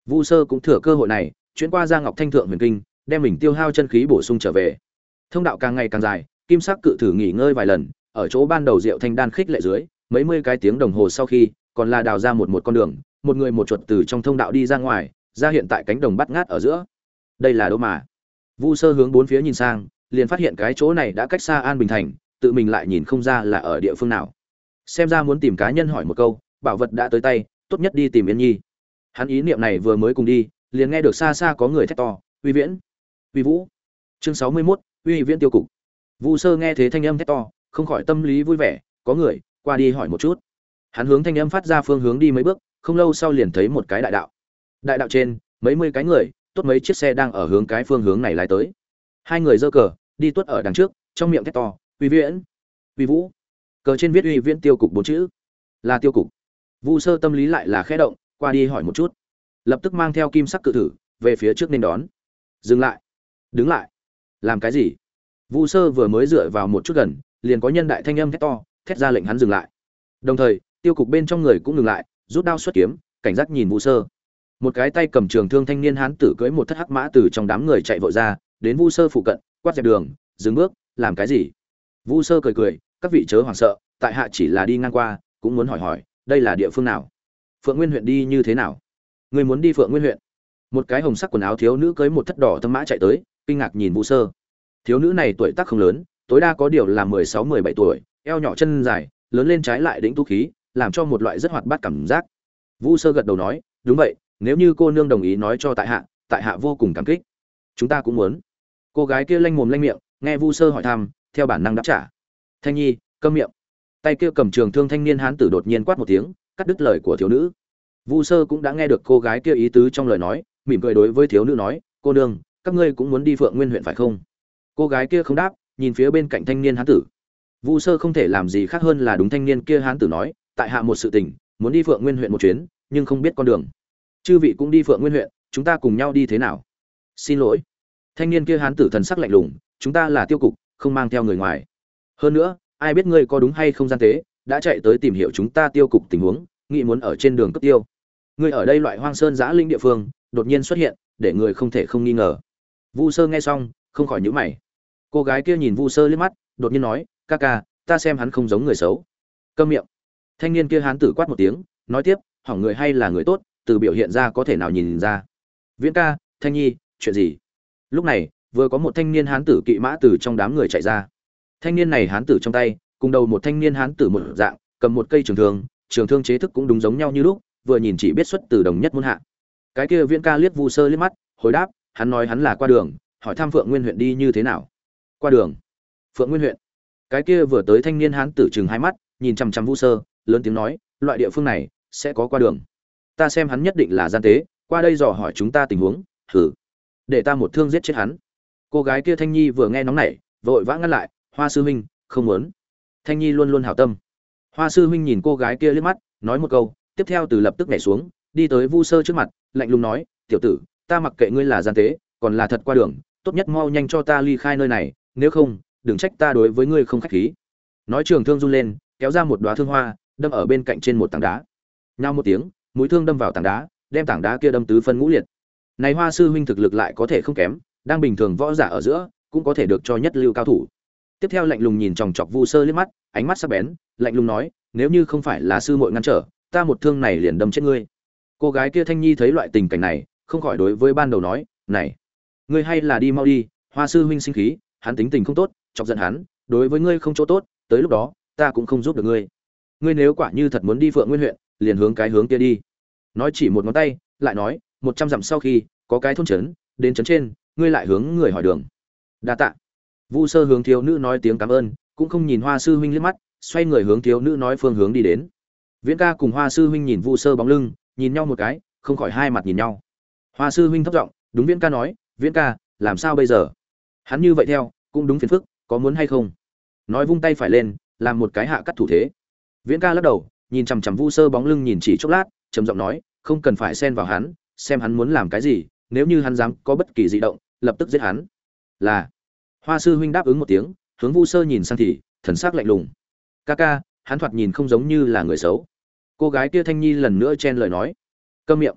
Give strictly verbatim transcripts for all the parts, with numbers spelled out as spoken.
Vu Sơ cũng thừa cơ hội này, chuyển qua Giang Ngọc Thanh thượng huyền kinh, đem mình tiêu hao chân khí bổ sung trở về. Thông đạo càng ngày càng dài, kim sắc cự thử nghỉ ngơi vài lần, ở chỗ ban đầu Diệu Thanh đan khích lệ dưới, mấy mươi cái tiếng đồng hồ sau khi, còn là đào ra một một con đường, một người một chuột từ trong thông đạo đi ra ngoài, ra hiện tại cánh đồng bắt ngát ở giữa. Đây là đâu mà? Vu Sơ hướng bốn phía nhìn sang, liền phát hiện cái chỗ này đã cách xa An Bình thành, tự mình lại nhìn không ra là ở địa phương nào. Xem ra muốn tìm cá nhân hỏi một câu, bảo vật đã tới tay, tốt nhất đi tìm Yên Nhi. Hắn ý niệm này vừa mới cùng đi, liền nghe được xa xa có người thét to, "Uy Viễn, Uy Vũ." Chương sáu mươi mốt, Uy Viễn tiêu cục. Vu Sơ nghe thế thanh âm thét to, không khỏi tâm lý vui vẻ, có người, qua đi hỏi một chút. Hắn hướng thanh âm phát ra phương hướng đi mấy bước, không lâu sau liền thấy một cái đại đạo. Đại đạo trên, mấy mươi cái người, tốt mấy chiếc xe đang ở hướng cái phương hướng này lái tới. Hai người giơ cờ, đi tuốt ở đằng trước, trong miệng thét to, "Uy Viễn, Uy Vũ." Cờ trên viết Uy Viễn tiêu cục bốn chữ. Là tiêu cục. Vu Sơ tâm lý lại là khẽ động, qua đi hỏi một chút. Lập tức mang theo kim sắc cự thử, về phía trước nên đón. Dừng lại. Đứng lại. Làm cái gì? Vu Sơ vừa mới dựa vào một chút gần, liền có nhân đại thanh âm thét to, thét ra lệnh hắn dừng lại. Đồng thời, tiêu cục bên trong người cũng ngừng lại, rút đao xuất kiếm, cảnh giác nhìn Vu Sơ. Một cái tay cầm trường thương thanh niên hán tử cưỡi một thất hắc mã từ trong đám người chạy vội ra, đến Vu Sơ phụ cận, quát dẹp đường, dừng bước, làm cái gì? Vu Sơ cười cười, các vị chớ hoảng sợ, tại hạ chỉ là đi ngang qua, cũng muốn hỏi hỏi, đây là địa phương nào? Phượng Nguyên huyện đi như thế nào? Người muốn đi Phượng Nguyên huyện? Một cái hồng sắc quần áo thiếu nữ cưỡi một thất đỏ thâm mã chạy tới, kinh ngạc nhìn Vu Sơ. Thiếu nữ này tuổi tác không lớn, tối đa có điều là mười sáu mười bảy tuổi, eo nhỏ chân dài, lớn lên trái lại đĩnh tú khí, làm cho một loại rất hoạt bát cảm giác. Vu Sơ gật đầu nói, đúng vậy, nếu như cô nương đồng ý nói cho tại hạ, tại hạ vô cùng cảm kích. Chúng ta cũng muốn. Cô gái kia lanh mồm lanh miệng, nghe Vu Sơ hỏi thăm, theo bản năng đáp trả. Thanh Nhi, câm miệng. Tay kia cầm trường thương thanh niên hán tử đột nhiên quát một tiếng, cắt đứt lời của thiếu nữ. Vu Sơ cũng đã nghe được cô gái kia ý tứ trong lời nói, mỉm cười đối với thiếu nữ nói, cô nương, các ngươi cũng muốn đi Phượng Nguyên huyện phải không? Cô gái kia không đáp, nhìn phía bên cạnh thanh niên hán tử. Vu Sơ không thể làm gì khác hơn là đúng thanh niên kia hán tử nói, tại hạ một sự tình, muốn đi Phượng Nguyên huyện một chuyến, nhưng không biết con đường. Chư vị cũng đi Phượng Nguyên huyện, chúng ta cùng nhau đi thế nào? Xin lỗi. Thanh niên kia hán tử thần sắc lạnh lùng, chúng ta là tiêu cục, không mang theo người ngoài. Hơn nữa, ai biết ngươi có đúng hay không gian tế, đã chạy tới tìm hiểu chúng ta tiêu cục tình huống, nghĩ muốn ở trên đường cấp tiêu. Ngươi ở đây loại hoang sơn giã linh địa phương, đột nhiên xuất hiện, để người không thể không nghi ngờ. Vu Sơ nghe xong, không khỏi nhíu mày. Cô gái kia nhìn Vu Sơ liếc mắt, đột nhiên nói, ca ca, ta xem hắn không giống người xấu. Câm miệng. Thanh niên kia hán tử quát một tiếng, nói tiếp, hỏng người hay là người tốt, từ biểu hiện ra có thể nào nhìn ra. Viễn ca, Thanh Nhi, chuyện gì? Lúc này, vừa có một thanh niên hán tử kỵ mã từ trong đám người chạy ra. Thanh niên này hán tử trong tay, cùng đầu một thanh niên hán tử một dạng, cầm một cây trường thương, trường thương chế thức cũng đúng giống nhau như lúc, vừa nhìn chỉ biết xuất từ đồng nhất môn hạ. Cái kia Viễn ca liếc Vu Sơ liếc mắt, hồi đáp, hắn nói hắn là qua đường, hỏi thăm Phượng Nguyên huyện đi như thế nào. Qua đường? Phượng Nguyên huyện? Cái kia vừa tới thanh niên hán tử chừng hai mắt, nhìn chằm chằm Vu Sơ, lớn tiếng nói, loại địa phương này sẽ có qua đường. Ta xem hắn nhất định là gian tế, qua đây dò hỏi chúng ta tình huống, thử để ta một thương giết chết hắn. Cô gái kia Thanh Nhi vừa nghe nóng nảy, vội vã ngăn lại, Hoa sư huynh, không muốn. Thanh Nhi luôn luôn hảo tâm. Hoa sư huynh nhìn cô gái kia liếc mắt, nói một câu, tiếp theo từ lập tức nhảy xuống, đi tới Vu Sơ trước mặt, lạnh lùng nói, tiểu tử, ta mặc kệ ngươi là gian tế, còn là thật qua đường, tốt nhất mau nhanh cho ta ly khai nơi này, nếu không, đừng trách ta đối với ngươi không khách khí. Nói trường thương run lên, kéo ra một đóa thương hoa, đâm ở bên cạnh trên một tảng đá. Nhao một tiếng, mũi thương đâm vào tảng đá, đem tảng đá kia đâm tứ phân ngũ liệt. Này Hoa sư huynh thực lực lại có thể không kém, đang bình thường võ giả ở giữa, cũng có thể được cho nhất lưu cao thủ. Tiếp theo lạnh lùng nhìn chòng chọc Vu Sơ liếc mắt, ánh mắt sắc bén, lạnh lùng nói, nếu như không phải là sư muội ngăn trở, ta một thương này liền đâm chết ngươi. Cô gái kia Thanh Nhi thấy loại tình cảnh này, không khỏi đối với ban đầu nói, này, ngươi hay là đi mau đi, Hoa sư huynh sinh khí, hắn tính tình không tốt, chọc giận hắn, đối với ngươi không chỗ tốt, tới lúc đó, ta cũng không giúp được ngươi. Ngươi nếu quả như thật muốn đi Phượng Nguyên huyện, liền hướng cái hướng kia đi. Nói chỉ một ngón tay, lại nói, một trăm dặm sau khi, có cái thôn trấn, đến trấn trên, ngươi lại hướng người hỏi đường. Đa tạ. Vu Sơ hướng thiếu nữ nói tiếng cảm ơn, cũng không nhìn Hoa sư huynh liếc mắt, xoay người hướng thiếu nữ nói phương hướng đi đến. Viễn ca cùng Hoa sư huynh nhìn Vu Sơ bóng lưng, nhìn nhau một cái, không khỏi hai mặt nhìn nhau. Hoa sư huynh thấp giọng, đúng Viễn ca nói, Viễn ca, làm sao bây giờ? Hắn như vậy theo, cũng đúng phiền phức, có muốn hay không? Nói vung tay phải lên, làm một cái hạ cắt thủ thế. Viễn ca lắc đầu, nhìn chằm chằm Vu Sơ bóng lưng nhìn chỉ chốc lát, trầm giọng nói, không cần phải xen vào hắn, xem hắn muốn làm cái gì, nếu như hắn dám có bất kỳ dị động, lập tức giết hắn. Là. Hoa sư huynh đáp ứng một tiếng, hướng Vu Sơ nhìn sang thì, thần sắc lạnh lùng. Ca ca, hắn thoạt nhìn không giống như là người xấu. Cô gái kia Thanh Nhi lần nữa chen lời nói, câm miệng.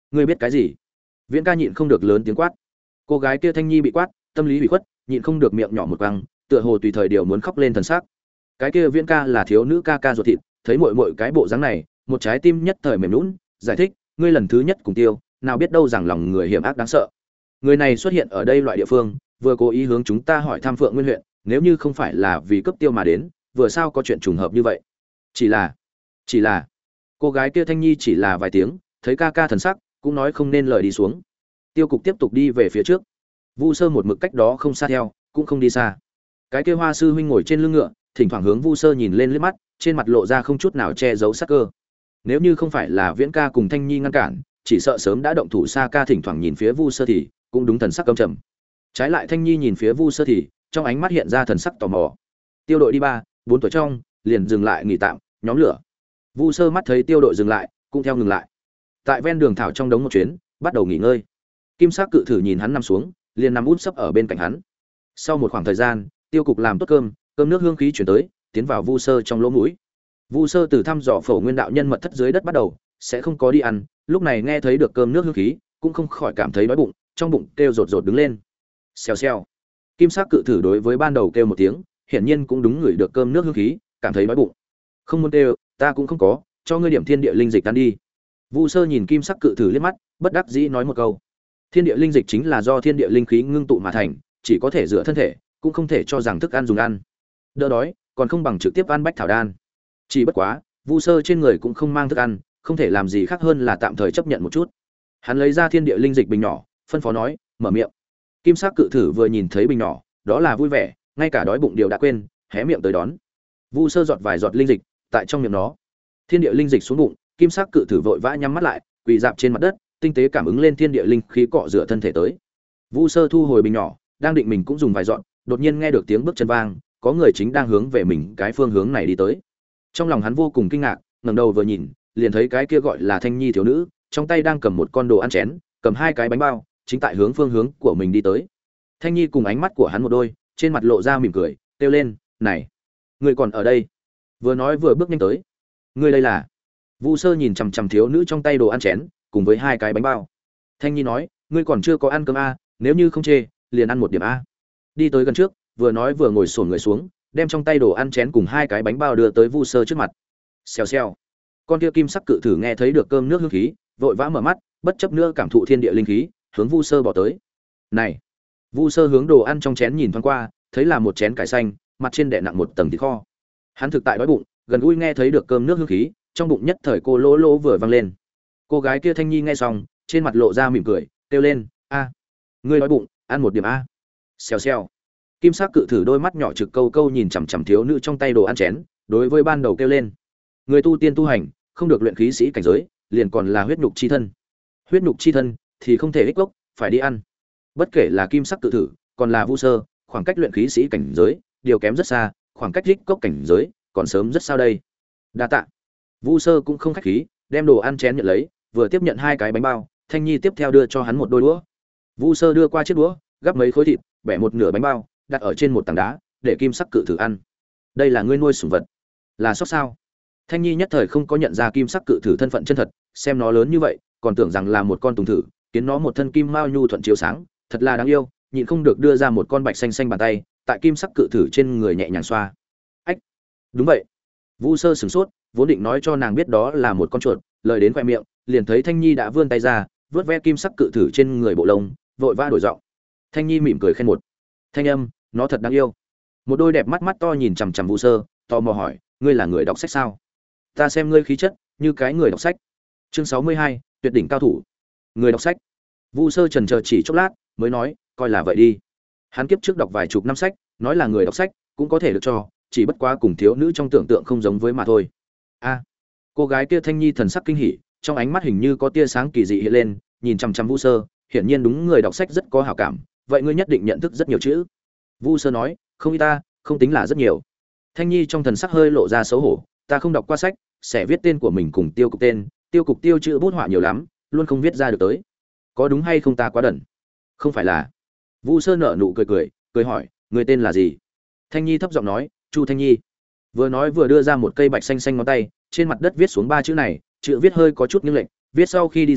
Ngươi biết cái gì? Viễn ca nhịn không được lớn tiếng quát. Cô gái kia Thanh Nhi bị quát, tâm lý bị khuất, nhịn không được miệng nhỏ một quăng, tựa hồ tùy thời đều muốn khóc lên thần sắc. Cái kia Viễn ca là thiếu nữ ca ca ruột thịt, thấy muội muội cái bộ dáng này, một trái tim nhất thời mềm nhũn, giải thích, ngươi lần thứ nhất cùng tiêu, nào biết đâu rằng lòng người hiểm ác đáng sợ. Người này xuất hiện ở đây loại địa phương, vừa cố ý hướng chúng ta hỏi thăm Phượng Nguyên huyện, nếu như không phải là vì cấp tiêu mà đến, vừa sao có chuyện trùng hợp như vậy? Chỉ là, chỉ là, cô gái kia Thanh Nhi chỉ là vài tiếng, thấy ca ca thần sắc, cũng nói không nên lời đi xuống. Tiêu Cục tiếp tục đi về phía trước. Vu Sơ một mực cách đó không xa theo, cũng không đi xa. Cái kia Hoa sư huynh ngồi trên lưng ngựa, thỉnh thoảng hướng Vu Sơ nhìn lên liếc mắt, trên mặt lộ ra không chút nào che giấu sắc cơ. Nếu như không phải là Viễn ca cùng Thanh Nhi ngăn cản, chỉ sợ sớm đã động thủ. Sa ca thỉnh thoảng nhìn phía Vu Sơ thì cũng đúng thần sắc căm trầm. Trái lại Thanh Nhi nhìn phía Vu Sơ thì trong ánh mắt hiện ra thần sắc tò mò. Tiêu đội đi ba, bốn tuổi trong, liền dừng lại nghỉ tạm, nhóm lửa. Vu Sơ mắt thấy tiêu đội dừng lại, cũng theo ngừng lại. Tại ven đường thảo trong đống một chuyến, bắt đầu nghỉ ngơi. Kim sắc cự thử nhìn hắn nằm xuống, liền nằm úp sấp ở bên cạnh hắn. Sau một khoảng thời gian, Tiêu Cục làm tốt cơm, cơm nước hương khí chuyển tới, tiến vào Vu Sơ trong lỗ mũi. Vu Sơ từ thăm dò Phổ Nguyên đạo nhân mật thất dưới đất bắt đầu, sẽ không có đi ăn, lúc này nghe thấy được cơm nước hương khí, cũng không khỏi cảm thấy đói bụng, trong bụng kêu rột rột đứng lên. Xèo xèo. Kim sắc cự thử đối với ban đầu kêu một tiếng, hiển nhiên cũng đúng ngửi được cơm nước hương khí, cảm thấy đói bụng. Không muốn kêu, ta cũng không có, cho ngươi điểm thiên địa linh dịch ăn đi. Vu Sơ nhìn kim sắc cự thử liếc mắt, bất đắc dĩ nói một câu. Thiên địa linh dịch chính là do thiên địa linh khí ngưng tụ mà thành, chỉ có thể dựa thân thể, cũng không thể cho rằng thức ăn dùng ăn. Đỡ đói, còn không bằng trực tiếp ăn bách thảo đan. Chỉ bất quá, Vu Sơ trên người cũng không mang thức ăn, không thể làm gì khác hơn là tạm thời chấp nhận một chút. Hắn lấy ra thiên địa linh dịch bình nhỏ, phân phó nói, mở miệng. Kim sắc cự thử vừa nhìn thấy bình nhỏ, đó là vui vẻ, ngay cả đói bụng đều đã quên, hé miệng tới đón. Vu Sơ giọt vài giọt linh dịch tại trong miệng nó. Thiên địa linh dịch xuống bụng, kim sắc cự thử vội vã nhắm mắt lại, quỳ dạp trên mặt đất, tinh tế cảm ứng lên thiên địa linh khí cọ rửa thân thể tới. Vu Sơ thu hồi bình nhỏ, đang định mình cũng dùng vài dọn, đột nhiên nghe được tiếng bước chân vang, có người chính đang hướng về mình cái phương hướng này đi tới. Trong lòng hắn vô cùng kinh ngạc, ngẩng đầu vừa nhìn, liền thấy cái kia gọi là Thanh Nhi thiếu nữ, trong tay đang cầm một con đồ ăn chén, cầm hai cái bánh bao, chính tại hướng phương hướng của mình đi tới. Thanh Nhi cùng ánh mắt của hắn một đôi, trên mặt lộ ra mỉm cười, kêu lên, "Này, ngươi còn ở đây?" Vừa nói vừa bước nhanh tới. "Ngươi đây là?" Vu Sơ nhìn chằm chằm thiếu nữ trong tay đồ ăn chén, cùng với hai cái bánh bao. Thanh Nhi nói, "Ngươi còn chưa có ăn cơm a, nếu như không chê, liền ăn một điểm a." Đi tới gần trước, vừa nói vừa ngồi xổm người xuống, đem trong tay đồ ăn chén cùng hai cái bánh bao đưa tới Vu Sơ trước mặt. Xèo xèo. Con kia kim sắc cự thử nghe thấy được cơm nước hương khí, vội vã mở mắt, bất chấp nữa cảm thụ thiên địa linh khí, hướng Vu Sơ bỏ tới. "Này." Vu Sơ hướng đồ ăn trong chén nhìn thoáng qua, thấy là một chén cải xanh, mặt trên đè nặng một tầng thịt kho. Hắn thực tại đói bụng, gần gũi nghe thấy được cơm nước hương khí, trong bụng nhất thời cô lỗ lỗ vừa vang lên. Cô gái kia Thanh Nhi nghe xong, trên mặt lộ ra mỉm cười, kêu lên, "A, ngươi đói bụng, ăn một điểm a." Xèo xèo. Kim sắc cự thử đôi mắt nhỏ trực câu câu nhìn chằm chằm thiếu nữ trong tay đồ ăn chén, đối với ban đầu kêu lên, người tu tiên tu hành, không được luyện khí sĩ cảnh giới, liền còn là huyết nhục chi thân. Huyết nhục chi thân thì không thể ích gốc, phải đi ăn. Bất kể là kim sắc cự thử, còn là Vu Sơ, khoảng cách luyện khí sĩ cảnh giới, điều kém rất xa, khoảng cách ích gốc cảnh giới, còn sớm rất sao đây. Đa tạ. Vu Sơ cũng không khách khí, đem đồ ăn chén nhận lấy, vừa tiếp nhận hai cái bánh bao, Thanh Nhi tiếp theo đưa cho hắn một đôi đũa. Vu Sơ đưa qua chiếc đũa, gắp mấy khối thịt, bẻ một nửa bánh bao, đặt ở trên một tảng đá, để kim sắc cự thử ăn. Đây là ngươi nuôi sủng vật, là sóc sao? Thanh Nhi nhất thời không có nhận ra kim sắc cự thử thân phận chân thật, xem nó lớn như vậy, còn tưởng rằng là một con tùng thử, kiến nó một thân kim mao nhu thuận chiếu sáng, thật là đáng yêu, nhịn không được đưa ra một con bạch xanh xanh bàn tay, tại kim sắc cự thử trên người nhẹ nhàng xoa. Ách, đúng vậy. Vu Sơ sửng sốt, vốn định nói cho nàng biết đó là một con chuột, lời đến khoe miệng, liền thấy Thanh Nhi đã vươn tay ra, vớt ve kim sắc cự thử trên người bộ lông, vội vã đổi giọng. Thanh Nhi mỉm cười khen một thanh âm, nó thật đáng yêu. Một đôi đẹp mắt mắt to nhìn chằm chằm Vu Sơ, tò mò hỏi, ngươi là người đọc sách sao? Ta xem ngươi khí chất như cái người đọc sách. Chương sáu mươi hai, tuyệt đỉnh cao thủ. Người đọc sách. Vu Sơ chần chờ chỉ chốc lát, mới nói, coi là vậy đi. Hắn kiếp trước đọc vài chục năm sách, nói là người đọc sách, cũng có thể được cho, chỉ bất quá cùng thiếu nữ trong tưởng tượng không giống với mà thôi. A. Cô gái kia Thanh Nhi thần sắc kinh hỉ, trong ánh mắt hình như có tia sáng kỳ dị hiện lên, nhìn chằm chằm Vu Sơ, hiển nhiên đúng người đọc sách rất có hảo cảm, vậy ngươi nhất định nhận thức rất nhiều chữ. Vu Sơ nói, không y ta, không tính là rất nhiều. Thanh Nhi trong thần sắc hơi lộ ra xấu hổ, ta không đọc qua sách, sẽ viết tên của mình cùng tiêu cục tên, tiêu cục tiêu chữ bút họa nhiều lắm, luôn không viết ra được tới. Có đúng hay không ta quá đần? Không phải là. Vu Sơ nở nụ cười cười, cười hỏi, người tên là gì? Thanh Nhi thấp giọng nói, Chu Thanh Nhi. Vừa nói vừa đưa ra một cây bạch xanh xanh ngón tay, trên mặt đất viết xuống ba chữ này, chữ viết hơi có chút nghiêng lệch, viết sau khi đi ra,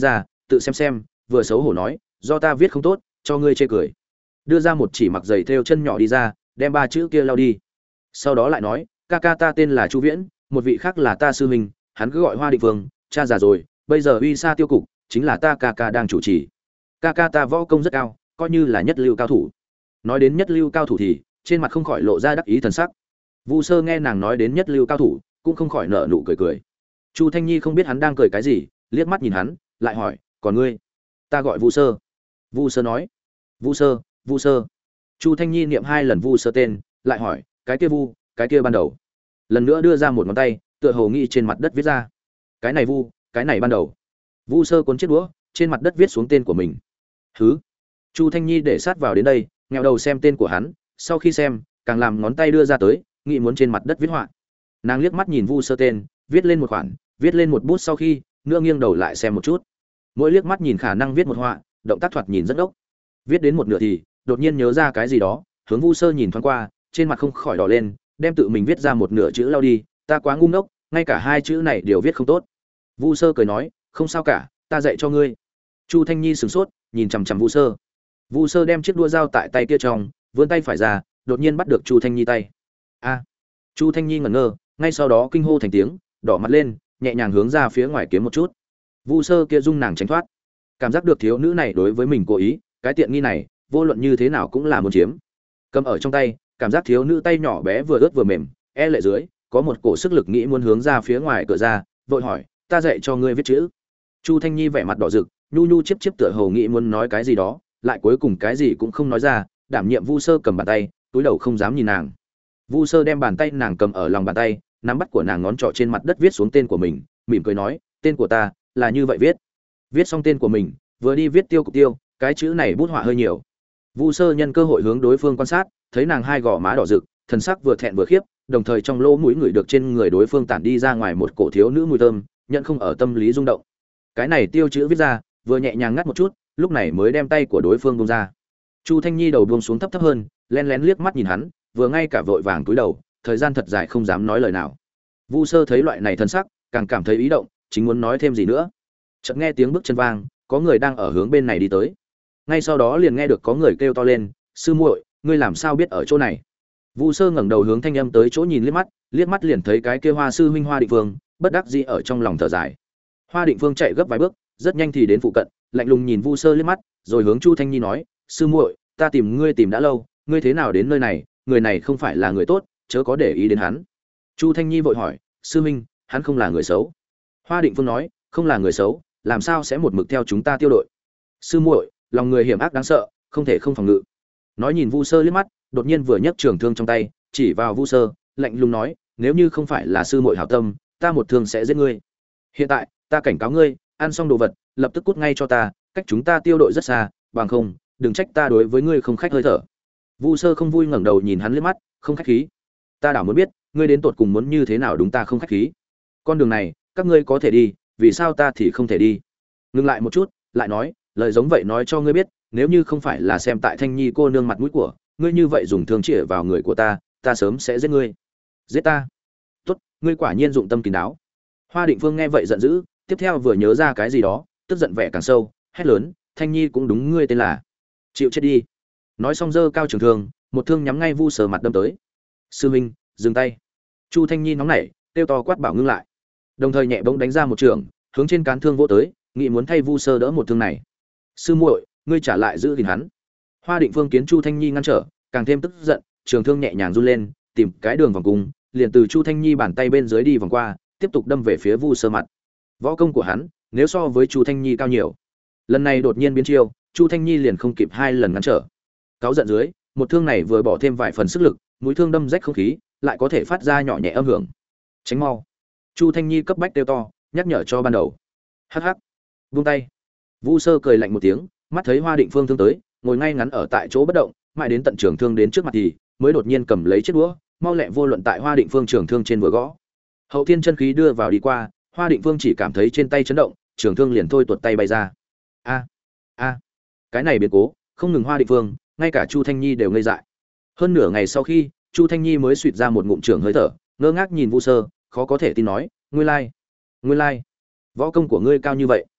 tự xem xem, vừa xấu hổ nói, do ta viết không tốt, cho ngươi chê cười. Đưa ra một chỉ mặc giày thêu chân nhỏ đi ra, đem ba chữ kia lau đi. Sau đó lại nói, ca ca ta tên là Chu Viễn, một vị khác là ta sư huynh, hắn cứ gọi Hoa Định Vương, cha già rồi, bây giờ uy sa tiêu cục, chính là ta ca ca đang chủ trì. Ca ca ta võ công rất cao, coi như là nhất lưu cao thủ. Nói đến nhất lưu cao thủ thì trên mặt không khỏi lộ ra đắc ý thần sắc. Vu Sơ nghe nàng nói đến nhất lưu cao thủ, cũng không khỏi nở nụ cười cười. Chu Thanh Nhi không biết hắn đang cười cái gì, liếc mắt nhìn hắn, lại hỏi, "Còn ngươi?" "Ta gọi Vu Sơ." Vu Sơ nói. "Vu Sơ, Vu Sơ." Chu Thanh Nhi niệm hai lần Vu Sơ tên, lại hỏi, "Cái kia Vu, cái kia ban đầu?" Lần nữa đưa ra một ngón tay, tựa hồ nghĩ trên mặt đất viết ra. "Cái này Vu, cái này ban đầu." Vu Sơ cuốn chiếc đũa, trên mặt đất viết xuống tên của mình. "Hứ." Chu Thanh Nhi để sát vào đến đây, nghèo đầu xem tên của hắn, sau khi xem, càng làm ngón tay đưa ra tới, nghĩ muốn trên mặt đất viết họa. Nàng liếc mắt nhìn Vu Sơ tên, viết lên một khoản, viết lên một bút sau khi, nữa nghiêng đầu lại xem một chút. Mỗi liếc mắt nhìn khả năng viết một họa, động tác thoạt nhìn rất ốc. Viết đến một nửa thì, đột nhiên nhớ ra cái gì đó, hướng Vu Sơ nhìn thoáng qua, trên mặt không khỏi đỏ lên, đem tự mình viết ra một nửa chữ lau đi, "Ta quá ngu ngốc, ngay cả hai chữ này đều viết không tốt." Vu Sơ cười nói, "Không sao cả, ta dạy cho ngươi." Chu Thanh Nhi sửng sốt, nhìn chằm chằm Vu Sơ. Vu Sơ đem chiếc đũa dao tại tay kia trong, vươn tay phải ra, đột nhiên bắt được Chu Thanh Nhi tay. "A!" Chu Thanh Nhi ngẩn ngơ, ngay sau đó kinh hô thành tiếng, đỏ mặt lên, nhẹ nhàng hướng ra phía ngoài kiếm một chút. Vu Sơ kia dung nàng tránh thoát, cảm giác được thiếu nữ này đối với mình cố ý, cái tiện nghi này, vô luận như thế nào cũng là muốn chiếm. Cầm ở trong tay, cảm giác thiếu nữ tay nhỏ bé vừa ướt vừa mềm, e lệ dưới, có một cổ sức lực nghĩ muốn hướng ra phía ngoài cửa ra, vội hỏi, "Ta dạy cho ngươi viết chữ." Chu Thanh Nhi vẻ mặt đỏ rực, nhu nhu chiếp chiếp tựa hồ nghĩ muốn nói cái gì đó, lại cuối cùng cái gì cũng không nói ra, đảm nhiệm Vu Sơ cầm bàn tay, túi đầu không dám nhìn nàng. Vu Sơ đem bàn tay nàng cầm ở lòng bàn tay, nắm bắt của nàng ngón trỏ trên mặt đất viết xuống tên của mình, mỉm cười nói, "Tên của ta là như vậy viết." Viết xong tên của mình, vừa đi viết tiêu cục tiêu, cái chữ này bút họa hơi nhiều. Vu Sơ nhân cơ hội hướng đối phương quan sát, thấy nàng hai gò má đỏ rực, thần sắc vừa thẹn vừa khiếp, đồng thời trong lỗ mũi ngửi được trên người đối phương tản đi ra ngoài một cổ thiếu nữ mùi thơm, nhận không ở tâm lý rung động. Cái này tiêu chữ viết ra, vừa nhẹ nhàng ngắt một chút, lúc này mới đem tay của đối phương buông ra. Chu Thanh Nhi đầu buông xuống thấp thấp hơn, lén lén liếc mắt nhìn hắn, vừa ngay cả vội vàng cúi đầu, thời gian thật dài không dám nói lời nào. Vu Sơ thấy loại này thân sắc, càng cảm thấy ý động, chính muốn nói thêm gì nữa. Chợt nghe tiếng bước chân vang, có người đang ở hướng bên này đi tới. Ngay sau đó liền nghe được có người kêu to lên, "Sư muội, ngươi làm sao biết ở chỗ này?" Vu Sơ ngẩng đầu hướng thanh âm tới chỗ nhìn liếc mắt, liếc mắt liền thấy cái kia Hoa sư huynh Hoa Định Vương, bất đắc dĩ ở trong lòng thở dài. Hoa Định Vương chạy gấp vài bước, rất nhanh thì đến phụ cận, lạnh lùng nhìn Vu Sơ liếc mắt, rồi hướng Chu Thanh Nhi nói, "Sư muội, ta tìm ngươi tìm đã lâu, ngươi thế nào đến nơi này, người này không phải là người tốt, chớ có để ý đến hắn." Chu Thanh Nhi vội hỏi, "Sư huynh, hắn không là người xấu?" Hoa Định Vương nói, "Không là người xấu, làm sao sẽ một mực theo chúng ta tiêu đội?" "Sư muội, lòng người hiểm ác đáng sợ, không thể không phòng ngự." Nói nhìn Vu Sơ liếc mắt, đột nhiên vừa nhấc trường thương trong tay, chỉ vào Vu Sơ, lạnh lùng nói, "Nếu như không phải là sư muội hảo tâm, ta một thương sẽ giết ngươi. Hiện tại, ta cảnh cáo ngươi, ăn xong đồ vật, lập tức cút ngay cho ta, cách chúng ta tiêu đội rất xa, bằng không, đừng trách ta đối với ngươi không khách hơi thở." Vu Sơ không vui ngẩng đầu nhìn hắn liếc mắt, "Không khách khí? Ta đảo muốn biết, ngươi đến tột cùng muốn như thế nào đúng ta không khách khí. Con đường này, các ngươi có thể đi, vì sao ta thì không thể đi?" Ngừng lại một chút, lại nói, "Lời giống vậy nói cho ngươi biết, nếu như không phải là xem tại Thanh Nhi cô nương mặt mũi của, ngươi như vậy dùng thương chĩa vào người của ta, ta sớm sẽ giết ngươi." "Giết ta?" "Tốt, ngươi quả nhiên dụng tâm kín đáo." Hoa Định Phương nghe vậy giận dữ, tiếp theo vừa nhớ ra cái gì đó, tức giận vẻ càng sâu, hét lớn, "Thanh Nhi cũng đúng ngươi tên là, chịu chết đi." Nói xong giơ cao trường thương, một thương nhắm ngay Vu Sơ mặt đâm tới. "Sư huynh, dừng tay." Chu Thanh Nhi nóng nảy, kêu to quát bảo ngưng lại. Đồng thời nhẹ bỗng đánh ra một trường, hướng trên cán thương vỗ tới, nghĩ muốn thay Vu Sơ đỡ một thương này. "Sư muội, ngươi trả lại giữ gìn hắn." Hoa Định Phương kiến Chu Thanh Nhi ngăn trở, càng thêm tức giận, trường thương nhẹ nhàng run lên, tìm cái đường vòng cung, liền từ Chu Thanh Nhi bàn tay bên dưới đi vòng qua, tiếp tục đâm về phía Vu Sơ mặt. Võ công của hắn, nếu so với Chu Thanh Nhi cao nhiều. Lần này đột nhiên biến chiêu, Chu Thanh Nhi liền không kịp hai lần ngăn trở. Cáu giận dưới, một thương này vừa bỏ thêm vài phần sức lực, mũi thương đâm rách không khí, lại có thể phát ra nhỏ nhẹ âm hưởng. "Tránh mau!" Chu Thanh Nhi cấp bách kêu to, nhắc nhở cho ban đầu. "Hắc hắc." Buông tay. Vu Sơ cười lạnh một tiếng, mắt thấy Hoa Định Phương thương tới, ngồi ngay ngắn ở tại chỗ bất động, mãi đến tận trường thương đến trước mặt thì mới đột nhiên cầm lấy chiếc đũa, mau lẹ vô luận tại Hoa Định Phương trường thương trên vừa gõ. Hậu thiên chân khí đưa vào đi qua, Hoa Định Phương chỉ cảm thấy trên tay chấn động, trường thương liền thôi tuột tay bay ra. A, a, cái này biến cố, không ngừng Hoa Định Phương, ngay cả Chu Thanh Nhi đều ngây dại. Hơn nửa ngày sau khi, Chu Thanh Nhi mới suýt ra một ngụm trường hơi thở, ngơ ngác nhìn Vu Sơ, khó có thể tin nói, "Ngươi lai, ngươi lai, võ công của ngươi cao như vậy."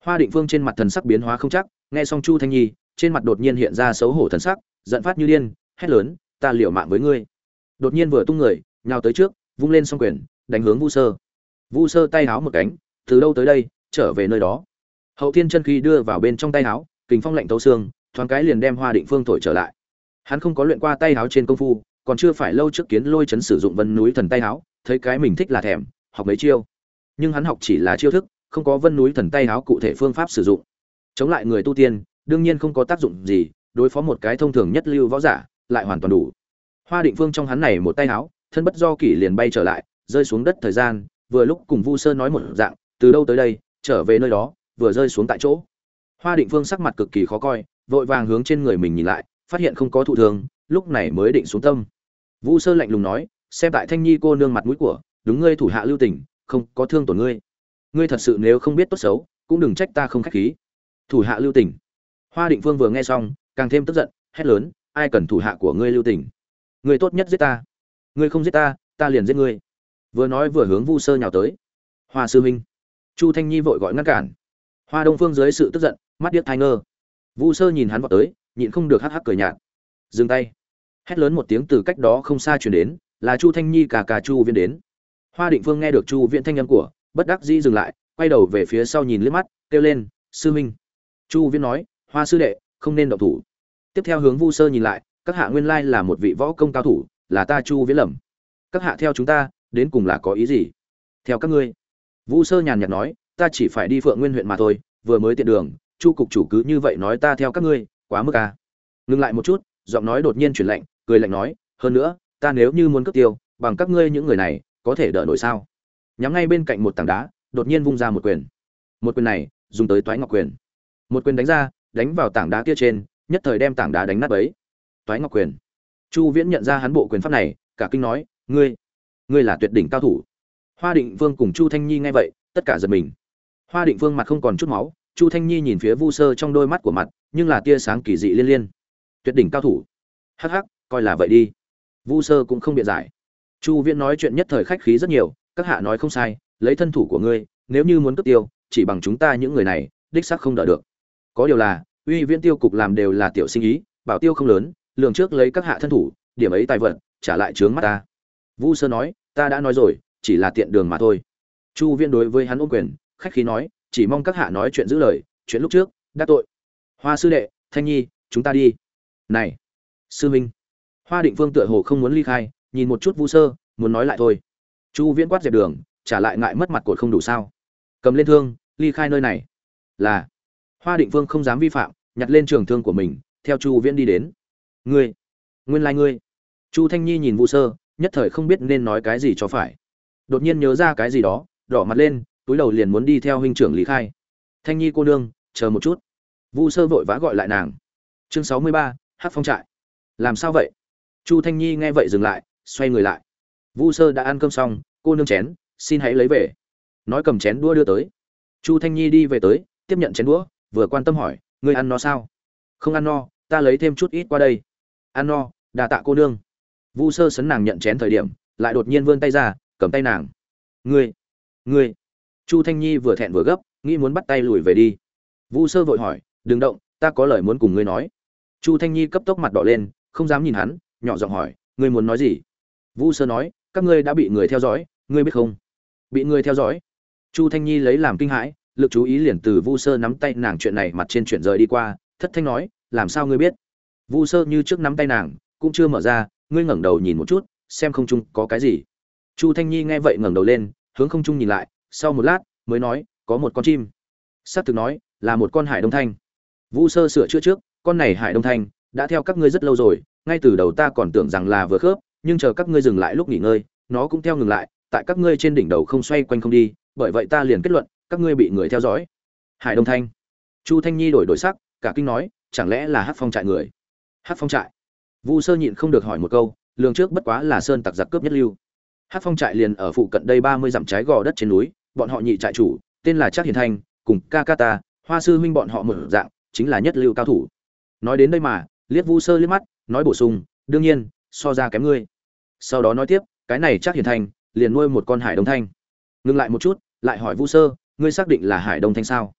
Hoa Định Phương trên mặt thần sắc biến hóa không chắc, nghe xong Chu Thanh Nhi, trên mặt đột nhiên hiện ra xấu hổ thần sắc, giận phát như điên, hét lớn, ta liều mạng với ngươi. Đột nhiên vừa tung người, nhào tới trước, vung lên song quyền, đánh hướng Vu Sơ. Vu Sơ tay háo một cánh, từ đâu tới đây, trở về nơi đó. Hậu thiên chân khí đưa vào bên trong tay háo, kình phong lạnh tấu xương, thoáng cái liền đem Hoa Định Phương thổi trở lại. Hắn không có luyện qua tay háo trên công phu, còn chưa phải lâu trước kiến lôi chấn sử dụng Vân núi thần tay háo, thấy cái mình thích là thèm, học mấy chiêu. Nhưng hắn học chỉ là chiêu thức, không có Vân núi thần tay háo cụ thể phương pháp sử dụng. Chống lại người tu tiên, đương nhiên không có tác dụng gì, đối phó một cái thông thường nhất lưu võ giả, lại hoàn toàn đủ. Hoa Định Phương trong hắn này một tay háo, thân bất do kỷ liền bay trở lại, rơi xuống đất thời gian, vừa lúc cùng Vu Sơ nói một dạng, từ đâu tới đây, trở về nơi đó, vừa rơi xuống tại chỗ. Hoa Định Phương sắc mặt cực kỳ khó coi, vội vàng hướng trên người mình nhìn lại, phát hiện không có thụ thương, lúc này mới định xuống tâm. Vu Sơ lạnh lùng nói, xem tại Thanh Nhi cô nương mặt mũi của, đúng ngươi thủ hạ lưu tình, không có thương tổn ngươi. Ngươi thật sự nếu không biết tốt xấu, cũng đừng trách ta không khách khí. Thủ hạ lưu tình. Hoa Định Phương vừa nghe xong, càng thêm tức giận, hét lớn, ai cần thủ hạ của ngươi lưu tình? Ngươi tốt nhất giết ta. Ngươi không giết ta, ta liền giết ngươi. Vừa nói vừa hướng Vu Sơ nhào tới. Hoa sư huynh. Chu Thanh Nhi vội gọi ngăn cản. Hoa Đông Phương dưới sự tức giận, mắt điếc tai ngơ. Vu Sơ nhìn hắn vọt tới, nhịn không được hắc hắc cười nhạt. Dừng tay. Hét lớn một tiếng từ cách đó không xa truyền đến, là Chu Thanh Nhi cả cả Chu Viễn đến. Hoa Định Phương nghe được Chu Viễn thanh âm của, bất đắc dĩ dừng lại, quay đầu về phía sau nhìn liếc mắt, kêu lên, sư huynh. Chu Viễn nói, Hoa sư đệ, không nên động thủ. Tiếp theo hướng Vu Sơ nhìn lại, các hạ nguyên lai là một vị võ công cao thủ, là ta Chu Viễn lầm. Các hạ theo chúng ta, đến cùng là có ý gì? Theo các ngươi. Vu Sơ nhàn nhạt nói, ta chỉ phải đi Phượng Nguyên huyện mà thôi, vừa mới tiện đường, Chu cục chủ cứ như vậy nói ta theo các ngươi, quá mức à? Ngừng lại một chút, giọng nói đột nhiên chuyển lạnh, cười lạnh nói, hơn nữa, ta nếu như muốn cướp tiêu, bằng các ngươi những người này, có thể đỡ nổi sao? Nhắm ngay bên cạnh một tảng đá, đột nhiên vung ra một quyền. Một quyền này, dùng tới Toái Ngọc quyền. Một quyền đánh ra, đánh vào tảng đá kia trên, nhất thời đem tảng đá đánh nát bấy. Toái Ngọc quyền. Chu Viễn nhận ra hắn bộ quyền pháp này, cả kinh nói, ngươi, ngươi là tuyệt đỉnh cao thủ. Hoa Định Vương cùng Chu Thanh Nhi nghe vậy, tất cả giật mình. Hoa Định Vương mặt không còn chút máu, Chu Thanh Nhi nhìn phía Vu Sơ trong đôi mắt của mặt, nhưng là tia sáng kỳ dị liên liên. Tuyệt đỉnh cao thủ. Hắc hắc, coi là vậy đi. Vu Sơ cũng không biện giải. Chu Viễn nói chuyện nhất thời khách khí rất nhiều, các hạ nói không sai, lấy thân thủ của ngươi, nếu như muốn cướp tiêu, chỉ bằng chúng ta những người này, đích xác không đỡ được. Có điều là, Uy Viễn tiêu cục làm đều là tiểu sinh ý, bảo tiêu không lớn, lường trước lấy các hạ thân thủ, điểm ấy tài vận, trả lại trướng mắt ta. Vu Sơ nói, ta đã nói rồi, chỉ là tiện đường mà thôi. Chu Viễn đối với hắn ôm quyền, khách khí nói, chỉ mong các hạ nói chuyện giữ lời, chuyện lúc trước, đắc tội. Hoa sư đệ, Thanh Nhi, chúng ta đi. Này, sư minh. Hoa Định Phương tựa hồ không muốn ly khai, nhìn một chút Vu Sơ, muốn nói lại thôi. Chu Viễn quát dẹp đường, trả lại ngại mất mặt cột không đủ sao? Cầm lên thương, ly khai nơi này. Là. Hoa Định Phương không dám vi phạm, nhặt lên trường thương của mình, theo Chu Viễn đi đến. Ngươi, nguyên lai ngươi. Chu Thanh Nhi nhìn Vu Sơ, nhất thời không biết nên nói cái gì cho phải. Đột nhiên nhớ ra cái gì đó, đỏ mặt lên, túi đầu liền muốn đi theo huynh trưởng lý khai. Thanh Nhi cô nương, chờ một chút. Vu Sơ vội vã gọi lại nàng. Chương sáu mươi ba, Hát phong trại. Làm sao vậy? Chu Thanh Nhi nghe vậy dừng lại, xoay người lại. Vu Sơ đã ăn cơm xong, cô nương chén, xin hãy lấy về. Nói cầm chén đũa đưa tới. Chu Thanh Nhi đi về tới, tiếp nhận chén đũa, vừa quan tâm hỏi, ngươi ăn no sao? Không ăn no, ta lấy thêm chút ít qua đây. Ăn no, đà tạ cô nương. Vu Sơ sấn nàng nhận chén thời điểm, lại đột nhiên vươn tay ra, cầm tay nàng. Ngươi, ngươi. Chu Thanh Nhi vừa thẹn vừa gấp, nghĩ muốn bắt tay lùi về đi. Vu Sơ vội hỏi, đừng động, ta có lời muốn cùng ngươi nói. Chu Thanh Nhi cấp tốc mặt đỏ lên, không dám nhìn hắn, nhỏ giọng hỏi, ngươi muốn nói gì? Vu Sơ nói, các ngươi đã bị người theo dõi, ngươi biết không? Bị người theo dõi? Chu Thanh Nhi lấy làm kinh hãi, lực chú ý liền từ Vu Sơ nắm tay nàng chuyện này mặt trên chuyển rời đi qua, thất thanh nói, làm sao ngươi biết? Vu Sơ như trước nắm tay nàng, cũng chưa mở ra, ngươi ngẩng đầu nhìn một chút, xem không trung có cái gì. Chu Thanh Nhi nghe vậy ngẩng đầu lên, hướng không trung nhìn lại, sau một lát mới nói, có một con chim. Sát thực nói, là một con hải đông thanh. Vu Sơ sửa chữa trước, con này hải đông thanh đã theo các ngươi rất lâu rồi, ngay từ đầu ta còn tưởng rằng là vừa khớp, nhưng chờ các ngươi dừng lại lúc nghỉ ngơi, nó cũng theo ngừng lại, tại các ngươi trên đỉnh đầu không xoay quanh không đi, bởi vậy ta liền kết luận, các ngươi bị người theo dõi. Hải đông thanh. Chu Thanh Nhi đổi đổi sắc, cả kinh nói, chẳng lẽ là Hát phong trại người? Hát phong trại? Vu Sơ nhịn không được hỏi một câu, lường trước bất quá là sơn tặc giặc cướp nhất lưu. Hát phong trại liền ở phụ cận đây ba mươi dặm trái gò đất trên núi, bọn họ nhị trại chủ, tên là Trác Hiền Thanh, cùng Kakata, Hoa sư huynh bọn họ mở dạng, chính là nhất lưu cao thủ. Nói đến đây mà, liếc Vu Sơ liếc mắt, nói bổ sung, đương nhiên, so ra kém ngươi. Sau đó nói tiếp, cái này Trác Hiền Thanh, liền nuôi một con hải đông thanh. Ngừng lại một chút, lại hỏi Vu Sơ, ngươi xác định là hải đông thanh sao?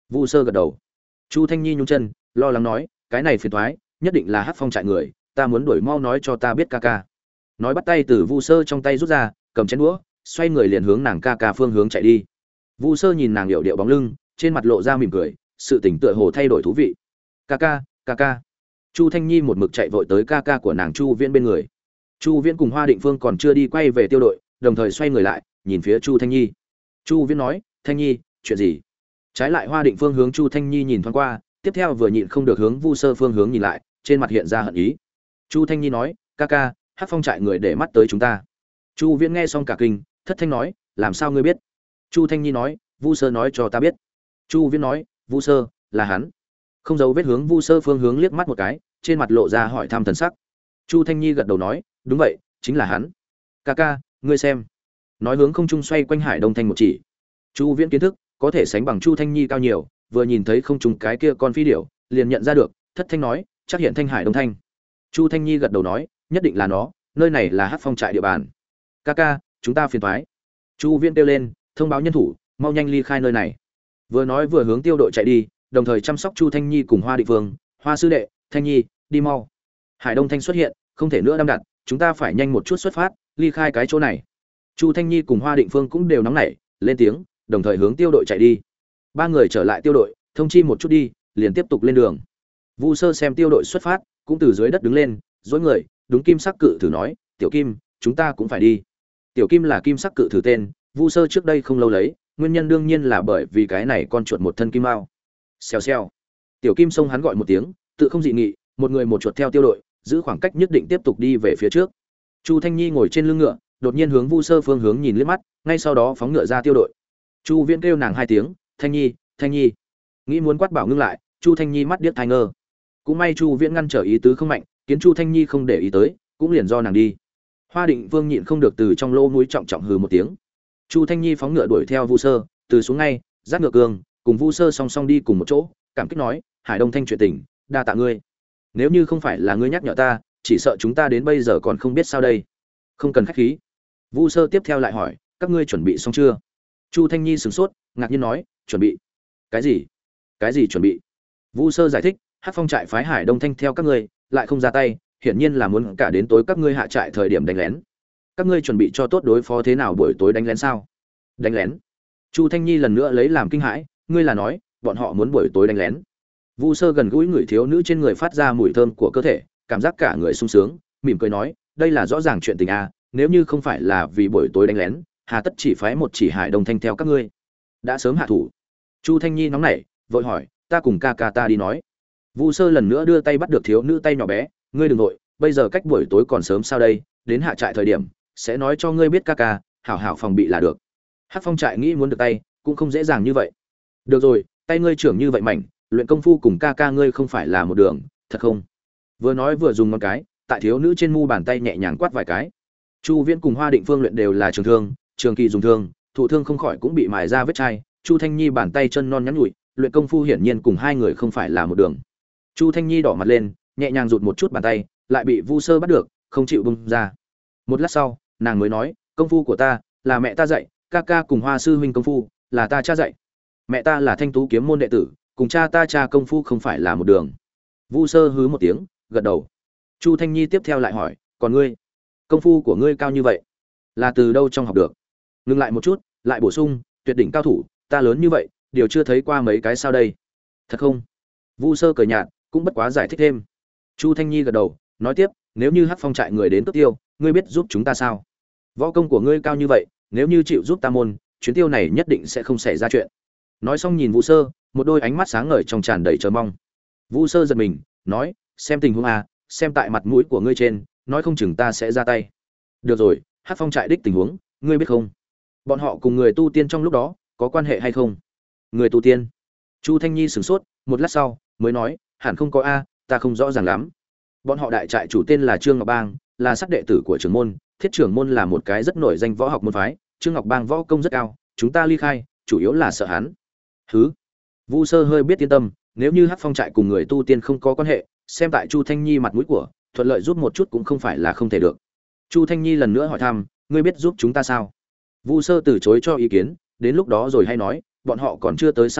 Vu Sơ gật đầu. Chu Thanh Nhi nhún chân, lo lắng nói, cái này phiền toái, nhất định là Hắc Phong trại người, ta muốn đuổi mau nói cho ta biết ca ca. Nói bắt tay từ Vu Sơ trong tay rút ra, cầm chén đũa, xoay người liền hướng nàng ca ca phương hướng chạy đi. Vu Sơ nhìn nàng điệu điệu bóng lưng, trên mặt lộ ra mỉm cười, sự tình tựa hồ thay đổi thú vị. Ca ca, ca ca. Chu Thanh Nhi một mực chạy vội tới ca ca của nàng Chu Viễn bên người. Chu Viễn cùng Hoa Định Phương còn chưa đi quay về tiêu đội, đồng thời xoay người lại, nhìn phía Chu Thanh Nhi. Chu Viễn nói, Thanh Nhi, chuyện gì? Trái lại Hoa Định Phương hướng Chu Thanh Nhi nhìn thoáng qua, tiếp theo vừa nhịn không được hướng Vu Sơ phương hướng nhìn lại, trên mặt hiện ra hận ý. Chu Thanh Nhi nói, ca ca, Hắc Phong trại người để mắt tới chúng ta. Chu Viễn nghe xong cả kinh, thất thanh nói, làm sao ngươi biết? Chu Thanh Nhi nói, Vu Sơ nói cho ta biết. Chu Viễn nói, Vu Sơ, là hắn. Không giấu vết hướng Vu Sơ phương hướng liếc mắt một cái, trên mặt lộ ra hỏi thăm thần sắc. Chu Thanh Nhi gật đầu nói, đúng vậy, chính là hắn. Ca ca, ngươi xem. Nói hướng không trung xoay quanh Hải Đông Thanh một chỉ. Chu Viễn kiến thức có thể sánh bằng Chu Thanh Nhi cao nhiều, vừa nhìn thấy không trung cái kia con phi điểu, liền nhận ra được, thất thanh nói, chắc hiện Thanh Hải Đông Thanh. Chu Thanh Nhi gật đầu nói, nhất định là nó, nơi này là Hắc Phong trại địa bàn. Ca ca, chúng ta phiền toái. Chu Viễn kêu lên, thông báo nhân thủ, mau nhanh ly khai nơi này. Vừa nói vừa hướng tiêu đội chạy đi, đồng thời chăm sóc Chu Thanh Nhi cùng Hoa Định Vương, Hoa sư đệ, Thanh Nhi, đi mau. Hải Đông Thanh xuất hiện, không thể nữa đăm đặt, chúng ta phải nhanh một chút xuất phát, ly khai cái chỗ này. Chu Thanh Nhi cùng Hoa Định Phương cũng đều nóng nảy, lên tiếng, đồng thời hướng tiêu đội chạy đi. Ba người trở lại tiêu đội, thông chi một chút đi, liền tiếp tục lên đường. Vu Sơ xem tiêu đội xuất phát, cũng từ dưới đất đứng lên, dối người, đúng Kim Sắc Cự Thử nói, "Tiểu Kim, chúng ta cũng phải đi." Tiểu Kim là Kim Sắc Cự Thử tên, Vu Sơ trước đây không lâu lấy, nguyên nhân đương nhiên là bởi vì cái này con chuột một thân kim mao. Xèo xèo. Tiểu Kim xông hắn gọi một tiếng, tự không dị nghị, một người một chuột theo tiêu đội, giữ khoảng cách nhất định tiếp tục đi về phía trước. Chu Thanh Nhi ngồi trên lưng ngựa, đột nhiên hướng Vu Sơ phương hướng nhìn liếc mắt, ngay sau đó phóng ngựa ra tiêu đội. Chu Viễn kêu nàng hai tiếng, "Thanh Nhi, Thanh Nhi." Nghĩ muốn quát bảo ngưng lại, Chu Thanh Nhi mắt điếc tai ngơ. Cũng may Chu Viễn ngăn trở ý tứ không mạnh, khiến Chu Thanh Nhi không để ý tới, cũng liền do nàng đi. Hoa Định Vương nhịn không được từ trong lỗ mũi trọng trọng hừ một tiếng. Chu Thanh Nhi phóng ngựa đuổi theo Vu Sơ, từ xuống ngay, dắt ngựa cương, cùng Vu Sơ song song đi cùng một chỗ, cảm kích nói, "Hải Đông Thanh chuyện tình, đa tạ ngươi. Nếu như không phải là ngươi nhắc nhở ta, chỉ sợ chúng ta đến bây giờ còn không biết sao đây." Không cần khách khí. Vu Sơ tiếp theo lại hỏi, "Các ngươi chuẩn bị xong chưa?" Chu Thanh Nhi sửng sốt, ngạc nhiên nói, "Chuẩn bị? Cái gì? Cái gì chuẩn bị?" Vu Sơ giải thích, "Hắc Phong trại phái Hải Đông Thanh theo các ngươi, lại không ra tay, hiển nhiên là muốn cả đến tối các ngươi hạ trại thời điểm đánh lén. Các ngươi chuẩn bị cho tốt đối phó thế nào buổi tối đánh lén sao?" "Đánh lén?" Chu Thanh Nhi lần nữa lấy làm kinh hãi, "Ngươi là nói, bọn họ muốn buổi tối đánh lén?" Vu Sơ gần gũi người thiếu nữ trên người phát ra mùi thơm của cơ thể, cảm giác cả người sung sướng, mỉm cười nói, "Đây là rõ ràng chuyện tình a, nếu như không phải là vì buổi tối đánh lén, hà tất chỉ phái một chỉ Hải Đông Thanh theo các ngươi? Đã sớm hạ thủ." Chu Thanh Nhi nóng nảy, vội hỏi, "Ta cùng ca ca ta đi nói." Vu Sơ lần nữa đưa tay bắt được thiếu nữ tay nhỏ bé, "Ngươi đừng nội, bây giờ cách buổi tối còn sớm sao đây, đến hạ trại thời điểm sẽ nói cho ngươi biết ca ca, hảo hảo phòng bị là được. Hắc Phong trại nghĩ muốn được tay, cũng không dễ dàng như vậy." "Được rồi, tay ngươi trưởng như vậy mảnh, luyện công phu cùng ca ca ngươi không phải là một đường, thật không?" Vừa nói vừa dùng ngón cái, tại thiếu nữ trên mu bàn tay nhẹ nhàng quát vài cái. Chu Viễn cùng Hoa Định Phương luyện đều là trường thương, trường kỳ dùng thương, thụ thương không khỏi cũng bị mài ra vết chai. Chu Thanh Nhi bàn tay chân non nhắn nhủi, luyện công phu hiển nhiên cùng hai người không phải là một đường. Chu Thanh Nhi đỏ mặt lên, nhẹ nhàng rụt một chút bàn tay, lại bị Vu Sơ bắt được, không chịu buông ra. Một lát sau, nàng mới nói, "Công phu của ta là mẹ ta dạy, ca ca cùng Hoa sư huynh công phu là ta cha dạy. Mẹ ta là Thanh Tú kiếm môn đệ tử, cùng cha ta cha công phu không phải là một đường." Vu Sơ hứ một tiếng, gật đầu. Chu Thanh Nhi tiếp theo lại hỏi, "Còn ngươi, công phu của ngươi cao như vậy, là từ đâu trong học được?" Ngừng lại một chút, lại bổ sung, "Tuyệt đỉnh cao thủ, ta lớn như vậy, điều chưa thấy qua mấy cái sao đây." "Thật không?" Vu Sơ cười nhạt, cũng bất quá giải thích thêm. Chu Thanh Nhi gật đầu, nói tiếp, "Nếu như Hắc Phong trại người đến cướp tiêu, ngươi biết giúp chúng ta sao? Võ công của ngươi cao như vậy, nếu như chịu giúp ta môn, chuyến tiêu này nhất định sẽ không xảy ra chuyện." Nói xong nhìn Vu Sơ, một đôi ánh mắt sáng ngời trong tràn đầy chờ mong. Vu Sơ giật mình, nói, "Xem tình huống à, xem tại mặt mũi của ngươi trên, nói không chừng ta sẽ ra tay." "Được rồi, Hắc Phong trại đích tình huống, ngươi biết không? Bọn họ cùng người tu tiên trong lúc đó có quan hệ hay không?" "Người tu tiên?" Chu Thanh Nhi sửng sốt, một lát sau mới nói, "Hẳn không có a, ta không rõ ràng lắm. Bọn họ đại trại chủ tên là Trương Ngọc Bang, là sát đệ tử của trưởng môn, Thiết trưởng môn là một cái rất nổi danh võ học môn phái, Trương Ngọc Bang võ công rất cao, chúng ta ly khai, chủ yếu là sợ hắn." "Hứ?" Vu Sơ hơi biết yên tâm, nếu như Hắc Phong trại cùng người tu tiên không có quan hệ, xem tại Chu Thanh Nhi mặt mũi của, thuận lợi giúp một chút cũng không phải là không thể được. Chu Thanh Nhi lần nữa hỏi thăm, "Ngươi biết giúp chúng ta sao?" Vu Sơ từ chối cho ý kiến, "Đến lúc đó rồi hay nói, bọn họ còn chưa tới sao đây,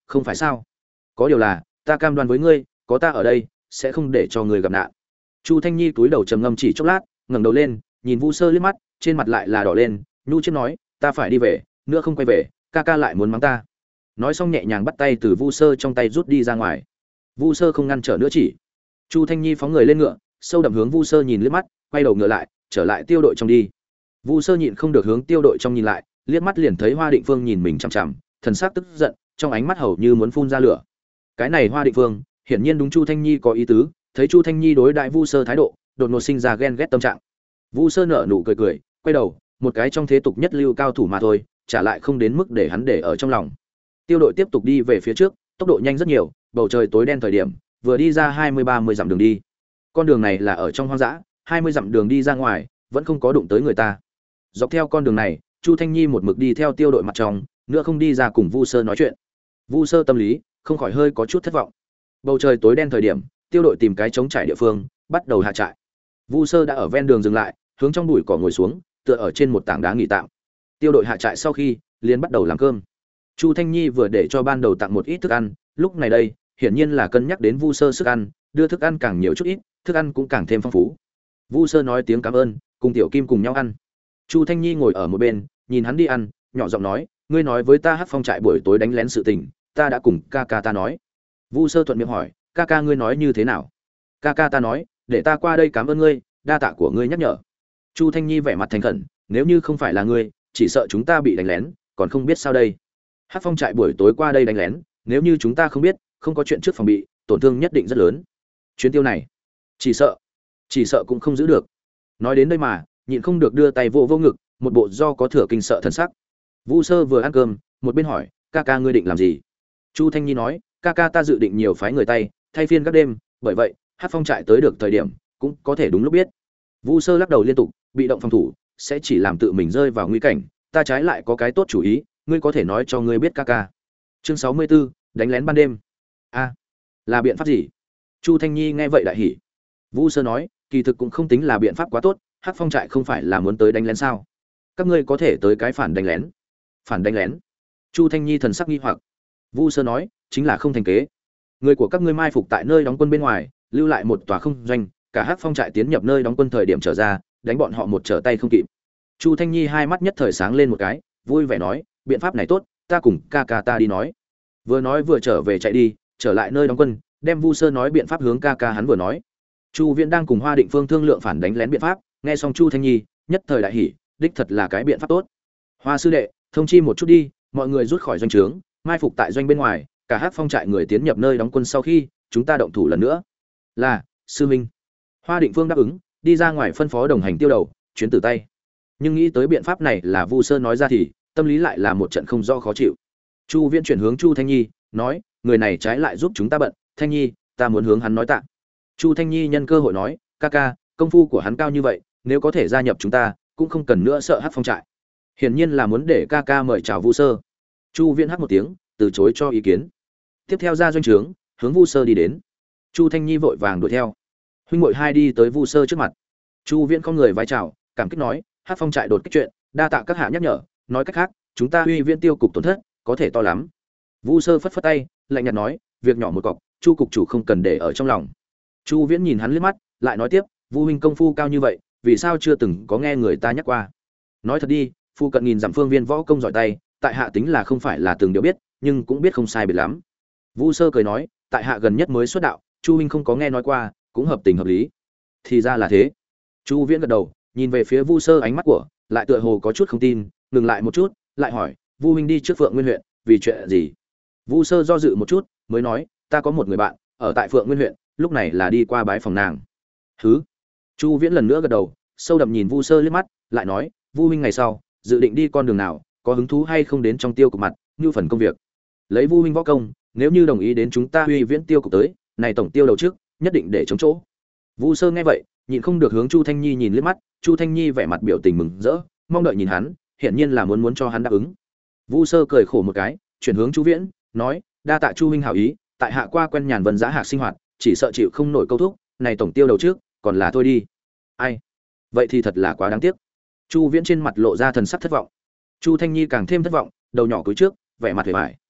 không phải sao? Có điều là, ta cam đoan với ngươi, có ta ở đây, sẽ không để cho ngươi gặp nạn. Chu Thanh Nhi túi đầu trầm ngâm chỉ chốc lát, ngẩng đầu lên, nhìn Vu Sơ liếc mắt, trên mặt lại là đỏ lên, nhu chiếc nói, ta phải đi về, nữa không quay về, ca ca lại muốn mắng ta. Nói xong nhẹ nhàng bắt tay từ Vu Sơ trong tay rút đi ra ngoài. Vu Sơ không ngăn trở nữa chỉ. Chu Thanh Nhi phóng người lên ngựa, sâu đậm hướng Vu Sơ nhìn liếc mắt, quay đầu ngựa lại, trở lại tiêu đội trong đi. Vu Sơ nhịn không được hướng tiêu đội trong nhìn lại, liếc mắt liền thấy Hoa Định Phương nhìn mình chằm chằm, thần sắc tức giận, trong ánh mắt hầu như muốn phun ra lửa. Cái này Hoa Định Phương, hiển nhiên đúng Chu Thanh Nhi có ý tứ, thấy Chu Thanh Nhi đối đại Vu Sơ thái độ, đột ngột sinh ra ghen ghét tâm trạng. Vu Sơ nở nụ cười cười, quay đầu, một cái trong thế tục nhất lưu cao thủ mà thôi, trả lại không đến mức để hắn để ở trong lòng. Tiêu đội tiếp tục đi về phía trước, tốc độ nhanh rất nhiều, bầu trời tối đen thời điểm, vừa đi ra hai mươi ba mươi dặm đường đi. Con đường này là ở trong hoang dã, hai mươi dặm đường đi ra ngoài, vẫn không có đụng tới người ta. Dọc theo con đường này, Chu Thanh Nhi một mực đi theo tiêu đội mặt trong, nữa không đi ra cùng Vu Sơ nói chuyện. Vu Sơ tâm lý không khỏi hơi có chút thất vọng. Bầu trời tối đen thời điểm, tiêu đội tìm cái trống trải địa phương, bắt đầu hạ trại. Vu Sơ đã ở ven đường dừng lại, hướng trong bụi cỏ ngồi xuống, tựa ở trên một tảng đá nghỉ tạm. Tiêu đội hạ trại sau khi, liền bắt đầu làm cơm. Chu Thanh Nhi vừa để cho ban đầu tặng một ít thức ăn, lúc này đây, hiển nhiên là cân nhắc đến Vu Sơ sức ăn, đưa thức ăn càng nhiều chút ít, thức ăn cũng càng thêm phong phú. Vu Sơ nói tiếng cảm ơn, cùng Tiểu Kim cùng nhau ăn. Chu Thanh Nhi ngồi ở một bên, nhìn hắn đi ăn, nhỏ giọng nói, ngươi nói với ta Hắc Phong trại buổi tối đánh lén sự tình, ta đã cùng ca ca ta nói. Vu Sơ thuận miệng hỏi, ca ca ngươi nói như thế nào? Ca ca ta nói, để ta qua đây cảm ơn ngươi, đa tạ của ngươi nhắc nhở. Chu Thanh Nhi vẻ mặt thành khẩn, nếu như không phải là ngươi, chỉ sợ chúng ta bị đánh lén, còn không biết sao đây. Hắc Phong trại buổi tối qua đây đánh lén, nếu như chúng ta không biết, không có chuyện trước phòng bị, tổn thương nhất định rất lớn. Chuyến tiêu này, chỉ sợ, chỉ sợ cũng không giữ được. Nói đến đây mà, nhịn không được đưa tay vô vô ngực, một bộ do có thừa kinh sợ thần sắc. Vu Sơ vừa ăn cơm, một bên hỏi, ca ca ngươi định làm gì? Chu Thanh Nhi nói, ca ca ta dự định nhiều phái người tay, thay phiên các đêm, bởi vậy, Hắc Phong trại tới được thời điểm, cũng có thể đúng lúc biết. Vu Sơ lắc đầu liên tục, bị động phòng thủ, sẽ chỉ làm tự mình rơi vào nguy cảnh, ta trái lại có cái tốt chủ ý, ngươi có thể nói cho ngươi biết ca ca. Chương sáu mươi 64, đánh lén ban đêm. A, là biện pháp gì? Chu Thanh Nhi nghe vậy đại hỉ. Vu Sơ nói, kỳ thực cũng không tính là biện pháp quá tốt, Hắc Phong trại không phải là muốn tới đánh lén sao? Các ngươi có thể tới cái phản đánh lén. Phản đánh lén? Chu Thanh Nhi thần sắc nghi hoặc. Vu Sơ nói, chính là không thành kế. Người của các ngươi mai phục tại nơi đóng quân bên ngoài, lưu lại một tòa không doanh, cả Hắc Phong trại tiến nhập nơi đóng quân thời điểm trở ra, đánh bọn họ một trở tay không kịp. Chu Thanh Nhi hai mắt nhất thời sáng lên một cái, vui vẻ nói, biện pháp này tốt, ta cùng ca ca ta đi nói. Vừa nói vừa trở về chạy đi, trở lại nơi đóng quân, đem Vu Sơ nói biện pháp hướng ca ca hắn vừa nói. Chu Viễn đang cùng Hoa Định Phương thương lượng phản đánh lén biện pháp, nghe xong Chu Thanh Nhi, nhất thời đại hỉ, đích thật là cái biện pháp tốt. Hoa sư đệ, thông chi một chút đi, mọi người rút khỏi doanh trướng, mai phục tại doanh bên ngoài, cả Hắc Phong trại người tiến nhập nơi đóng quân sau khi, chúng ta động thủ lần nữa. Là, sư minh. Hoa Định Phương đáp ứng, đi ra ngoài phân phó đồng hành tiêu đầu, chuyến từ tay. Nhưng nghĩ tới biện pháp này là Vu Sơ nói ra thì, tâm lý lại là một trận không do khó chịu. Chu Viễn chuyển hướng Chu Thanh Nhi, nói, người này trái lại giúp chúng ta bận, Thanh Nhi, ta muốn hướng hắn nói tạ. Chu Thanh Nhi nhân cơ hội nói, ca ca, công phu của hắn cao như vậy, nếu có thể gia nhập chúng ta, cũng không cần nữa sợ Hắc Phong trại. Hiển nhiên là muốn để ca ca mời chào Vu Sơ. Chu Viễn hắc một tiếng, từ chối cho ý kiến. Tiếp theo ra doanh trướng, hướng Vu Sơ đi đến. Chu Thanh Nhi vội vàng đuổi theo. Huynh muội hai đi tới Vu Sơ trước mặt. Chu Viễn không người vái chào, cảm kích nói, Hắc Phong trại đột kích chuyện, đa tạ các hạ nhắc nhở, nói cách khác, chúng ta Huy Viễn tiêu cục tổn thất, có thể to lắm. Vu Sơ phất phất tay, lạnh nhạt nói, việc nhỏ một cọc, Chu cục chủ không cần để ở trong lòng. Chu Viễn nhìn hắn liếc mắt, lại nói tiếp, Vu huynh công phu cao như vậy, vì sao chưa từng có nghe người ta nhắc qua? Nói thật đi, phu cận nghìn dặm phương viên võ công giỏi tay, tại hạ tính là không phải là từng điều biết, nhưng cũng biết không sai biệt lắm. Vu Sơ cười nói, tại hạ gần nhất mới xuất đạo, Chu huynh không có nghe nói qua, cũng hợp tình hợp lý. Thì ra là thế. Chu Viễn gật đầu, nhìn về phía Vu Sơ ánh mắt của, lại tựa hồ có chút không tin, ngừng lại một chút, lại hỏi, Vu huynh đi trước Phượng Nguyên huyện, vì chuyện gì? Vu Sơ do dự một chút, mới nói, ta có một người bạn, ở tại Phượng Nguyên huyện, lúc này là đi qua bái phòng nàng. Hứ. Chu Viễn lần nữa gật đầu, sâu đậm nhìn Vu Sơ liếc mắt, lại nói, Vu huynh ngày sau, dự định đi con đường nào, có hứng thú hay không đến trong tiêu cục mặt, như phần công việc. Lấy Vu huynh võ công, nếu như đồng ý đến chúng ta Huy Viễn tiêu cục tới, này tổng tiêu đầu trước, nhất định để chống chỗ. Vu Sơ nghe vậy, nhịn không được hướng Chu Thanh Nhi nhìn liếc mắt, Chu Thanh Nhi vẻ mặt biểu tình mừng rỡ, mong đợi nhìn hắn, hiển nhiên là muốn muốn cho hắn đáp ứng. Vu Sơ cười khổ một cái, chuyển hướng Chu Viễn, nói, đa tạ Chu huynh hảo ý, tại hạ qua quen nhàn vân giá hạc sinh hoạt, chỉ sợ chịu không nổi câu thúc, này tổng tiêu đầu trước, còn là thôi đi. Ai? Vậy thì thật là quá đáng tiếc. Chu Viễn trên mặt lộ ra thần sắc thất vọng. Chu Thanh Nhi càng thêm thất vọng, đầu nhỏ cúi trước, vẻ mặt vẻ vải.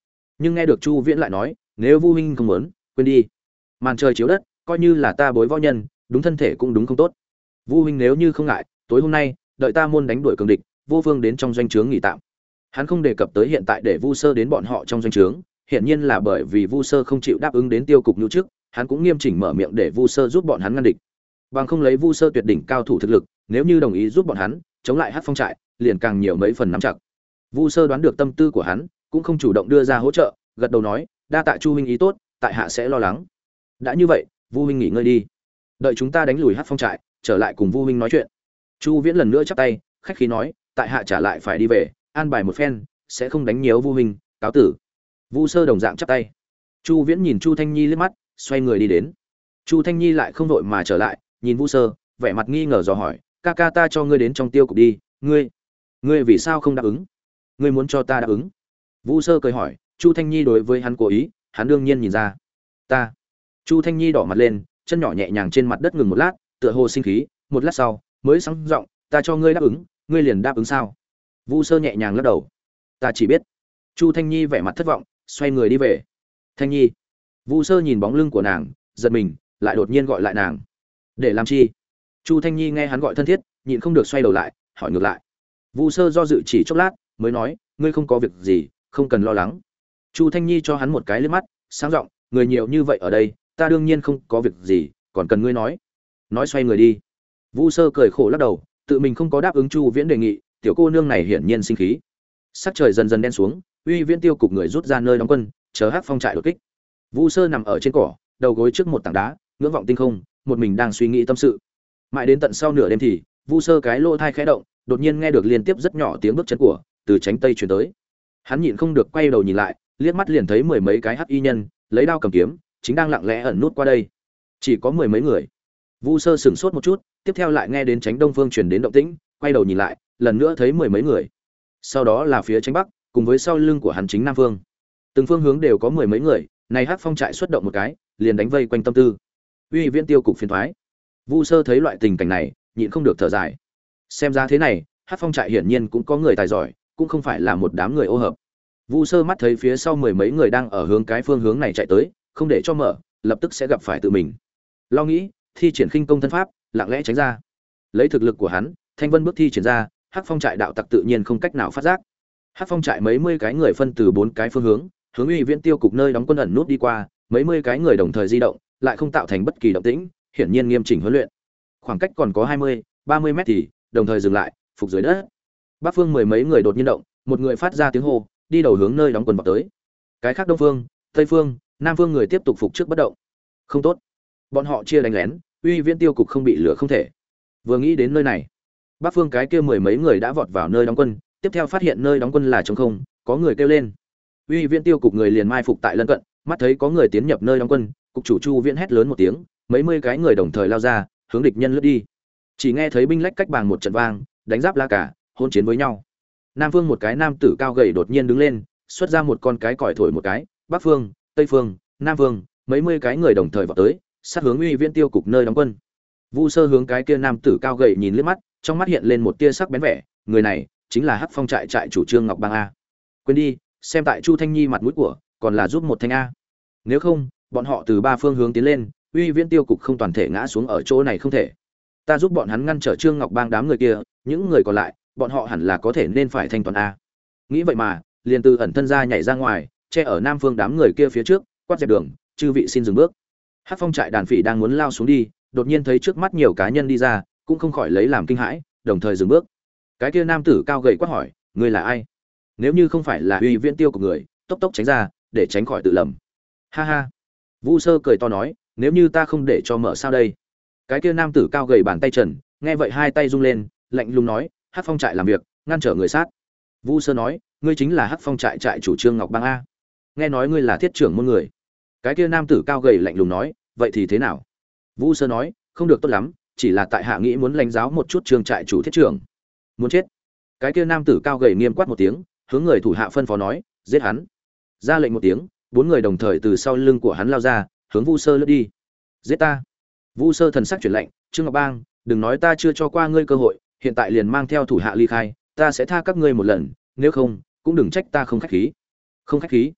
nhưng nghe được Chu Viễn lại nói, nếu Vu huynh không muốn, quên đi. Màn trời chiếu đất, coi như là ta bối võ nhân, đúng thân thể cũng đúng không tốt. Vu huynh nếu như không ngại, tối hôm nay, đợi ta môn đánh đuổi cường địch, Vô Vương đến trong doanh trướng nghỉ tạm. Hắn không đề cập tới hiện tại để Vu Sơ đến bọn họ trong doanh trướng, hiện nhiên là bởi vì Vu Sơ không chịu đáp ứng đến tiêu cục nhu trước, hắn cũng nghiêm chỉnh mở miệng để Vu Sơ giúp bọn hắn ngăn địch. Bằng không lấy Vu Sơ tuyệt đỉnh cao thủ thực lực, nếu như đồng ý giúp bọn hắn chống lại Hắc Phong trại, liền càng nhiều mấy phần nắm chặt. Vu Sơ đoán được tâm tư của hắn, cũng không chủ động đưa ra hỗ trợ, gật đầu nói, đa tạ Chu huynh ý tốt, tại hạ sẽ lo lắng. Đã như vậy, Vu huynh nghỉ ngơi đi, đợi chúng ta đánh lùi Hắc Phong trại, trở lại cùng Vu huynh nói chuyện. Chu Viễn lần nữa chắp tay, khách khí nói, tại hạ trả lại phải đi về, an bài một phen, sẽ không đánh nhiều Vu huynh, cáo tử. Vu Sơ đồng dạng chắp tay. Chu Viễn nhìn Chu Thanh Nhi liếc mắt, xoay người đi đến. Chu Thanh Nhi lại không đội mà trở lại, nhìn Vu Sơ, vẻ mặt nghi ngờ dò hỏi, ca ca ta cho ngươi đến trong tiêu cục đi, ngươi, ngươi vì sao không đáp ứng? Ngươi muốn cho ta đáp ứng? Vu Sơ cười hỏi, Chu Thanh Nhi đối với hắn cố ý, hắn đương nhiên nhìn ra. Ta. Chu Thanh Nhi đỏ mặt lên, chân nhỏ nhẹ nhàng trên mặt đất ngừng một lát, tựa hồ sinh khí, một lát sau, mới sáng giọng, ta cho ngươi đáp ứng, ngươi liền đáp ứng sao? Vu Sơ nhẹ nhàng lắc đầu. Ta chỉ biết. Chu Thanh Nhi vẻ mặt thất vọng, xoay người đi về. Thanh Nhi. Vu Sơ nhìn bóng lưng của nàng, giật mình, lại đột nhiên gọi lại nàng. Để làm chi? Chu Thanh Nhi nghe hắn gọi thân thiết, nhịn không được xoay đầu lại, hỏi ngược lại. Vu Sơ do dự chỉ chốc lát, mới nói, ngươi không có việc gì, không cần lo lắng. Chu Thanh Nhi cho hắn một cái liếc mắt, sáng giọng, người nhiều như vậy ở đây, ta đương nhiên không có việc gì, còn cần ngươi nói. Nói xoay người đi. Vu Sơ cười khổ lắc đầu, tự mình không có đáp ứng Chu Viễn đề nghị, tiểu cô nương này hiển nhiên sinh khí. Sắc trời dần dần đen xuống, Uy Viễn tiêu cục người rút ra nơi đóng quân, chờ Hắc Phong trại đột kích. Vu Sơ nằm ở trên cỏ, đầu gối trước một tảng đá, ngưỡng vọng tinh không, một mình đang suy nghĩ tâm sự. Mãi đến tận sau nửa đêm thì, Vu Sơ cái lỗ thai khẽ động, đột nhiên nghe được liên tiếp rất nhỏ tiếng bước chân của từ tránh tây truyền tới. Hắn nhịn không được quay đầu nhìn lại, liếc mắt liền thấy mười mấy cái hắc y nhân, lấy đao cầm kiếm, chính đang lặng lẽ ẩn nút qua đây. Chỉ có mười mấy người. Vu Sơ sững sốt một chút, tiếp theo lại nghe đến tránh đông phương truyền đến động tĩnh, quay đầu nhìn lại, lần nữa thấy mười mấy người. Sau đó là phía tránh bắc, cùng với sau lưng của hắn chính nam phương. Từng phương hướng đều có mười mấy người, này Hắc Phong trại xuất động một cái, liền đánh vây quanh tâm tư. Uy Viễn tiêu cục phiền toái. Vu Sơ thấy loại tình cảnh này, nhịn không được thở dài. Xem ra thế này, Hắc Phong trại hiển nhiên cũng có người tài giỏi, cũng không phải là một đám người ô hợp. Vu Sơ mắt thấy phía sau mười mấy người đang ở hướng cái phương hướng này chạy tới, không để cho mở, lập tức sẽ gặp phải tự mình. Lo nghĩ, thi triển khinh công thân pháp, lặng lẽ tránh ra. Lấy thực lực của hắn, Thanh Vân bước thi triển ra, Hắc Phong trại đạo tặc tự nhiên không cách nào phát giác. Hắc Phong trại mấy mươi cái người phân từ bốn cái phương hướng, hướng Uy Viễn tiêu cục nơi đóng quân ẩn nút đi qua, mấy mươi cái người đồng thời di động, lại không tạo thành bất kỳ động tĩnh, hiển nhiên nghiêm chỉnh huấn luyện. Khoảng cách còn có hai mươi, ba mươi mét thì đồng thời dừng lại, phục dưới đất. Bắc phương mười mấy người đột nhiên động, một người phát ra tiếng hô, đi đầu hướng nơi đóng quân vào tới. Cái khác đông phương, tây phương, nam phương người tiếp tục phục trước bất động. Không tốt, bọn họ chia đánh lén, Uy Viễn tiêu cục không bị lửa không thể. Vừa nghĩ đến nơi này, Bắc phương cái kia mười mấy người đã vọt vào nơi đóng quân, tiếp theo phát hiện nơi đóng quân là trống không, có người kêu lên. Uy Viễn tiêu cục người liền mai phục tại lân cận, mắt thấy có người tiến nhập nơi đóng quân, cục chủ Chu Viễn hét lớn một tiếng, mấy mươi cái người đồng thời lao ra, hướng địch nhân lướt đi. Chỉ nghe thấy binh lách cách bàng một trận vang, đánh giáp la cả, hôn chiến với nhau. Nam phương một cái nam tử cao gầy đột nhiên đứng lên, xuất ra một con cái còi thổi một cái, Bắc phương, Tây phương, Nam phương, mấy mươi cái người đồng thời vọt tới, sát hướng Uy Viễn tiêu cục nơi đóng quân. Vu Sơ hướng cái kia nam tử cao gầy nhìn liếc mắt, trong mắt hiện lên một tia sắc bén vẻ, người này chính là Hắc Phong trại trại chủ Trương Ngọc Bang a. Quên đi, xem tại Chu Thanh Nhi mặt mũi của, còn là giúp một thanh a. Nếu không, bọn họ từ ba phương hướng tiến lên, Uy Viễn tiêu cục không toàn thể ngã xuống ở chỗ này không thể. Ta giúp bọn hắn ngăn trở Trương Ngọc Bang đám người kia, những người còn lại, bọn họ hẳn là có thể nên phải thanh toàn a. Nghĩ vậy mà, liền từ ẩn thân ra nhảy ra ngoài, che ở nam phương đám người kia phía trước, quát dẹp đường, chư vị xin dừng bước. Hắc Phong trại đàn phỉ đang muốn lao xuống đi, đột nhiên thấy trước mắt nhiều cá nhân đi ra, cũng không khỏi lấy làm kinh hãi, đồng thời dừng bước. Cái kia nam tử cao gầy quát hỏi, ngươi là ai? Nếu như không phải là Uy Viễn tiêu của người, tốc tốc tránh ra, để tránh khỏi tự lầm. Ha ha. Vu Sơ cười to nói, nếu như ta không để cho mở sao đây? Cái kia nam tử cao gầy bàn tay trần, nghe vậy hai tay rung lên, lạnh lùng nói, Hắc Phong trại làm việc, ngăn trở người sát. Vu Sơ nói, ngươi chính là Hắc Phong trại trại chủ Trương Ngọc Bang a. Nghe nói ngươi là thiết trưởng môn người. Cái kia nam tử cao gầy lạnh lùng nói, vậy thì thế nào? Vu Sơ nói, không được tốt lắm, chỉ là tại hạ nghĩ muốn lãnh giáo một chút Trương trại chủ thiết trưởng. Muốn chết? Cái kia nam tử cao gầy nghiêm quát một tiếng, hướng người thủ hạ phân phó nói, giết hắn. Ra lệnh một tiếng, bốn người đồng thời từ sau lưng của hắn lao ra, hướng Vu Sơ lướt đi. Giết ta! Vu Sơ thần sắc chuyển lạnh, Trương Ngọc Bang, đừng nói ta chưa cho qua ngươi cơ hội, hiện tại liền mang theo thủ hạ ly khai, ta sẽ tha các ngươi một lần, nếu không, cũng đừng trách ta không khách khí. Không khách khí?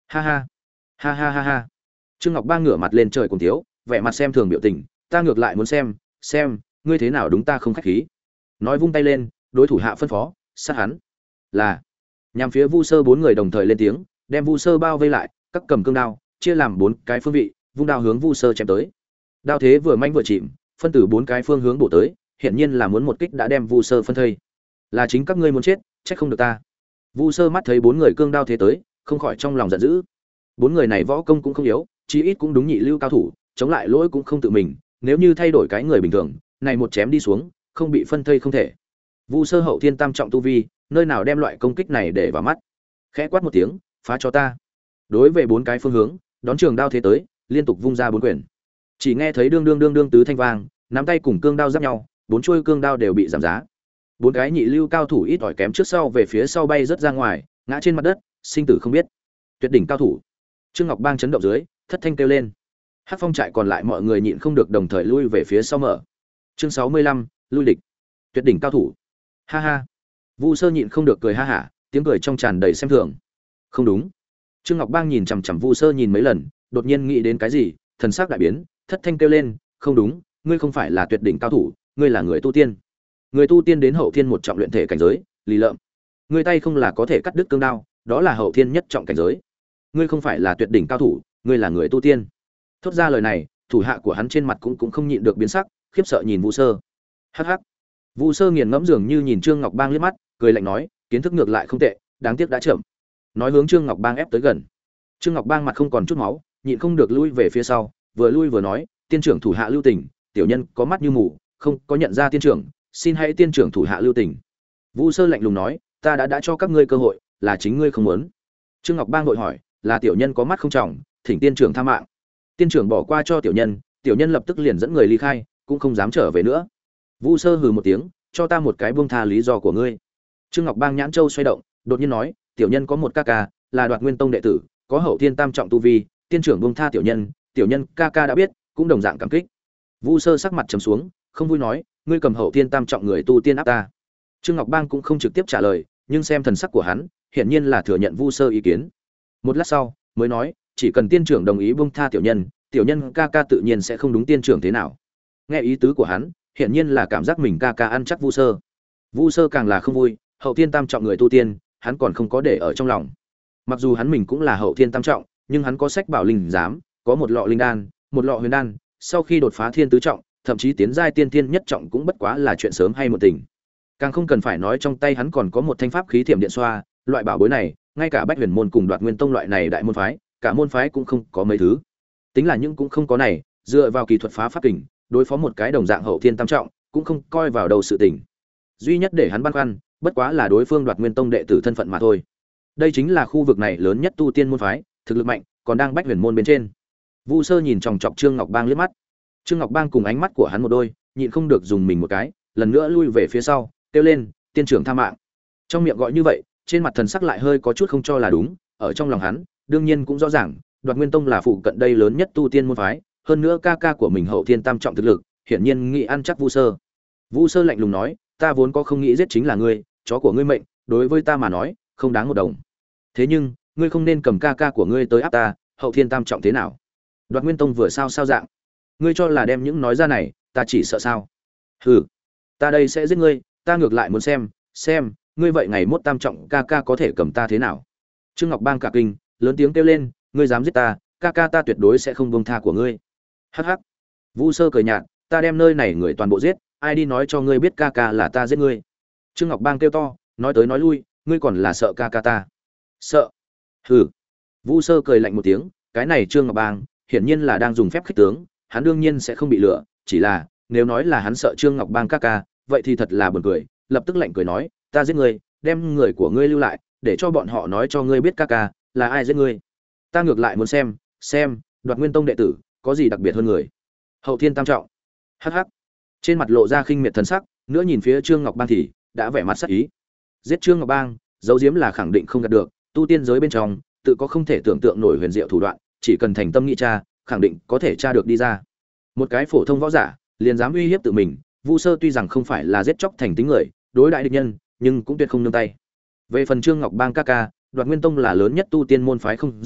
Ha ha, ha ha ha ha. Trương Ngọc Bang ngửa mặt lên trời cùng thiếu, vẻ mặt xem thường biểu tình, ta ngược lại muốn xem, xem, ngươi thế nào đúng ta không khách khí. Nói vung tay lên, đối thủ hạ phân phó, sát hắn. Là. Nhằm phía Vu Sơ bốn người đồng thời lên tiếng, đem Vu Sơ bao vây lại, các cầm cương đao, chia làm bốn cái phương vị, vung đao hướng Vu Sơ chém tới. Đao thế vừa manh vừa chìm, phân từ bốn cái phương hướng bổ tới, hiển nhiên là muốn một kích đã đem Vu Sơ phân thây. Là chính các ngươi muốn chết, trách không được ta. Vu Sơ mắt thấy bốn người cương đao thế tới, không khỏi trong lòng giận dữ. Bốn người này võ công cũng không yếu, chí ít cũng đúng nhị lưu cao thủ, chống lại lỗi cũng không tự mình, nếu như thay đổi cái người bình thường, này một chém đi xuống, không bị phân thây không thể. Vu Sơ hậu thiên tam trọng tu vi, nơi nào đem loại công kích này để vào mắt. Khẽ quát một tiếng, phá cho ta. Đối về bốn cái phương hướng, đón trường đao thế tới, liên tục vung ra bốn quyền. Chỉ nghe thấy đương đương đương đương tứ thanh vang, nắm tay cùng cương đao giáp nhau, bốn chuôi cương đao đều bị giảm giá. Bốn cái nhị lưu cao thủ ít ỏi kém trước sau về phía sau bay rất ra ngoài, ngã trên mặt đất, sinh tử không biết. Tuyệt đỉnh cao thủ. Trương Ngọc Bang chấn động dưới, thất thanh kêu lên. Hắc Phong trại còn lại mọi người nhịn không được đồng thời lui về phía sau mở. Chương sáu mươi lăm, lui địch. Tuyệt đỉnh cao thủ. Ha ha. Vu Sơ nhịn không được cười ha hả, tiếng cười trong tràn đầy xem thường. Không đúng. Trương Ngọc Bang nhìn chằm chằm Vu Sơ nhìn mấy lần, đột nhiên nghĩ đến cái gì, thần sắc đại biến, thất thanh kêu lên, không đúng, ngươi không phải là tuyệt đỉnh cao thủ, ngươi là người tu tiên. Người tu tiên đến hậu thiên một trọng luyện thể cảnh giới, lì lợm. Ngươi tay không là có thể cắt đứt cương đao, đó là hậu thiên nhất trọng cảnh giới. Ngươi không phải là tuyệt đỉnh cao thủ, ngươi là người tu tiên. Thốt ra lời này, thủ hạ của hắn trên mặt cũng cũng không nhịn được biến sắc, khiếp sợ nhìn Vu Sơ. Hắc hắc. Vu Sơ nghiền ngẫm dường như nhìn Trương Ngọc Bang liếc mắt, cười lạnh nói, kiến thức ngược lại không tệ, đáng tiếc đã chậm. Nói hướng Trương Ngọc Bang ép tới gần. Trương Ngọc Bang mặt không còn chút máu, nhịn không được lui về phía sau, vừa lui vừa nói, tiên trưởng thủ hạ lưu tình, tiểu nhân có mắt như mù, không có nhận ra tiên trưởng, xin hãy tiên trưởng thủ hạ lưu tình. Vu Sơ lạnh lùng nói, ta đã đã cho các ngươi cơ hội, là chính ngươi không muốn. Trương Ngọc Bang vội hỏi, là tiểu nhân có mắt không trọng, thỉnh tiên trưởng tha mạng. Tiên trưởng bỏ qua cho tiểu nhân, tiểu nhân lập tức liền dẫn người ly khai, cũng không dám trở về nữa. Vu Sơ hừ một tiếng, cho ta một cái buông tha lý do của ngươi. Trương Ngọc Bang nhãn châu xoay động, đột nhiên nói, tiểu nhân có một ca ca, là Đoạt Nguyên Tông đệ tử, có hậu thiên tam trọng tu vi, tiên trưởng buông tha tiểu nhân, tiểu nhân ca ca đã biết, cũng đồng dạng cảm kích. Vu Sơ sắc mặt trầm xuống, không vui nói, ngươi cầm hậu thiên tam trọng người tu tiên áp ta. Trương Ngọc Bang cũng không trực tiếp trả lời, nhưng xem thần sắc của hắn, hiển nhiên là thừa nhận Vu Sơ ý kiến. Một lát sau, mới nói, chỉ cần tiên trưởng đồng ý buông tha tiểu nhân, tiểu nhân ca ca tự nhiên sẽ không đúng tiên trưởng thế nào. Nghe ý tứ của hắn, hiển nhiên là cảm giác mình ca ca ăn chắc Vu Sơ. Vu Sơ càng là không vui, hậu thiên tam trọng người tu tiên, hắn còn không có để ở trong lòng. Mặc dù hắn mình cũng là hậu thiên tam trọng, nhưng hắn có sách bảo linh giám, có một lọ linh đan, một lọ huyền đan, sau khi đột phá thiên tứ trọng, thậm chí tiến giai tiên thiên nhất trọng cũng bất quá là chuyện sớm hay một tình. Càng không cần phải nói trong tay hắn còn có một thanh pháp khí thiểm điện xoa, loại bảo bối này, ngay cả Bách Huyền môn cùng Đoạt Nguyên Tông loại này đại môn phái, cả môn phái cũng không có mấy thứ. Tính là những cũng không có này, dựa vào kỳ thuật phá pháp kình, đối phó một cái đồng dạng hậu thiên tam trọng, cũng không coi vào đầu sự tình. Duy nhất để hắn băn khoăn, bất quá là đối phương Đoạt Nguyên Tông đệ tử thân phận mà thôi. Đây chính là khu vực này lớn nhất tu tiên môn phái, thực lực mạnh, còn đang Bách Huyền môn bên trên. Vu Sơ nhìn chòng chọc Trương Ngọc Bang liếc mắt. Trương Ngọc Bang cùng ánh mắt của hắn một đôi, nhịn không được dùng mình một cái, lần nữa lui về phía sau, kêu lên, tiên trưởng tha mạng. Trong miệng gọi như vậy, trên mặt thần sắc lại hơi có chút không cho là đúng, ở trong lòng hắn, đương nhiên cũng rõ ràng, Đoạt Nguyên Tông là phụ cận đây lớn nhất tu tiên môn phái, hơn nữa ca ca của mình hậu thiên tam trọng thực lực, hiển nhiên nghĩ ăn chắc Vu Sơ. Vu Sơ lạnh lùng nói, ta vốn có không nghĩ giết chính là ngươi, chó của ngươi mệnh, đối với ta mà nói, không đáng một đồng. Thế nhưng, ngươi không nên cầm ca ca của ngươi tới áp ta, hậu thiên tam trọng thế nào? Đoạt Nguyên Tông vừa sao sao dạng? Ngươi cho là đem những nói ra này, ta chỉ sợ sao? Hừ, ta đây sẽ giết ngươi, ta ngược lại muốn xem, xem, ngươi vậy ngày mốt tam trọng ca ca có thể cầm ta thế nào? Trương Ngọc Bang cả kinh, lớn tiếng kêu lên, ngươi dám giết ta, ca ca ta tuyệt đối sẽ không buông tha của ngươi. Hắc hắc. Vu Sơ cười nhạt, ta đem nơi này người toàn bộ giết, ai đi nói cho ngươi biết ca ca là ta giết ngươi? Trương Ngọc Bang kêu to, nói tới nói lui, ngươi còn là sợ ca ca ta? Sợ? Hừ. Vu Sơ cười lạnh một tiếng, cái này Trương Ngọc Bang, hiển nhiên là đang dùng phép khích tướng, hắn đương nhiên sẽ không bị lừa, chỉ là, nếu nói là hắn sợ Trương Ngọc Bang ca ca, vậy thì thật là buồn cười, lập tức lạnh cười nói, ta giết ngươi, đem người của ngươi lưu lại, để cho bọn họ nói cho ngươi biết ca ca là ai giết ngươi. Ta ngược lại muốn xem, xem, Đoạt Nguyên Tông đệ tử có gì đặc biệt hơn người. Hậu thiên tam trọng. Hắc hắc. Trên mặt lộ ra khinh miệt thần sắc, nữa nhìn phía Trương Ngọc Bang thì đã vẻ mặt sắc ý. Giết Trương Ngọc Bang, dấu diếm là khẳng định không gạt được, tu tiên giới bên trong, tự có không thể tưởng tượng nổi huyền diệu thủ đoạn, chỉ cần thành tâm nghĩ tra, khẳng định có thể tra được đi ra. Một cái phổ thông võ giả, liền dám uy hiếp tự mình, Vu Sơ tuy rằng không phải là giết chóc thành tính người, đối đại địch nhân, nhưng cũng tuyệt không nương tay. Về phần Trương Ngọc Bang ca ca, Đoạt Nguyên Tông là lớn nhất tu tiên môn phái không giả,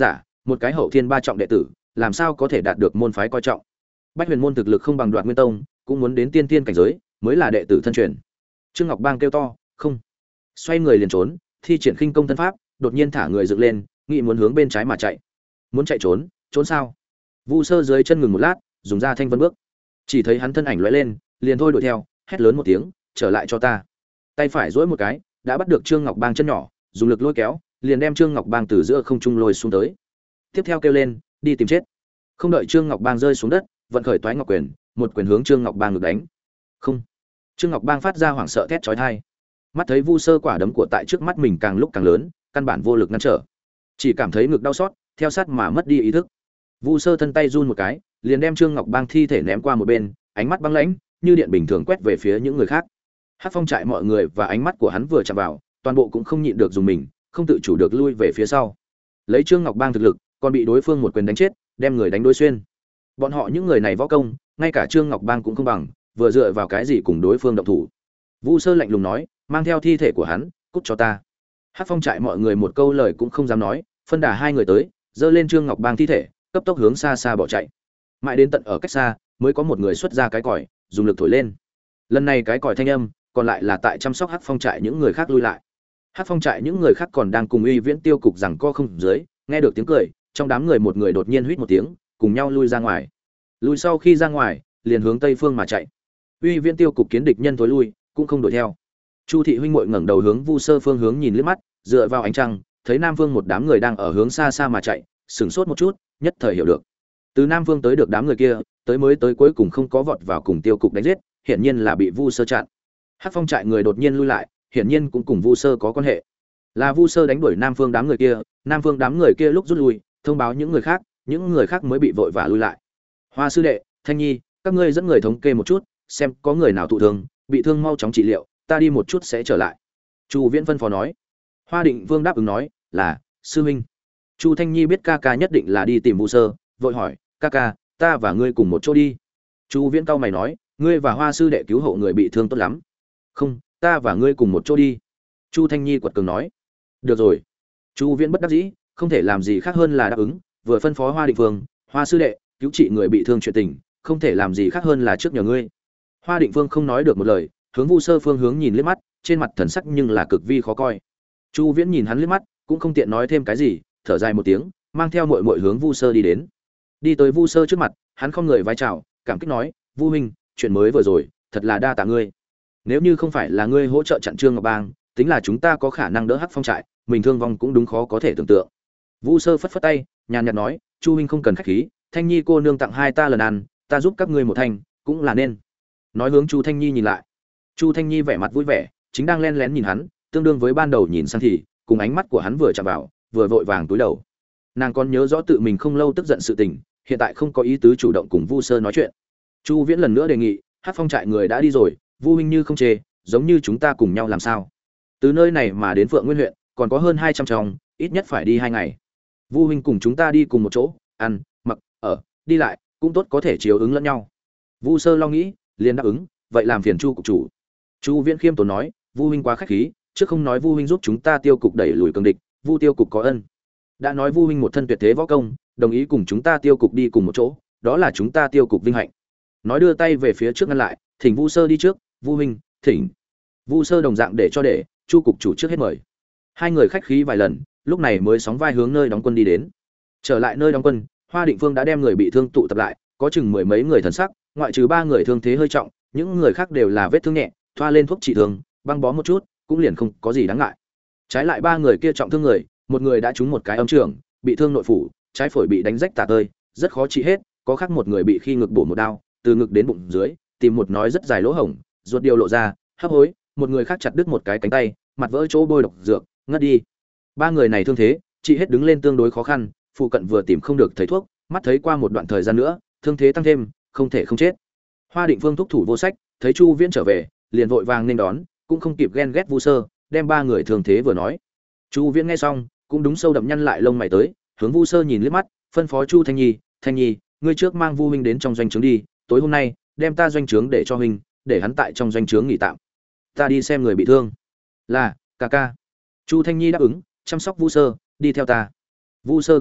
một cái hậu thiên ba trọng đệ tử làm sao có thể đạt được môn phái coi trọng. Bách Huyền môn thực lực không bằng Đoạt Nguyên tông, cũng muốn đến tiên tiên cảnh giới mới là đệ tử thân truyền. Trương Ngọc Bang kêu to, "Không!" Xoay người liền trốn, thi triển khinh công thân pháp, đột nhiên thả người dựng lên, nghĩ muốn hướng bên trái mà chạy. Muốn chạy trốn, trốn sao? Vu Sơ dưới chân ngừng một lát, dùng ra thanh vân bước. Chỉ thấy hắn thân ảnh lóe lên, liền thôi đuổi theo, hét lớn một tiếng, "Trở lại cho ta!" Tay phải duỗi một cái, đã bắt được Trương Ngọc Bang chân nhỏ, dùng lực lôi kéo, liền đem Trương Ngọc Bang từ giữa không trung lôi xuống tới. Tiếp theo kêu lên, "Đi tìm chết!" Không đợi Trương Ngọc Bang rơi xuống đất, vận khởi Toái Ngọc quyền, một quyền hướng Trương Ngọc Bang ngực đánh. Không! Trương Ngọc Bang phát ra hoảng sợ thét chói tai. Mắt thấy Vu Sơ quả đấm của tại trước mắt mình càng lúc càng lớn, căn bản vô lực ngăn trở, chỉ cảm thấy ngực đau xót, theo sát mà mất đi ý thức. Vu Sơ thân tay run một cái, liền đem Trương Ngọc Bang thi thể ném qua một bên, ánh mắt băng lãnh, như điện bình thường quét về phía những người khác. Hắc Phong trại mọi người và ánh mắt của hắn vừa chạm vào, toàn bộ cũng không nhịn được dùng mình, không tự chủ được lui về phía sau. Lấy Trương Ngọc Bang thực lực, còn bị đối phương một quyền đánh chết, đem người đánh đối xuyên. Bọn họ những người này võ công, ngay cả Trương Ngọc Bang cũng không bằng, vừa dựa vào cái gì cùng đối phương động thủ. Vu Sơ lạnh lùng nói, mang theo thi thể của hắn, cút cho ta. Hắc Phong trại mọi người một câu lời cũng không dám nói, phân đà hai người tới, giơ lên Trương Ngọc Bang thi thể, cấp tốc hướng xa xa bỏ chạy. Mãi đến tận ở cách xa, mới có một người xuất ra cái còi, dùng lực thổi lên. Lần này cái còi thanh âm, còn lại là tại chăm sóc Hắc Phong trại những người khác lui lại. Hắc Phong trại những người khác còn đang cùng Uy Viễn Tiêu cục rằng co không dưới, nghe được tiếng cười, trong đám người một người đột nhiên huýt một tiếng, cùng nhau lui ra ngoài. Lui sau khi ra ngoài, liền hướng tây phương mà chạy. Uy Viễn Tiêu cục kiến địch nhân tối lui, cũng không đuổi theo. Chu thị huynh muội ngẩng đầu hướng Vu Sơ phương hướng nhìn liếc mắt, dựa vào ánh trăng, thấy Nam Vương một đám người đang ở hướng xa xa mà chạy, sửng sốt một chút, nhất thời hiểu được. Từ Nam Vương tới được đám người kia, tới mới tới cuối cùng không có vọt vào cùng Tiêu cục đánh giết, hiển nhiên là bị Vu Sơ chặn. Hắc Phong trại người đột nhiên lui lại, hiển nhiên cũng cùng Vu Sơ có quan hệ. Là Vu Sơ đánh đuổi Nam Vương đám người kia, Nam Vương đám người kia lúc rút lui, thông báo những người khác, những người khác mới bị vội vã lui lại. Hoa sư đệ, Thanh Nhi, các ngươi dẫn người thống kê một chút, xem có người nào thụ thương, bị thương mau chóng trị liệu, ta đi một chút sẽ trở lại. Chu Viễn phân phó nói. Hoa Định Vương đáp ứng nói, là sư huynh. Chu Thanh Nhi biết ca ca nhất định là đi tìm Vu Sơ, vội hỏi, ca ca, ta và ngươi cùng một chỗ đi. Chu Viễn cau mày nói, ngươi và Hoa sư đệ cứu hộ người bị thương tốt lắm. Không, ta và ngươi cùng một chỗ đi. Chu Thanh Nhi quật cường nói. Được rồi. Chu Viễn bất đắc dĩ, không thể làm gì khác hơn là đáp ứng, vừa phân phó Hoa Định Vương, Hoa sư đệ, cứu trị người bị thương chuyện tình, không thể làm gì khác hơn là trước nhờ ngươi. Hoa Định Vương không nói được một lời, hướng Vu Sơ phương hướng nhìn liếc mắt, trên mặt thần sắc nhưng là cực vi khó coi. Chu Viễn nhìn hắn liếc mắt, cũng không tiện nói thêm cái gì, thở dài một tiếng, mang theo muội muội hướng Vu Sơ đi đến. Đi tới Vu Sơ trước mặt, hắn không người vái chào, cảm kích nói, "Vu huynh, chuyện mới vừa rồi, thật là đa tạ ngươi. Nếu như không phải là ngươi hỗ trợ chặn Trương Ngọc Bang, tính là chúng ta có khả năng đỡ Hắc Phong trại, mình thương vong cũng đúng khó có thể tưởng tượng." Vu Sơ phất phất tay, nhàn nhạt nói, "Chu huynh không cần khách khí, Thanh Nhi cô nương tặng hai ta lần ăn, ta giúp các ngươi một thanh, cũng là nên." Nói hướng Chu Thanh Nhi nhìn lại. Chu Thanh Nhi vẻ mặt vui vẻ, chính đang lén lén nhìn hắn, tương đương với ban đầu nhìn sang thì, cùng ánh mắt của hắn vừa chạm vào, vừa vội vàng túi đầu. Nàng còn nhớ rõ tự mình không lâu tức giận sự tình, hiện tại không có ý tứ chủ động cùng Vu Sơ nói chuyện. Chu Viễn lần nữa đề nghị, Hắc Phong trại người đã đi rồi, Vu huynh như không chê, giống như chúng ta cùng nhau làm sao? Từ nơi này mà đến Phượng Nguyên huyện, còn có hơn hai trăm tròng, ít nhất phải đi hai ngày. Vu huynh cùng chúng ta đi cùng một chỗ, ăn, mặc, ở, đi lại, cũng tốt có thể chiếu ứng lẫn nhau. Vu Sơ lo nghĩ, liền đáp ứng, vậy làm phiền Chu cục chủ. Chu Viễn khiêm tốn nói, Vu huynh quá khách khí, trước không nói Vu huynh giúp chúng ta Tiêu cục đẩy lùi cường địch, Vu Tiêu cục có ân. Đã nói Vu huynh một thân tuyệt thế võ công, đồng ý cùng chúng ta Tiêu cục đi cùng một chỗ, đó là chúng ta Tiêu cục vinh hạnh. Nói đưa tay về phía trước ngăn lại, thỉnh Vu Sơ đi trước, Vu huynh, thỉnh. Vu Sơ đồng dạng để cho để, Chu cục chủ trước hết mời. Hai người khách khí vài lần, lúc này mới sóng vai hướng nơi đóng quân đi đến. Trở lại nơi đóng quân, Hoa Định Phương đã đem người bị thương tụ tập lại, có chừng mười mấy người thần sắc, ngoại trừ ba người thương thế hơi trọng, những người khác đều là vết thương nhẹ, thoa lên thuốc trị thương, băng bó một chút, cũng liền không có gì đáng ngại. Trái lại ba người kia trọng thương người, một người đã trúng một cái âm trường, bị thương nội phủ, trái phổi bị đánh rách tả tơi, rất khó trị hết, có khác một người bị khi ngực bổ một đao, từ ngực đến bụng dưới, tìm một nói rất dài lỗ hổng, ruột điều lộ ra, hấp hối, một người khác chặt đứt một cái cánh tay, mặt vỡ chỗ bôi độc dược, ngất đi. Ba người này thương thế, trị hết đứng lên tương đối khó khăn, phụ cận vừa tìm không được thầy thuốc, mắt thấy qua một đoạn thời gian nữa, thương thế tăng thêm, không thể không chết. Hoa Định Phương thúc thủ vô sách, thấy Chu Viễn trở về, liền vội vàng nên đón, cũng không kịp ghen ghét Vu Sơ, đem ba người thương thế vừa nói. Chu Viễn nghe xong, cũng đúng sâu đậm nhăn lại lông mày tới, hướng Vu Sơ nhìn liếc mắt, phân phó Chu Thanh Nhi, "Thanh Nhi, ngươi trước mang Vu huynh đến trong doanh trướng đi, tối hôm nay, đem ta doanh trướng để cho huynh, để hắn tại trong doanh trướng nghỉ tạm. Ta đi xem người bị thương." "Là, ca ca." Chu Thanh Nhi đáp ứng, chăm sóc Vu Sơ, "Đi theo ta." Vu Sơ gật đầu,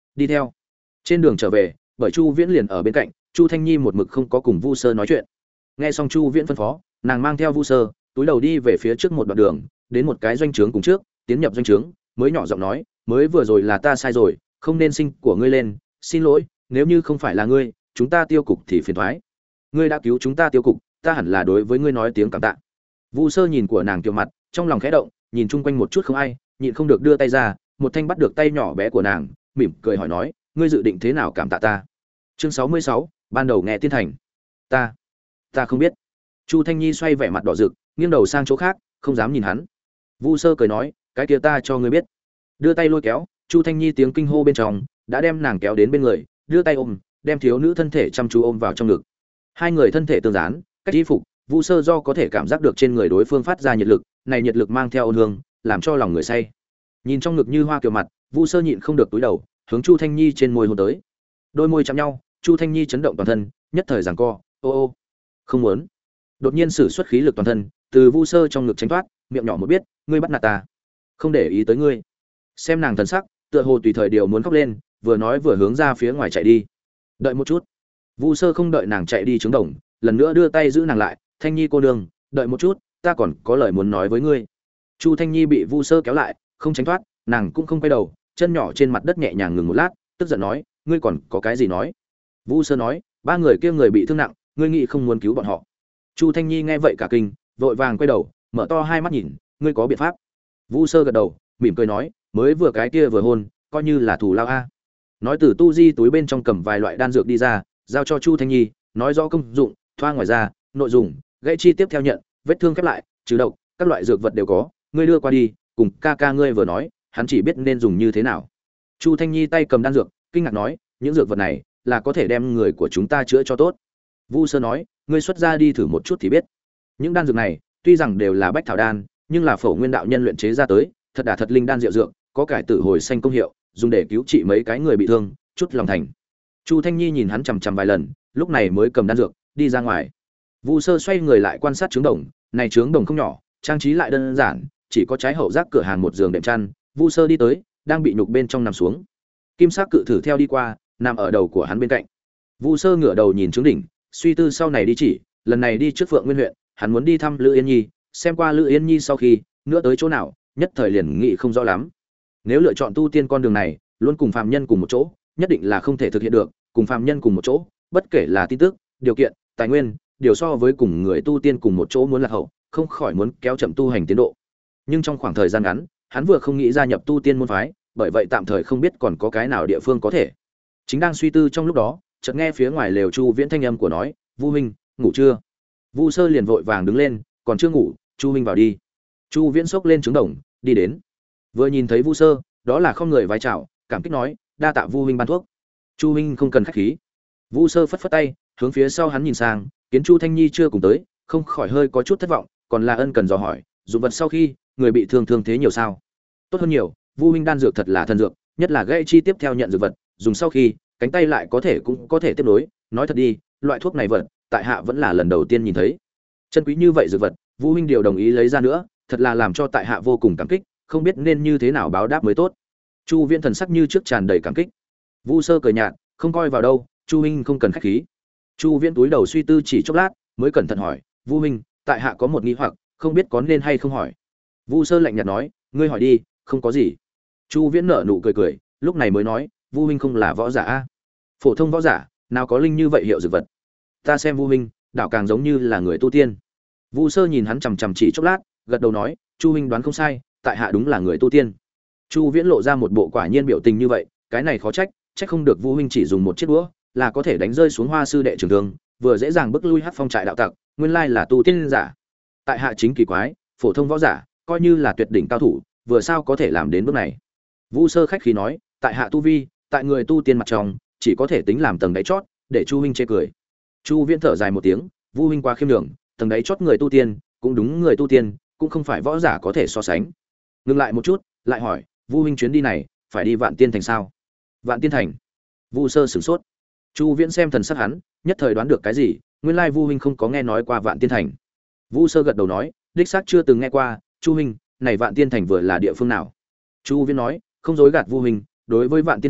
đi theo. Trên đường trở về, bởi Chu Viễn liền ở bên cạnh, Chu Thanh Nhi một mực không có cùng Vu Sơ nói chuyện. Nghe xong Chu Viễn phân phó, nàng mang theo Vu Sơ, túi đầu đi về phía trước một đoạn đường, đến một cái doanh trướng cùng trước, tiến nhập doanh trướng, mới nhỏ giọng nói, mới vừa rồi là ta sai rồi, không nên sinh của ngươi lên, xin lỗi, nếu như không phải là ngươi, chúng ta tiêu cục thì phiền toái. Ngươi đã cứu chúng ta tiêu cục, ta hẳn là đối với ngươi nói tiếng cảm tạ. Vu Sơ nhìn của nàng kiều mặt, trong lòng khẽ động, nhìn chung quanh một chút không ai, nhịn không được đưa tay ra, một thanh bắt được tay nhỏ bé của nàng, mỉm cười hỏi nói, ngươi dự định thế nào cảm tạ ta? Chương sáu mươi sáu, ban đầu nghe tiên thành. Ta, ta không biết. Chu Thanh Nhi xoay vẻ mặt đỏ rực, nghiêng đầu sang chỗ khác, không dám nhìn hắn. Vu Sơ cười nói, cái kia ta cho ngươi biết. Đưa tay lôi kéo, Chu Thanh Nhi tiếng kinh hô bên trong, đã đem nàng kéo đến bên người, đưa tay ôm, đem thiếu nữ thân thể chăm chú ôm vào trong ngực. Hai người thân thể tương dán, cách y phục, Vu Sơ do có thể cảm giác được trên người đối phương phát ra nhiệt lực, này nhiệt lực mang theo ôn hương, làm cho lòng người say. Nhìn trong ngực như hoa kiều mặt, Vu Sơ nhịn không được túi đầu, hướng Chu Thanh Nhi trên môi hôn tới. Đôi môi chạm nhau, Chu Thanh Nhi chấn động toàn thân, nhất thời giằng co, ô ô, không muốn. Đột nhiên sử xuất khí lực toàn thân, từ Vu Sơ trong ngực tránh thoát, miệng nhỏ một biết, ngươi bắt nạt ta, không để ý tới ngươi. Xem nàng thần sắc, tựa hồ tùy thời điều muốn khóc lên, vừa nói vừa hướng ra phía ngoài chạy đi. Đợi một chút. Vu Sơ không đợi nàng chạy đi trướng đồng, lần nữa đưa tay giữ nàng lại, Thanh Nhi cô nương, đợi một chút, ta còn có lời muốn nói với ngươi. Chu Thanh Nhi bị Vu Sơ kéo lại, không tránh thoát, nàng cũng không quay đầu, chân nhỏ trên mặt đất nhẹ nhàng ngừng một lát, tức giận nói, ngươi còn có cái gì nói? Vu Sơ nói, ba người kia người bị thương nặng, ngươi nghĩ không muốn cứu bọn họ. Chu Thanh Nhi nghe vậy cả kinh, vội vàng quay đầu, mở to hai mắt nhìn, ngươi có biện pháp? Vu Sơ gật đầu, mỉm cười nói, mới vừa cái kia vừa hôn, coi như là thù lao a. Nói từ tu di túi bên trong cầm vài loại đan dược đi ra, giao cho Chu Thanh Nhi, nói rõ công dụng, thoa ngoài ra, nội dung, gãy chi tiếp theo nhận, vết thương khép lại, trừ độc, các loại dược vật đều có, ngươi đưa qua đi, cùng ca ca ngươi vừa nói, hắn chỉ biết nên dùng như thế nào. Chu Thanh Nhi tay cầm đan dược, kinh ngạc nói, những dược vật này là có thể đem người của chúng ta chữa cho tốt. Vu Sơ nói, ngươi xuất ra đi thử một chút thì biết. Những đan dược này, tuy rằng đều là bách thảo đan, nhưng là phổ nguyên đạo nhân luyện chế ra tới, thật đả thật linh đan diệu dược, có cải tử hồi xanh công hiệu, dùng để cứu trị mấy cái người bị thương, chút lòng thành. Chu Thanh Nhi nhìn hắn chằm chằm vài lần, lúc này mới cầm đan dược, đi ra ngoài. Vu Sơ xoay người lại quan sát trướng đồng, này trướng đồng không nhỏ, trang trí lại đơn giản, chỉ có trái hậu giác cửa hàng một giường đệm chăn. Vu Sơ đi tới, đang bị nhục bên trong nằm xuống. Kim sắc cự thử theo đi qua, nằm ở đầu của hắn bên cạnh. Vu Sơ ngửa đầu nhìn trướng đỉnh, suy tư sau này đi chỉ, lần này đi trước Phượng Nguyên huyện, hắn muốn đi thăm Lữ Yên Nhi, xem qua Lữ Yên Nhi sau khi, nữa tới chỗ nào, nhất thời liền nghĩ không rõ lắm. Nếu lựa chọn tu tiên con đường này, luôn cùng phàm nhân cùng một chỗ, nhất định là không thể thực hiện được, cùng phàm nhân cùng một chỗ, bất kể là tin tức, điều kiện, tài nguyên, điều so với cùng người tu tiên cùng một chỗ muốn lạc hậu, không khỏi muốn kéo chậm tu hành tiến độ. Nhưng trong khoảng thời gian ngắn, hắn vừa không nghĩ gia nhập tu tiên môn phái, bởi vậy tạm thời không biết còn có cái nào địa phương có thể. Chính đang suy tư trong lúc đó, chợt nghe phía ngoài lều Chu Viễn thanh âm của nói, "Vu huynh, ngủ chưa?" Vu Sơ liền vội vàng đứng lên, "Còn chưa ngủ, Chu huynh vào đi." Chu Viễn xốc lên trứng đồng, đi đến. Vừa nhìn thấy Vu Sơ, đó là không người vái chào, cảm kích nói, "Đa tạ Vu huynh ban thuốc." "Chu huynh không cần khách khí." Vu Sơ phất phất tay, hướng phía sau hắn nhìn sang, kiến Chu Thanh Nhi chưa cùng tới, không khỏi hơi có chút thất vọng, còn là ân cần dò hỏi, "Dụng vật sau khi, người bị thương thương thế nhiều sao?" "Tốt hơn nhiều, Vu huynh đan dược thật là thần dược, nhất là gãy chi tiếp theo nhận dược vật, dùng sau khi, cánh tay lại có thể cũng có thể tiếp nối, nói thật đi, loại thuốc này vật, tại hạ vẫn là lần đầu tiên nhìn thấy. Chân quý như vậy dược vật, Vu huynh điều đồng ý lấy ra nữa, thật là làm cho tại hạ vô cùng cảm kích, không biết nên như thế nào báo đáp mới tốt." Chu Viễn thần sắc như trước tràn đầy cảm kích. Vu Sơ cười nhạt, không coi vào đâu, "Chu huynh không cần khách khí." Chu Viễn túi đầu suy tư chỉ chốc lát, mới cẩn thận hỏi, "Vu huynh, tại hạ có một nghi hoặc, không biết có nên hay không hỏi." Vu Sơ lạnh nhạt nói, "Ngươi hỏi đi, không có gì." Chu Viễn nở nụ cười cười, lúc này mới nói, "Vu huynh không là võ giả a?" "Phổ thông võ giả, nào có linh như vậy hiệu dược vật." "Ta xem Vu huynh, đảo càng giống như là người tu tiên." Vu Sơ nhìn hắn chằm chằm chỉ chốc lát, gật đầu nói, "Chu huynh đoán không sai, tại hạ đúng là người tu tiên." Chu Viễn lộ ra một bộ quả nhiên biểu tình như vậy, cái này khó trách, trách không được Vu huynh chỉ dùng một chiếc đũa, là có thể đánh rơi xuống Hoa sư đệ trường thương, vừa dễ dàng bức lui Hắc Phong trại đạo tặc, nguyên lai là tu tiên giả. Tại hạ chính kỳ quái, phổ thông võ giả, coi như là tuyệt đỉnh cao thủ, vừa sao có thể làm đến bước này. Vu Sơ khách khí nói, tại hạ tu vi, tại người tu tiên mặt trong, chỉ có thể tính làm tầng đáy chót, để Chu huynh chê cười. Chu Viễn thở dài một tiếng, Vu huynh quá khiêm nhường, tầng đáy chót người tu tiên, cũng đúng người tu tiên, cũng không phải võ giả có thể so sánh. Ngừng lại một chút, lại hỏi, Vu huynh chuyến đi này, phải đi Vạn Tiên thành sao? Vạn Tiên thành? Vu Sơ sửng sốt. Chu Viễn xem thần sắc hắn, nhất thời đoán được cái gì, nguyên lai Vu huynh không có nghe nói qua Vạn Tiên thành. Vu Sơ gật đầu nói, đích xác chưa từng nghe qua, Chu huynh, này Vạn Tiên thành vừa là địa phương nào? Chu Viễn nói, không dối gạt Vu huynh, đối với Vạn Tiên thành,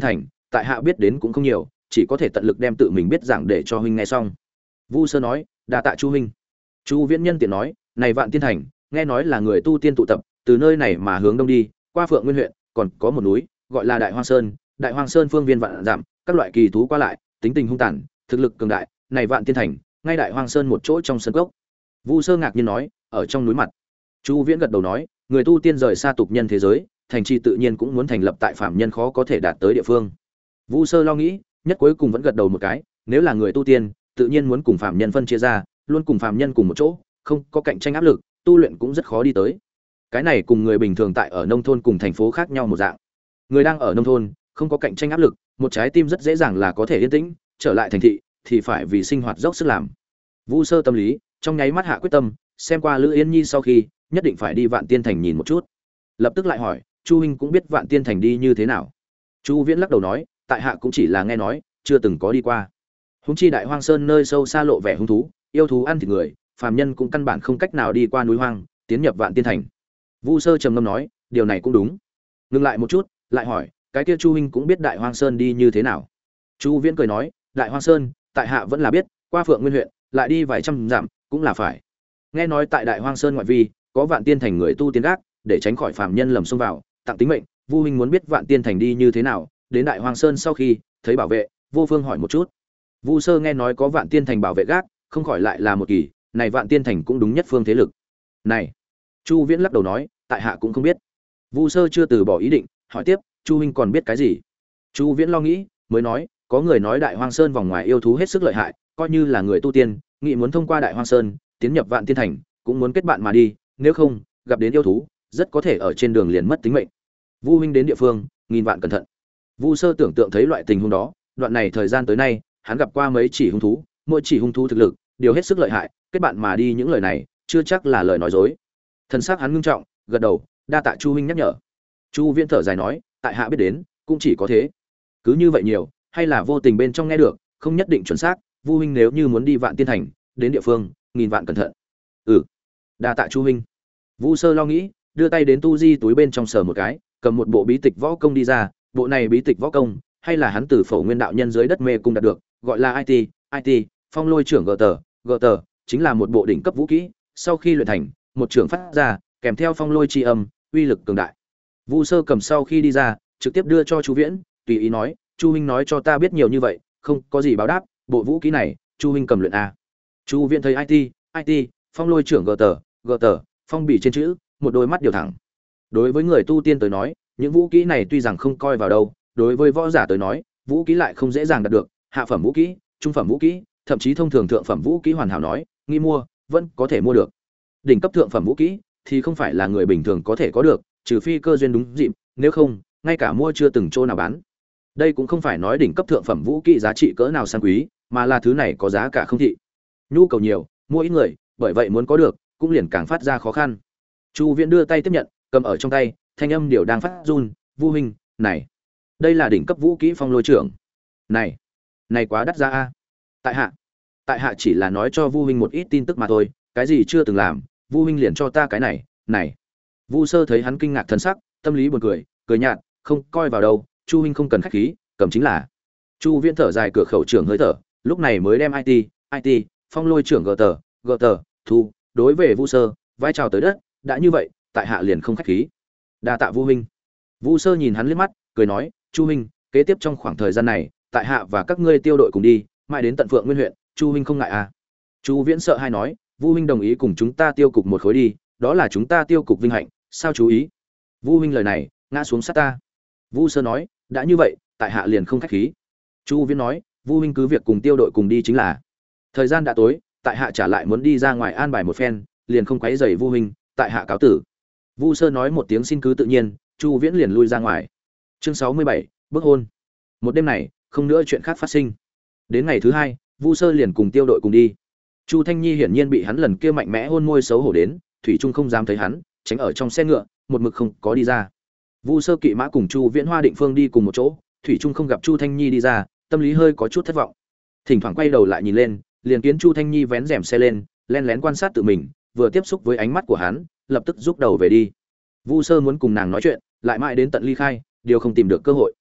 tại hạ biết đến cũng không nhiều, chỉ có thể tận lực đem tự mình biết giảng để cho huynh nghe xong. Vu Sơ nói, đa tạ Chu huynh. Chu Viễn nhân tiện nói, này Vạn Tiên Thành, nghe nói là người tu tiên tụ tập, từ nơi này mà hướng đông đi, qua Phượng Nguyên huyện, còn có một núi, gọi là Đại Hoang Sơn, Đại Hoang Sơn phương viên vạn dặm, các loại kỳ thú qua lại, tính tình hung tàn, thực lực cường đại, này Vạn Tiên Thành, ngay Đại Hoang Sơn một chỗ trong sân cốc. Vu Sơ ngạc nhiên nói, ở trong núi mặt. Chu Viễn gật đầu nói, người tu tiên rời xa tục nhân thế giới, thành trì tự nhiên cũng muốn thành lập tại phạm nhân khó có thể đạt tới địa phương. Vu Sơ lo nghĩ, nhất cuối cùng vẫn gật đầu một cái, nếu là người tu tiên, tự nhiên muốn cùng phạm nhân phân chia ra, luôn cùng phạm nhân cùng một chỗ, không có cạnh tranh áp lực, tu luyện cũng rất khó đi tới. Cái này cùng người bình thường tại ở nông thôn cùng thành phố khác nhau một dạng. Người đang ở nông thôn, không có cạnh tranh áp lực, một trái tim rất dễ dàng là có thể yên tĩnh, trở lại thành thị thì phải vì sinh hoạt dốc sức làm. Vu Sơ tâm lý, trong nháy mắt hạ quyết tâm, xem qua Lữ Yên Nhi sau khi, nhất định phải đi Vạn Tiên Thành nhìn một chút. Lập tức lại hỏi, Chu huynh cũng biết Vạn Tiên Thành đi như thế nào? Chu Viễn lắc đầu nói, tại hạ cũng chỉ là nghe nói, chưa từng có đi qua. Húng chi Đại Hoang Sơn nơi sâu xa lộ vẻ hung thú, yêu thú ăn thịt người, phàm nhân cũng căn bản không cách nào đi qua núi hoang, tiến nhập Vạn Tiên Thành. Vu Sơ trầm ngâm nói, điều này cũng đúng. Ngừng lại một chút, lại hỏi, cái kia Chu huynh cũng biết Đại Hoang Sơn đi như thế nào? Chu Viễn cười nói, Đại Hoang Sơn, tại hạ vẫn là biết, qua Phượng Nguyên huyện, lại đi vài trăm dặm, cũng là phải. Nghe nói tại Đại Hoang Sơn ngoại vi, có Vạn Tiên Thành người tu tiên gác, để tránh khỏi phàm nhân lầm xông vào, tặng tính mệnh. Vu huynh muốn biết Vạn Tiên Thành đi như thế nào, đến Đại Hoang Sơn sau khi thấy bảo vệ, vô phương hỏi một chút. Vu Sơ nghe nói có Vạn Tiên Thành bảo vệ gác, không khỏi lại là một kỳ, này Vạn Tiên Thành cũng đúng nhất phương thế lực. Này, Chu Viễn lắc đầu nói, tại hạ cũng không biết. Vu Sơ chưa từ bỏ ý định, hỏi tiếp, Chu huynh còn biết cái gì? Chu Viễn lo nghĩ, mới nói, có người nói Đại Hoang Sơn vòng ngoài yêu thú hết sức lợi hại, coi như là người tu tiên, nghĩ muốn thông qua Đại Hoang Sơn, tiến nhập Vạn Tiên Thành, cũng muốn kết bạn mà đi, nếu không, gặp đến yêu thú, rất có thể ở trên đường liền mất tính mệnh. Vu huynh đến địa phương, nghìn vạn cẩn thận. Vu Sơ tưởng tượng thấy loại tình huống đó, đoạn này thời gian tới nay, hắn gặp qua mấy chỉ hung thú, mỗi chỉ hung thú thực lực đều hết sức lợi hại, kết bạn mà đi những lời này, chưa chắc là lời nói dối. Thần sắc hắn ngưng trọng, gật đầu, đa tạ Chu huynh nhắc nhở. Chu Viễn thở dài nói, tại hạ biết đến, cũng chỉ có thế. Cứ như vậy nhiều, hay là vô tình bên trong nghe được, không nhất định chuẩn xác. Vu huynh nếu như muốn đi Vạn Tiên Thành, đến địa phương, nghìn vạn cẩn thận. Ừ, đa tạ Chu huynh. Vu Sơ lo nghĩ, đưa tay đến tu di túi bên trong sờ một cái, cầm một bộ bí tịch võ công đi ra. Bộ này bí tịch võ công, hay là hắn từ Phổ Nguyên đạo nhân dưới đất mê cung đạt được, gọi là i tê, i tê, Phong Lôi trưởng gờ tờ, gờ tờ, chính là một bộ đỉnh cấp vũ kỹ, sau khi luyện thành, một trưởng phát ra, kèm theo phong lôi chi âm, uy lực cường đại. Vu Sơ cầm sau khi đi ra, trực tiếp đưa cho Chu Viễn, tùy ý nói, Chu huynh nói cho ta biết nhiều như vậy, không có gì báo đáp, bộ vũ kỹ này, Chu huynh cầm luyện a. Chu Viễn thấy i tê, i tê, Phong Lôi trưởng gờ tờ, gờ tờ, phong bì trên chữ, một đôi mắt điều thẳng. Đối với người tu tiên tới nói, những vũ kỹ này tuy rằng không coi vào đâu, đối với võ giả tới nói, vũ kỹ lại không dễ dàng đạt được, hạ phẩm vũ kỹ, trung phẩm vũ kỹ, thậm chí thông thường thượng phẩm vũ kỹ hoàn hảo nói, nghi mua, vẫn có thể mua được. Đỉnh cấp thượng phẩm vũ kỹ thì không phải là người bình thường có thể có được, trừ phi cơ duyên đúng dịp, nếu không, ngay cả mua chưa từng chỗ nào bán. Đây cũng không phải nói đỉnh cấp thượng phẩm vũ kỹ giá trị cỡ nào sang quý, mà là thứ này có giá cả không thị. Nhu cầu nhiều, mua ít người, bởi vậy muốn có được, cũng liền càng phát ra khó khăn. Chu Viễn đưa tay tiếp nhận, cầm ở trong tay, thanh âm điều đang phát run, "Vu huynh, này, đây là đỉnh cấp vũ kỹ Phong Lôi trưởng." "Này, này quá đắt giá a." "Tại hạ, tại hạ chỉ là nói cho Vu huynh một ít tin tức mà thôi, cái gì chưa từng làm, Vu huynh liền cho ta cái này." "Này." Vu Sơ thấy hắn kinh ngạc thần sắc, tâm lý buồn cười, cười nhạt, "Không coi vào đâu, Chu huynh không cần khách khí, cầm chính là." Chu Viễn thở dài cửa khẩu trưởng hơi thở, lúc này mới đem i tê, i tê, Phong Lôi trưởng gờ tờ, gờ tờ, thu, đối về Vu Sơ, vai chào tới đất, đã như vậy, tại hạ liền không khách khí. Đa tạ Vu huynh. Vu Sơ nhìn hắn liếc mắt, cười nói, "Chu huynh, kế tiếp trong khoảng thời gian này, tại hạ và các ngươi tiêu đội cùng đi, mãi đến tận Phượng Nguyên huyện, Chu huynh không ngại à?" Chu Viễn sợ hai nói, "Vu huynh đồng ý cùng chúng ta tiêu cục một khối đi, đó là chúng ta tiêu cục vinh hạnh, sao chú ý?" Vu huynh lời này, ngã xuống sát ta. Vu Sơ nói, "Đã như vậy, tại hạ liền không khách khí." Chu Viễn nói, "Vu huynh cứ việc cùng tiêu đội cùng đi chính là." Thời gian đã tối, tại hạ trả lại muốn đi ra ngoài an bài một phen, liền không quấy rầy Vu huynh, tại hạ cáo tử. Vu Sơ nói một tiếng xin cứ tự nhiên, Chu Viễn liền lui ra ngoài. Chương sáu mươi bảy, bức hôn. Một đêm này, không nữa chuyện khác phát sinh. Đến ngày thứ hai, Vu Sơ liền cùng tiêu đội cùng đi. Chu Thanh Nhi hiển nhiên bị hắn lần kia mạnh mẽ hôn môi xấu hổ đến, thủy trung không dám thấy hắn, tránh ở trong xe ngựa, một mực không có đi ra. Vu Sơ kỵ mã cùng Chu Viễn Hoa Định Phương đi cùng một chỗ, thủy trung không gặp Chu Thanh Nhi đi ra, tâm lý hơi có chút thất vọng. Thỉnh thoảng quay đầu lại nhìn lên, liền kiến Chu Thanh Nhi vén rèm xe lên, lén lén quan sát tự mình, vừa tiếp xúc với ánh mắt của hắn, lập tức rút đầu về đi. Vu Sơ muốn cùng nàng nói chuyện, lại mãi đến tận ly khai, đều không tìm được cơ hội.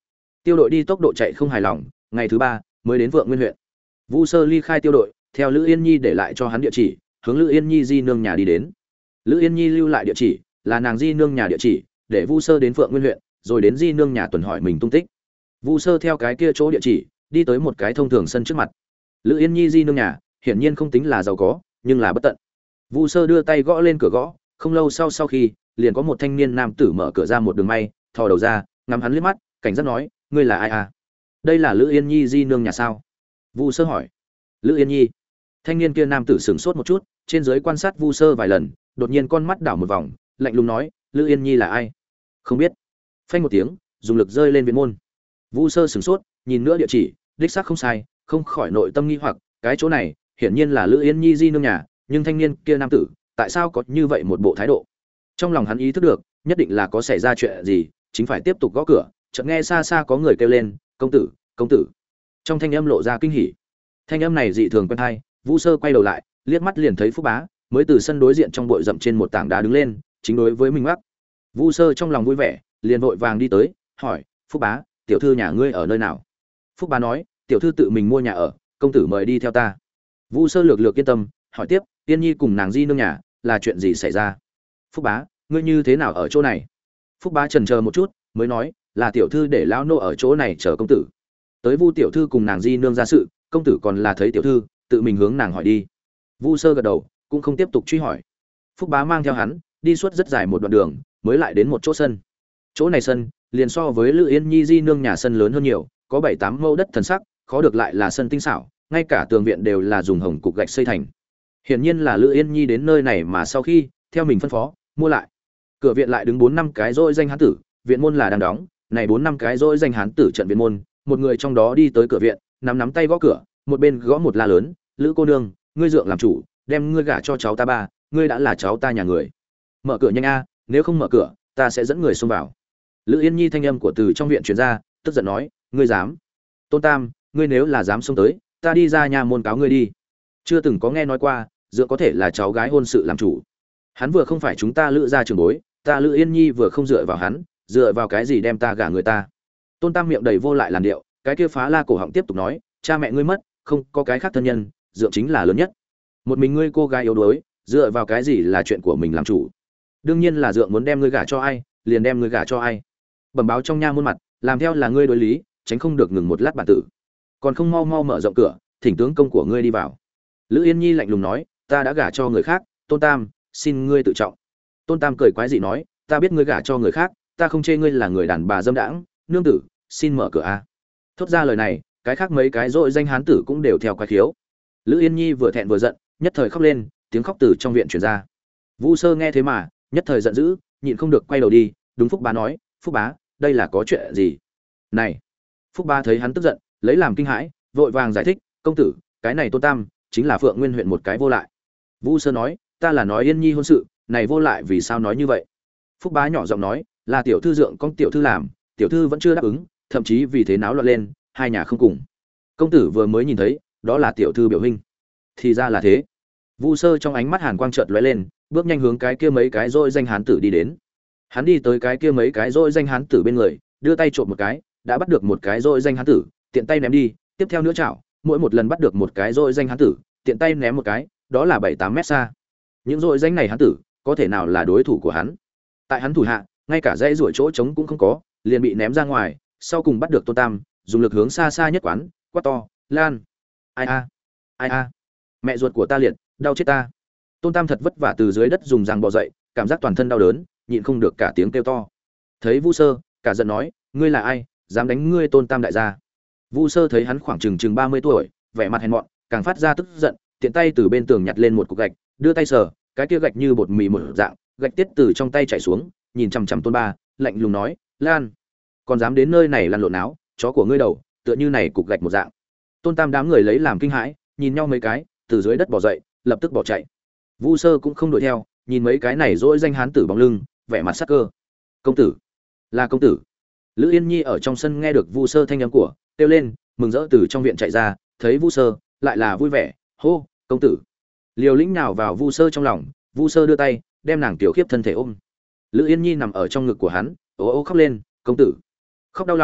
Tiêu đội đi tốc độ chạy không hài lòng, ngày thứ ba mới đến Vượng Nguyên huyện. Vu Sơ ly khai tiêu đội, theo Lữ Yên Nhi để lại cho hắn địa chỉ, hướng Lữ Yên Nhi di nương nhà đi đến. Lữ Yên Nhi lưu lại địa chỉ, là nàng di nương nhà địa chỉ, để Vu Sơ đến Vượng Nguyên huyện, rồi đến di nương nhà tuần hỏi mình tung tích. Vu Sơ theo cái kia chỗ địa chỉ, đi tới một cái thông thường sân trước mặt. Lữ Yên Nhi di nương nhà, hiển nhiên không tính là giàu có, nhưng là bất tận. Vu Sơ đưa tay gõ lên cửa gõ, không lâu sau sau khi, liền có một thanh niên nam tử mở cửa ra một đường may, thò đầu ra, ngắm hắn liếc mắt, cảnh giác nói, ngươi là ai à? Đây là Lữ Yên Nhi di nương nhà sao? Vu Sơ hỏi. Lữ Yên Nhi. Thanh niên kia nam tử sửng sốt một chút, trên dưới quan sát Vu Sơ vài lần, đột nhiên con mắt đảo một vòng, lạnh lùng nói, Lữ Yên Nhi là ai? Không biết. Phanh một tiếng, dùng lực rơi lên viện môn. Vu Sơ sửng sốt, nhìn nữa địa chỉ, đích xác không sai, không khỏi nội tâm nghi hoặc, cái chỗ này, hiển nhiên là Lữ Yên Nhi di nương nhà, nhưng thanh niên kia nam tử, tại sao có như vậy một bộ thái độ? Trong lòng hắn ý thức được, nhất định là có xảy ra chuyện gì, chính phải tiếp tục gõ cửa, chợt nghe xa xa có người kêu lên, "Công tử, công tử." Trong thanh âm lộ ra kinh hỉ. Thanh âm này dị thường quen tai, Vu Sơ quay đầu lại, liếc mắt liền thấy Phúc Bá, mới từ sân đối diện trong bụi rậm trên một tảng đá đứng lên, chính đối với mình ngoắc. Vu Sơ trong lòng vui vẻ, liền vội vàng đi tới, hỏi, "Phúc Bá, tiểu thư nhà ngươi ở nơi nào?" Phúc Bá nói, "Tiểu thư tự mình mua nhà ở, công tử mời đi theo ta." Vu Sơ lược lược yên tâm, hỏi tiếp, "Yên Nhi cùng nàng di nương nhà, là chuyện gì xảy ra?" "Phúc Bá, ngươi như thế nào ở chỗ này?" Phúc Bá chần chờ một chút, mới nói, "Là tiểu thư để lão nô ở chỗ này chờ công tử." Tới Vu tiểu thư cùng nàng di nương ra sự, công tử còn là thấy tiểu thư, tự mình hướng nàng hỏi đi. Vu Sơ gật đầu, cũng không tiếp tục truy hỏi. Phúc Bá mang theo hắn, đi suốt rất dài một đoạn đường, mới lại đến một chỗ sân. Chỗ này sân, liền so với Lữ Yên Nhi di nương nhà sân lớn hơn nhiều, có bảy tám mẫu đất thần sắc, khó được lại là sân tinh xảo, ngay cả tường viện đều là dùng hồng cục gạch xây thành. Hiển nhiên là Lữ Yên Nhi đến nơi này mà sau khi, theo mình phân phó, mua lại. Cửa viện lại đứng bốn năm cái rỗi danh hán tử, viện môn là đang đóng, này bốn năm cái rỗi danh hán tử trận viện môn, một người trong đó đi tới cửa viện, nắm nắm tay gõ cửa, một bên gõ một la lớn, "Lữ cô nương, ngươi dượng làm chủ, đem ngươi gả cho cháu ta ba, ngươi đã là cháu ta nhà người. Mở cửa nhanh a, nếu không mở cửa, ta sẽ dẫn người xông vào." Lữ Yên Nhi thanh âm của từ trong viện truyền ra, tức giận nói, "Ngươi dám? Tôn Tam, ngươi nếu là dám xông tới, ta đi ra nhà môn cáo ngươi đi." Chưa từng có nghe nói qua, dượng có thể là cháu gái hôn sự làm chủ. Hắn vừa không phải chúng ta Lữ gia trưởng bối, ta Lữ Yên Nhi vừa không dựa vào hắn, dựa vào cái gì đem ta gả người ta? Tôn Tam miệng đầy vô lại làn điệu, cái kia phá la cổ họng tiếp tục nói, "Cha mẹ ngươi mất, không có cái khác thân nhân, dượng chính là lớn nhất. Một mình ngươi cô gái yếu đuối, dựa vào cái gì là chuyện của mình làm chủ? Đương nhiên là dượng muốn đem ngươi gả cho ai, liền đem ngươi gả cho ai. Bẩm báo trong nha môn mặt, làm theo là ngươi đối lý, tránh không được ngừng một lát bản tử. Còn không mau mau mở rộng cửa, thỉnh tướng công của ngươi đi vào." Lữ Yên Nhi lạnh lùng nói, "Ta đã gả cho người khác, Tôn Tam, xin ngươi tự trọng." Tôn Tam cười quái dị nói, "Ta biết ngươi gả cho người khác, ta không chê ngươi là người đàn bà dâm đãng, nương tử, xin mở cửa a." Thốt ra lời này, cái khác mấy cái dội danh hán tử cũng đều theo quái khiếu. Lữ Yên Nhi vừa thẹn vừa giận, nhất thời khóc lên, tiếng khóc từ trong viện truyền ra. Vu Sơ nghe thế mà, nhất thời giận dữ, nhịn không được quay đầu đi, đúng Phúc Bá nói, "Phúc Bá, đây là có chuyện gì?" "Này." Phúc Bá thấy hắn tức giận, lấy làm kinh hãi, vội vàng giải thích, "Công tử, cái này Tôn Tam chính là Phượng Nguyên huyện một cái vô lại." Vu Sơ nói, "Ta là nói Yên Nhi hôn sự, này vô lại vì sao nói như vậy?" Phúc Bá nhỏ giọng nói, "Là tiểu thư dượng con tiểu thư làm, tiểu thư vẫn chưa đáp ứng, thậm chí vì thế náo loạn lên, hai nhà không cùng. Công tử vừa mới nhìn thấy, đó là tiểu thư biểu hình." Thì ra là thế. Vu Sơ trong ánh mắt hàn quang chợt lóe lên, bước nhanh hướng cái kia mấy cái rỗi danh hán tử đi đến. Hắn đi tới cái kia mấy cái rỗi danh hán tử bên người, đưa tay trộm một cái, đã bắt được một cái rỗi danh hán tử, tiện tay ném đi, tiếp theo nữa chảo, mỗi một lần bắt được một cái rỗi danh hán tử, tiện tay ném một cái, đó là bảy tám mét xa. Những rỗi danh này hán tử, có thể nào là đối thủ của hắn? Tại hắn thủ hạ, ngay cả dãy ruổi chỗ trống cũng không có, liền bị ném ra ngoài, sau cùng bắt được Tôn Tam, dùng lực hướng xa xa nhất quán, quát to, "Lan! Ai a? Ai a? Mẹ ruột của ta liệt, đau chết ta!" Tôn Tam thật vất vả từ dưới đất dùng răng bò dậy, cảm giác toàn thân đau đớn, nhịn không được cả tiếng kêu to. Thấy Vu Sơ, cả giận nói, "Ngươi là ai, dám đánh ngươi Tôn Tam đại gia?" Vu Sơ thấy hắn khoảng chừng chừng ba mươi tuổi, vẻ mặt hèn mọn, càng phát ra tức giận, tiện tay từ bên tường nhặt lên một cục gạch, đưa tay sờ, cái kia gạch như bột mì một dạng, gạch tiết từ trong tay chảy xuống, nhìn chằm chằm Tôn Ba, lạnh lùng nói, "Lan, còn dám đến nơi này lăn lộn náo, chó của ngươi đầu, tựa như này cục gạch một dạng." Tôn Tam đám người lấy làm kinh hãi, nhìn nhau mấy cái, từ dưới đất bò dậy, lập tức bỏ chạy. Vu Sơ cũng không đuổi theo, nhìn mấy cái này dỗi danh hán tử bóng lưng, vẻ mặt sắc cơ. "Công tử, là công tử." Lữ Yên Nhi ở trong sân nghe được Vu Sơ thanh âm của, kêu lên, mừng rỡ từ trong viện chạy ra, thấy Vu Sơ, lại là vui vẻ, hô, "Công tử." Liều lĩnh nào vào Vu Sơ trong lòng, Vu Sơ đưa tay, đem nàng tiểu khiếp thân thể ôm. Lữ Yên Nhi nằm ở trong ngực của hắn, ố ô khóc lên, "Công tử." Khóc đau lòng,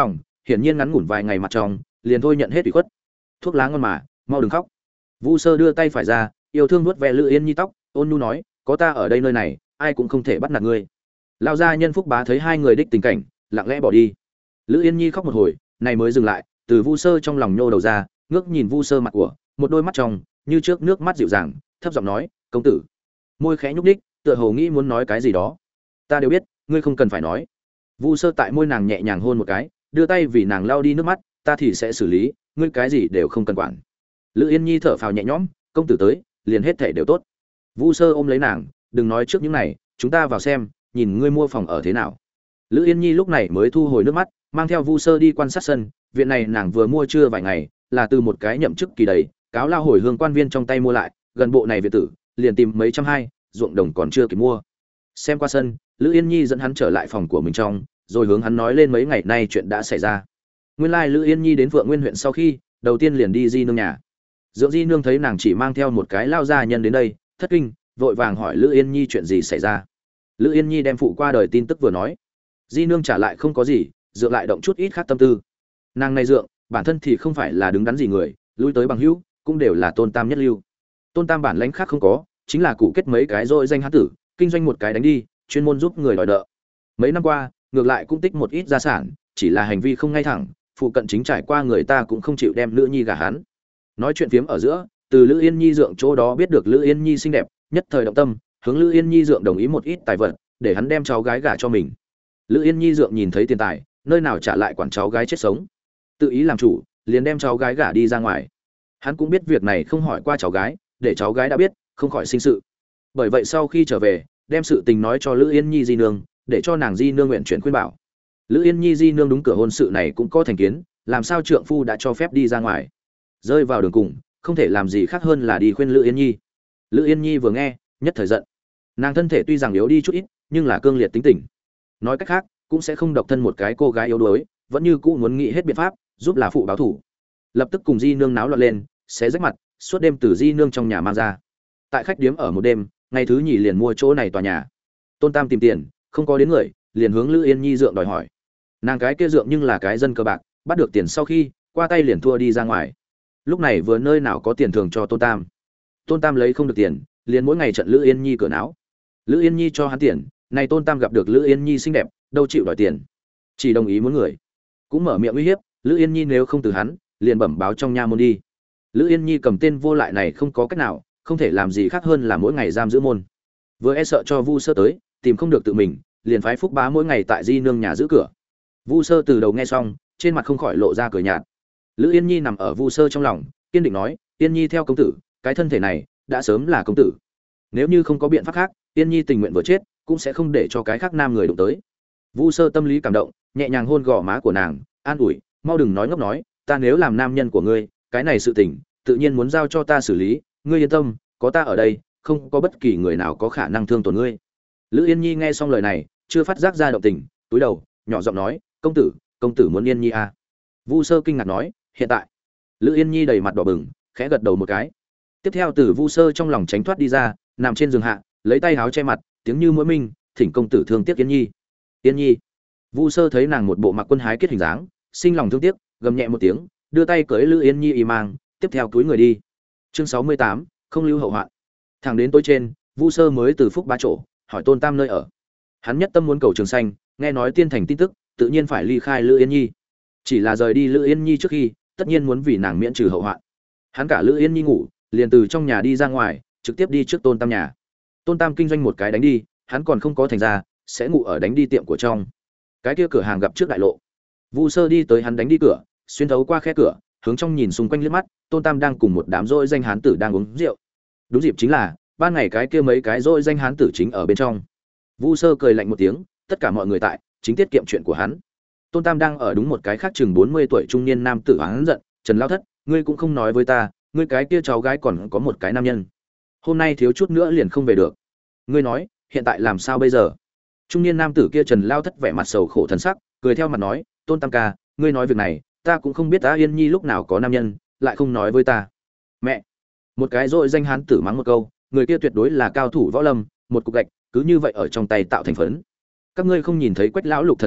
hiển nhiên ngắn ngủn vài ngày mặt trong liền thôi nhận hết ủy khuất. Thuốc lá ngon mà, mau đừng khóc. Vu Sơ đưa tay phải ra, yêu thương vuốt ve Lữ Yên Nhi tóc, ôn nhu nói, có ta ở đây nơi này, ai cũng không thể bắt nạt ngươi. Lão gia nhân Phúc Bá thấy hai người đích tình cảnh, lặng lẽ bỏ đi. Lữ Yên Nhi khóc một hồi, này mới dừng lại, từ Vu Sơ trong lòng nhô đầu ra, ngước nhìn Vu Sơ mặt của, một đôi mắt trong như trước nước mắt dịu dàng, thấp giọng nói, công tử. Môi khẽ nhúc nhích, tựa hồ nghĩ muốn nói cái gì đó. Ta đều biết, ngươi không cần phải nói. Vu Sơ tại môi nàng nhẹ nhàng hôn một cái, đưa tay vì nàng lau đi nước mắt, ta thì sẽ xử lý, ngươi cái gì đều không cần quản. Lữ Yên Nhi thở phào nhẹ nhõm, công tử tới, liền hết thảy đều tốt. Vu Sơ ôm lấy nàng, đừng nói trước những này, chúng ta vào xem, nhìn ngươi mua phòng ở thế nào. Lữ Yên Nhi lúc này mới thu hồi nước mắt, mang theo Vu Sơ đi quan sát sân, viện này nàng vừa mua chưa vài ngày, là từ một cái nhậm chức kỳ đầy, cáo lao hồi hương quan viên trong tay mua lại, gần bộ này viện tử, liền tìm mấy trăm hai, ruộng đồng còn chưa kịp mua. Xem qua sân, Lữ Yên Nhi dẫn hắn trở lại phòng của mình trong, rồi hướng hắn nói lên mấy ngày nay chuyện đã xảy ra. Nguyên lai like, Lữ Yên Nhi đến Phượng Nguyên huyện sau khi, đầu tiên liền đi Di nương nhà. Dưỡng Di nương thấy nàng chỉ mang theo một cái lao gia nhân đến đây, thất kinh, vội vàng hỏi Lữ Yên Nhi chuyện gì xảy ra. Lữ Yên Nhi đem phụ qua đời tin tức vừa nói. Di nương trả lại không có gì, dượng lại động chút ít khác tâm tư. Nàng này dượng, bản thân thì không phải là đứng đắn gì người, lui tới bằng hữu, cũng đều là tôn tam nhất lưu. Tôn tam bản lãnh khác không có, chính là cụ kết mấy cái rồi danh hán tử, kinh doanh một cái đánh đi, chuyên môn giúp người đòi nợ. Mấy năm qua, ngược lại cũng tích một ít gia sản, chỉ là hành vi không ngay thẳng, phụ cận chính trải qua người ta cũng không chịu đem Lữ Nhi gả hắn. Nói chuyện phiếm ở giữa, từ Lữ Yên Nhi dượng chỗ đó biết được Lữ Yên Nhi xinh đẹp, nhất thời động tâm, hướng Lữ Yên Nhi dượng đồng ý một ít tài vật, để hắn đem cháu gái gả cho mình. Lữ Yên Nhi dượng nhìn thấy tiền tài, nơi nào trả lại quản cháu gái chết sống, tự ý làm chủ, liền đem cháu gái gả đi ra ngoài. Hắn cũng biết việc này không hỏi qua cháu gái, để cháu gái đã biết, không khỏi sinh sự. Bởi vậy sau khi trở về, đem sự tình nói cho Lữ Yên Nhi di nương, để cho nàng di nương nguyện chuyển khuyên bảo. Lữ Yên Nhi di nương đúng cửa hôn sự này cũng có thành kiến, làm sao trượng phu đã cho phép đi ra ngoài, rơi vào đường cùng, không thể làm gì khác hơn là đi khuyên Lữ Yên Nhi. Lữ Yên Nhi vừa nghe, nhất thời giận. Nàng thân thể tuy rằng yếu đi chút ít, nhưng là cương liệt tính tình. Nói cách khác, cũng sẽ không độc thân một cái cô gái yếu đuối, vẫn như cũ muốn nghĩ hết biện pháp giúp là phụ báo thủ. Lập tức cùng di nương náo loạn lên, xé rách mặt, suốt đêm từ di nương trong nhà mang ra. Tại khách điếm ở một đêm, ngày thứ nhì liền mua chỗ này tòa nhà. Tôn Tam tìm tiền, không có đến người, liền hướng Lữ Yên Nhi dượng đòi hỏi. Nàng cái kia dượng nhưng là cái dân cơ bạc, bắt được tiền sau khi, qua tay liền thua đi ra ngoài. Lúc này vừa nơi nào có tiền thường cho Tôn Tam. Tôn Tam lấy không được tiền, liền mỗi ngày trận Lữ Yên Nhi cửa não. Lữ Yên Nhi cho hắn tiền, này Tôn Tam gặp được Lữ Yên Nhi xinh đẹp, đâu chịu đòi tiền, chỉ đồng ý muốn người, cũng mở miệng uy hiếp Lữ Yên Nhi nếu không từ hắn, liền bẩm báo trong nha môn đi. Lữ Yên Nhi cầm tên vô lại này không có cách nào, không thể làm gì khác hơn là mỗi ngày giam giữ môn. Vừa e sợ cho Vu Sơ tới, tìm không được tự mình, liền phái Phúc Bá mỗi ngày tại di nương nhà giữ cửa. Vu Sơ từ đầu nghe xong, trên mặt không khỏi lộ ra cười nhạt. Lữ Yên Nhi nằm ở Vu Sơ trong lòng, kiên định nói, Yên Nhi theo công tử, cái thân thể này đã sớm là công tử. Nếu như không có biện pháp khác, Yên Nhi tình nguyện vừa chết, cũng sẽ không để cho cái khác nam người đụng tới. Vu Sơ tâm lý cảm động, nhẹ nhàng hôn gò má của nàng, an ủi, mau đừng nói ngốc nói, ta nếu làm nam nhân của ngươi, cái này sự tình, tự nhiên muốn giao cho ta xử lý, ngươi yên tâm, có ta ở đây, không có bất kỳ người nào có khả năng thương tổn ngươi. Lữ Yên Nhi nghe xong lời này, chưa phát giác ra động tình, túi đầu, nhỏ giọng nói, công tử, công tử muốn Yên Nhi à? Vu Sơ kinh ngạc nói, hiện tại. Lữ Yên Nhi đầy mặt đỏ bừng, khẽ gật đầu một cái. Tiếp theo từ Vu Sơ trong lòng tránh thoát đi ra, nằm trên giường hạ, lấy tay áo che mặt, tiếng như mũi minh, thỉnh công tử thương tiếc Yên Nhi. Yên Nhi. Vu Sơ thấy nàng một bộ mặc quân hái kết hình dáng, sinh lòng thương tiếc, gầm nhẹ một tiếng, đưa tay cưới Lữ Yên Nhi y mang, tiếp theo túi người đi. Chương sáu mươi tám, không lưu hậu hoạn. Thẳng đến tối trên, Vu Sơ mới từ Phúc Bá chỗ hỏi Tôn Tam nơi ở. Hắn nhất tâm muốn cầu Trường Xanh, nghe nói tiên thành tin tức, tự nhiên phải ly khai Lữ Yên Nhi. Chỉ là rời đi Lữ Yên Nhi trước khi, tất nhiên muốn vì nàng miễn trừ hậu hoạn. Hắn cả Lữ Yên Nhi ngủ, liền từ trong nhà đi ra ngoài, trực tiếp đi trước Tôn Tam nhà. Tôn Tam kinh doanh một cái đánh đi, hắn còn không có thành ra, sẽ ngủ ở đánh đi tiệm của trong. Cái kia cửa hàng gặp trước đại lộ. Vu Sơ đi tới hắn đánh đi cửa, xuyên thấu qua khe cửa, hướng trong nhìn xung quanh liếc mắt, Tôn Tam đang cùng một đám rỗi danh hán tử đang uống rượu. Đúng dịp chính là ban ngày cái kia mấy cái rỗi danh hán tử chính ở bên trong. Vu Sơ cười lạnh một tiếng, tất cả mọi người tại, chính tiết kiệm chuyện của hắn. Tôn Tam đang ở đúng một cái khác chừng bốn mươi tuổi trung niên nam tử hắn giận, Trần Lao Thất, ngươi cũng không nói với ta, ngươi cái kia cháu gái còn có một cái nam nhân. Hôm nay thiếu chút nữa liền không về được. Ngươi nói, hiện tại làm sao bây giờ? Trung niên nam tử kia Trần Lao Thất vẻ mặt sầu khổ thần sắc, cười theo mặt nói, Tôn Tam ca, ngươi nói việc này, ta cũng không biết ta Yên Nhi lúc nào có nam nhân, lại không nói với ta. Mẹ! Một cái rồi danh hán tử mắng một câu, người kia tuyệt đối là cao thủ võ lâm, một cục gạch, cứ như vậy ở trong tay tạo thành phấn. Các ngươi không nhìn thấy Quách lão lục thần sắc,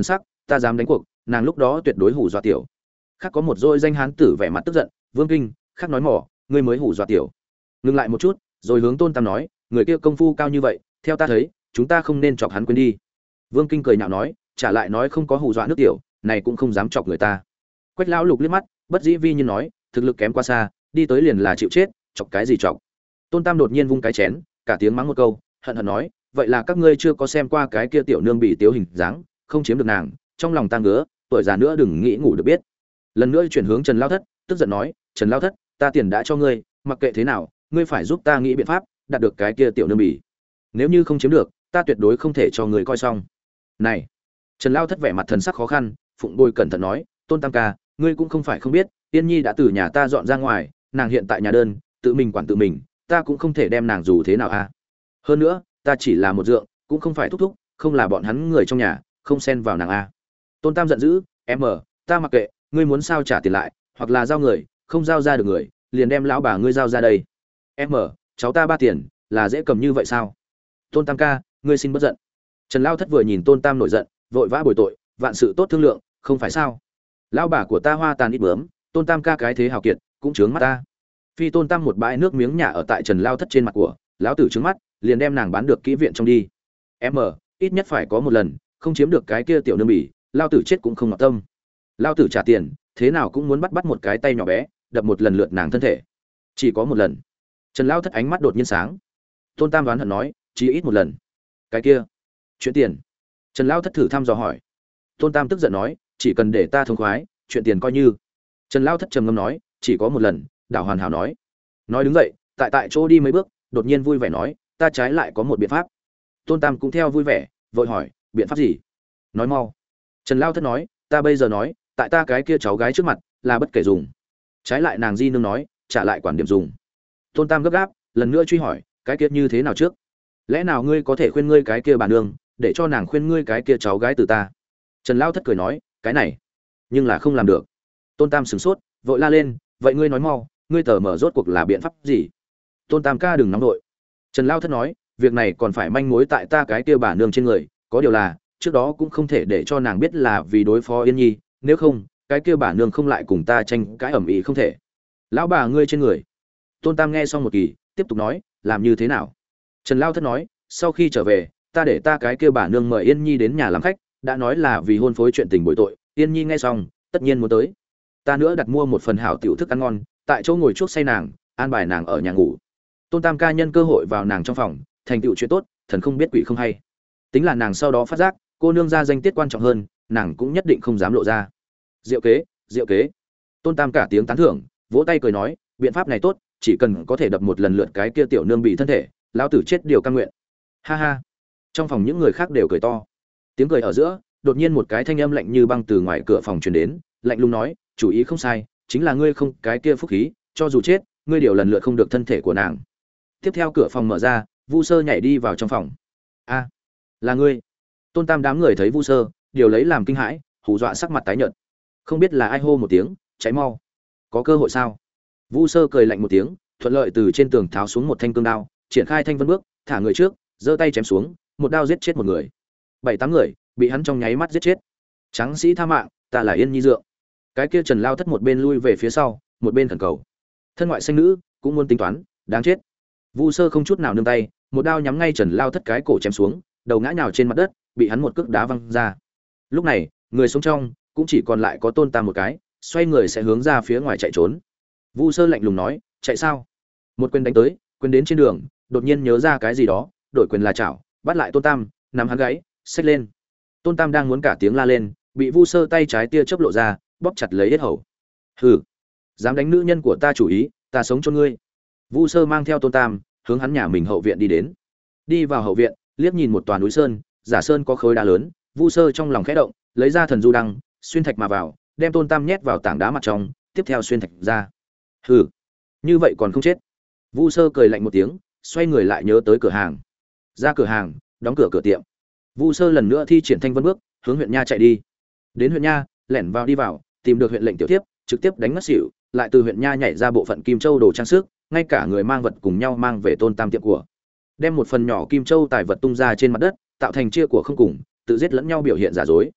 ta dám đánh cuộc nàng lúc đó tuyệt đối hù dọa tiểu. Khác có một dôi danh hán tử vẻ mặt tức giận, Vương Kinh, khác nói mỏ, ngươi mới hù dọa tiểu. Ngừng lại một chút, rồi hướng Tôn Tam nói, người kia công phu cao như vậy, theo ta thấy, chúng ta không nên chọc hắn quên đi. Vương Kinh cười nhạo nói, trả lại nói không có hù dọa nước tiểu, này cũng không dám chọc người ta. Quách lão lục liếc mắt, bất dĩ vi như nói, thực lực kém quá xa, đi tới liền là chịu chết, chọc cái gì chọc. Tôn Tam đột nhiên vung cái chén, cả tiếng mắng một câu, hận hận nói, vậy là các ngươi chưa có xem qua cái kia tiểu nương bị tiếu hình dáng, không chiếm được nàng, trong lòng ta ngứa, tuổi già nữa đừng nghĩ ngủ được biết. Lần nữa chuyển hướng Trần Lao Thất, tức giận nói, Trần Lao Thất, ta tiền đã cho ngươi, mặc kệ thế nào, ngươi phải giúp ta nghĩ biện pháp, đạt được cái kia tiểu nương bỉ. Nếu như không chiếm được, ta tuyệt đối không thể cho người coi xong. Này, Trần Lao Thất vẻ mặt thần sắc khó khăn, phụng bồi cẩn thận nói, Tôn Tam ca, ngươi cũng không phải không biết, Tiên Nhi đã từ nhà ta dọn ra ngoài, nàng hiện tại nhà đơn, tự mình quản tự mình, ta cũng không thể đem nàng dù thế nào a. Hơn nữa, ta chỉ là một dượng, cũng không phải thúc thúc, không là bọn hắn người trong nhà, không xen vào nàng a. Tôn Tam giận dữ, em ở, ta mặc kệ, ngươi muốn sao trả tiền lại, hoặc là giao người, không giao ra được người, liền đem lão bà ngươi giao ra đây. Em ở, cháu ta ba tiền, là dễ cầm như vậy sao? Tôn Tam ca, ngươi xin bất giận. Trần Lao Thất vừa nhìn Tôn Tam nổi giận, vội vã bồi tội, vạn sự tốt thương lượng, không phải sao? Lão bà của ta hoa tàn ít bướm, Tôn Tam ca cái thế hào kiệt, cũng chướng mắt ta. Phi Tôn Tam một bãi nước miếng nhả ở tại Trần Lao Thất trên mặt của, lão tử trướng mắt, liền đem nàng bán được kỹ viện trong đi. Em ở, ít nhất phải có một lần, không chiếm được cái kia tiểu nương bỉ, lao tử chết cũng không ngọt tâm. Lao tử trả tiền, thế nào cũng muốn bắt bắt một cái tay nhỏ bé, đập một lần lượt nàng thân thể. Chỉ có một lần. Trần Lao Thất ánh mắt đột nhiên sáng. Tôn Tam đoán hận nói, chỉ ít một lần. Cái kia, chuyện tiền. Trần Lao Thất thử thăm dò hỏi. Tôn Tam tức giận nói, chỉ cần để ta thông khoái, chuyện tiền coi như. Trần Lao Thất trầm ngâm nói, chỉ có một lần. Đảo hoàn hảo nói. Nói đứng dậy, tại tại chỗ đi mấy bước, đột nhiên vui vẻ nói, ta trái lại có một biện pháp. Tôn Tam cũng theo vui vẻ, vội hỏi, biện pháp gì? Nói mau. Trần Lao Thất nói, ta bây giờ nói, tại ta cái kia cháu gái trước mặt, là bất kể dùng. Trái lại nàng di nương nói, trả lại quản điểm dùng. Tôn Tam gấp gáp, lần nữa truy hỏi, cái kia như thế nào trước? Lẽ nào ngươi có thể khuyên ngươi cái kia bà nương, để cho nàng khuyên ngươi cái kia cháu gái từ ta? Trần Lao Thất cười nói, cái này, nhưng là không làm được. Tôn Tam sửng sốt, vội la lên, vậy ngươi nói mau, ngươi tờ mở rốt cuộc là biện pháp gì? Tôn Tam ca đừng nóng đội. Trần Lao Thất nói, việc này còn phải manh mối tại ta cái kia bà nương trên người, có điều là, trước đó cũng không thể để cho nàng biết là vì đối phó Yên Nhi, nếu không, cái kia bà nương không lại cùng ta tranh cãi ầm ĩ không thể. Lão bà ngươi trên người. Tôn Tam nghe xong một kỳ, tiếp tục nói, làm như thế nào? Trần Lao Thất nói, sau khi trở về, ta để ta cái kia bà nương mời Yên Nhi đến nhà làm khách, đã nói là vì hôn phối chuyện tình bội tội, Yên Nhi nghe xong, tất nhiên muốn tới. Ta nữa đặt mua một phần hảo tiểu thức ăn ngon, tại chỗ ngồi chuốc say nàng, an bài nàng ở nhà ngủ. Tôn Tam ca nhân cơ hội vào nàng trong phòng, thành tựu chuyện tốt, thần không biết quỷ không hay. Tính là nàng sau đó phát giác, cô nương ra danh tiết quan trọng hơn, nàng cũng nhất định không dám lộ ra. Diệu kế, diệu kế. Tôn Tam cả tiếng tán thưởng, vỗ tay cười nói, biện pháp này tốt, chỉ cần có thể đập một lần lượt cái kia tiểu nương bị thân thể, lão tử chết điều căn nguyện. Ha ha. Trong phòng những người khác đều cười to. Tiếng cười ở giữa, đột nhiên một cái thanh âm lạnh như băng từ ngoài cửa phòng truyền đến, lạnh lùng nói, chủ ý không sai, chính là ngươi không, cái kia phúc khí, cho dù chết, ngươi điều lần lượt không được thân thể của nàng. Tiếp theo cửa phòng mở ra, Vu Sơ nhảy đi vào trong phòng. A, là ngươi. Tôn Tam đám người thấy Vu Sơ, điều lấy làm kinh hãi, hù dọa sắc mặt tái nhợt. Không biết là ai hô một tiếng, cháy mau. Có cơ hội sao? Vu Sơ cười lạnh một tiếng, thuận lợi từ trên tường tháo xuống một thanh cương đao, triển khai thanh vân bước, thả người trước, giơ tay chém xuống, một đao giết chết một người. Bảy tám người bị hắn trong nháy mắt giết chết. Tráng sĩ tha mạng, ta là Yên Nhi dượng. Cái kia Trần Lao Thất một bên lui về phía sau, một bên khẩn cầu. Thân ngoại xanh nữ cũng muốn tính toán, đáng chết. Vu Sơ không chút nào nương tay, một đao nhắm ngay Trần Lao Thất cái cổ chém xuống, đầu ngã nhào trên mặt đất, bị hắn một cước đá văng ra. Lúc này, người sống trong cũng chỉ còn lại có Tôn Tam một cái, xoay người sẽ hướng ra phía ngoài chạy trốn. Vu Sơ lạnh lùng nói, chạy sao? Một quyền đánh tới, quyền đến trên đường, đột nhiên nhớ ra cái gì đó, đổi quyền là chảo, bắt lại Tôn Tam, nắm hắn gáy, xách lên. Tôn Tam đang muốn cả tiếng la lên, bị Vu Sơ tay trái tia chớp lộ ra, bóp chặt lấy yết hầu. Hừ, dám đánh nữ nhân của ta chủ ý, ta sống cho ngươi. Vu Sơ mang theo Tôn Tam, hướng hắn nhà mình hậu viện đi đến. Đi vào hậu viện, liếc nhìn một tòa núi sơn, giả sơn có khối đá lớn, Vu Sơ trong lòng khẽ động, lấy ra thần du đăng, xuyên thạch mà vào, đem Tôn Tam nhét vào tảng đá mặt trong, tiếp theo xuyên thạch ra. Hừ, như vậy còn không chết. Vu Sơ cười lạnh một tiếng, xoay người lại nhớ tới cửa hàng. Ra cửa hàng, đóng cửa cửa tiệm. Vu Sơ lần nữa thi triển thanh vân bước, hướng huyện nha chạy đi. Đến huyện nha, lẻn vào đi vào, tìm được huyện lệnh tiểu thiếp, trực tiếp đánh ngất xỉu, lại từ huyện nha nhảy ra bộ phận kim châu đồ trang sức, ngay cả người mang vật cùng nhau mang về Tôn Tam tiệm của. Đem một phần nhỏ kim châu tài vật tung ra trên mặt đất, tạo thành chia của không cùng, tự giết lẫn nhau biểu hiện giả dối.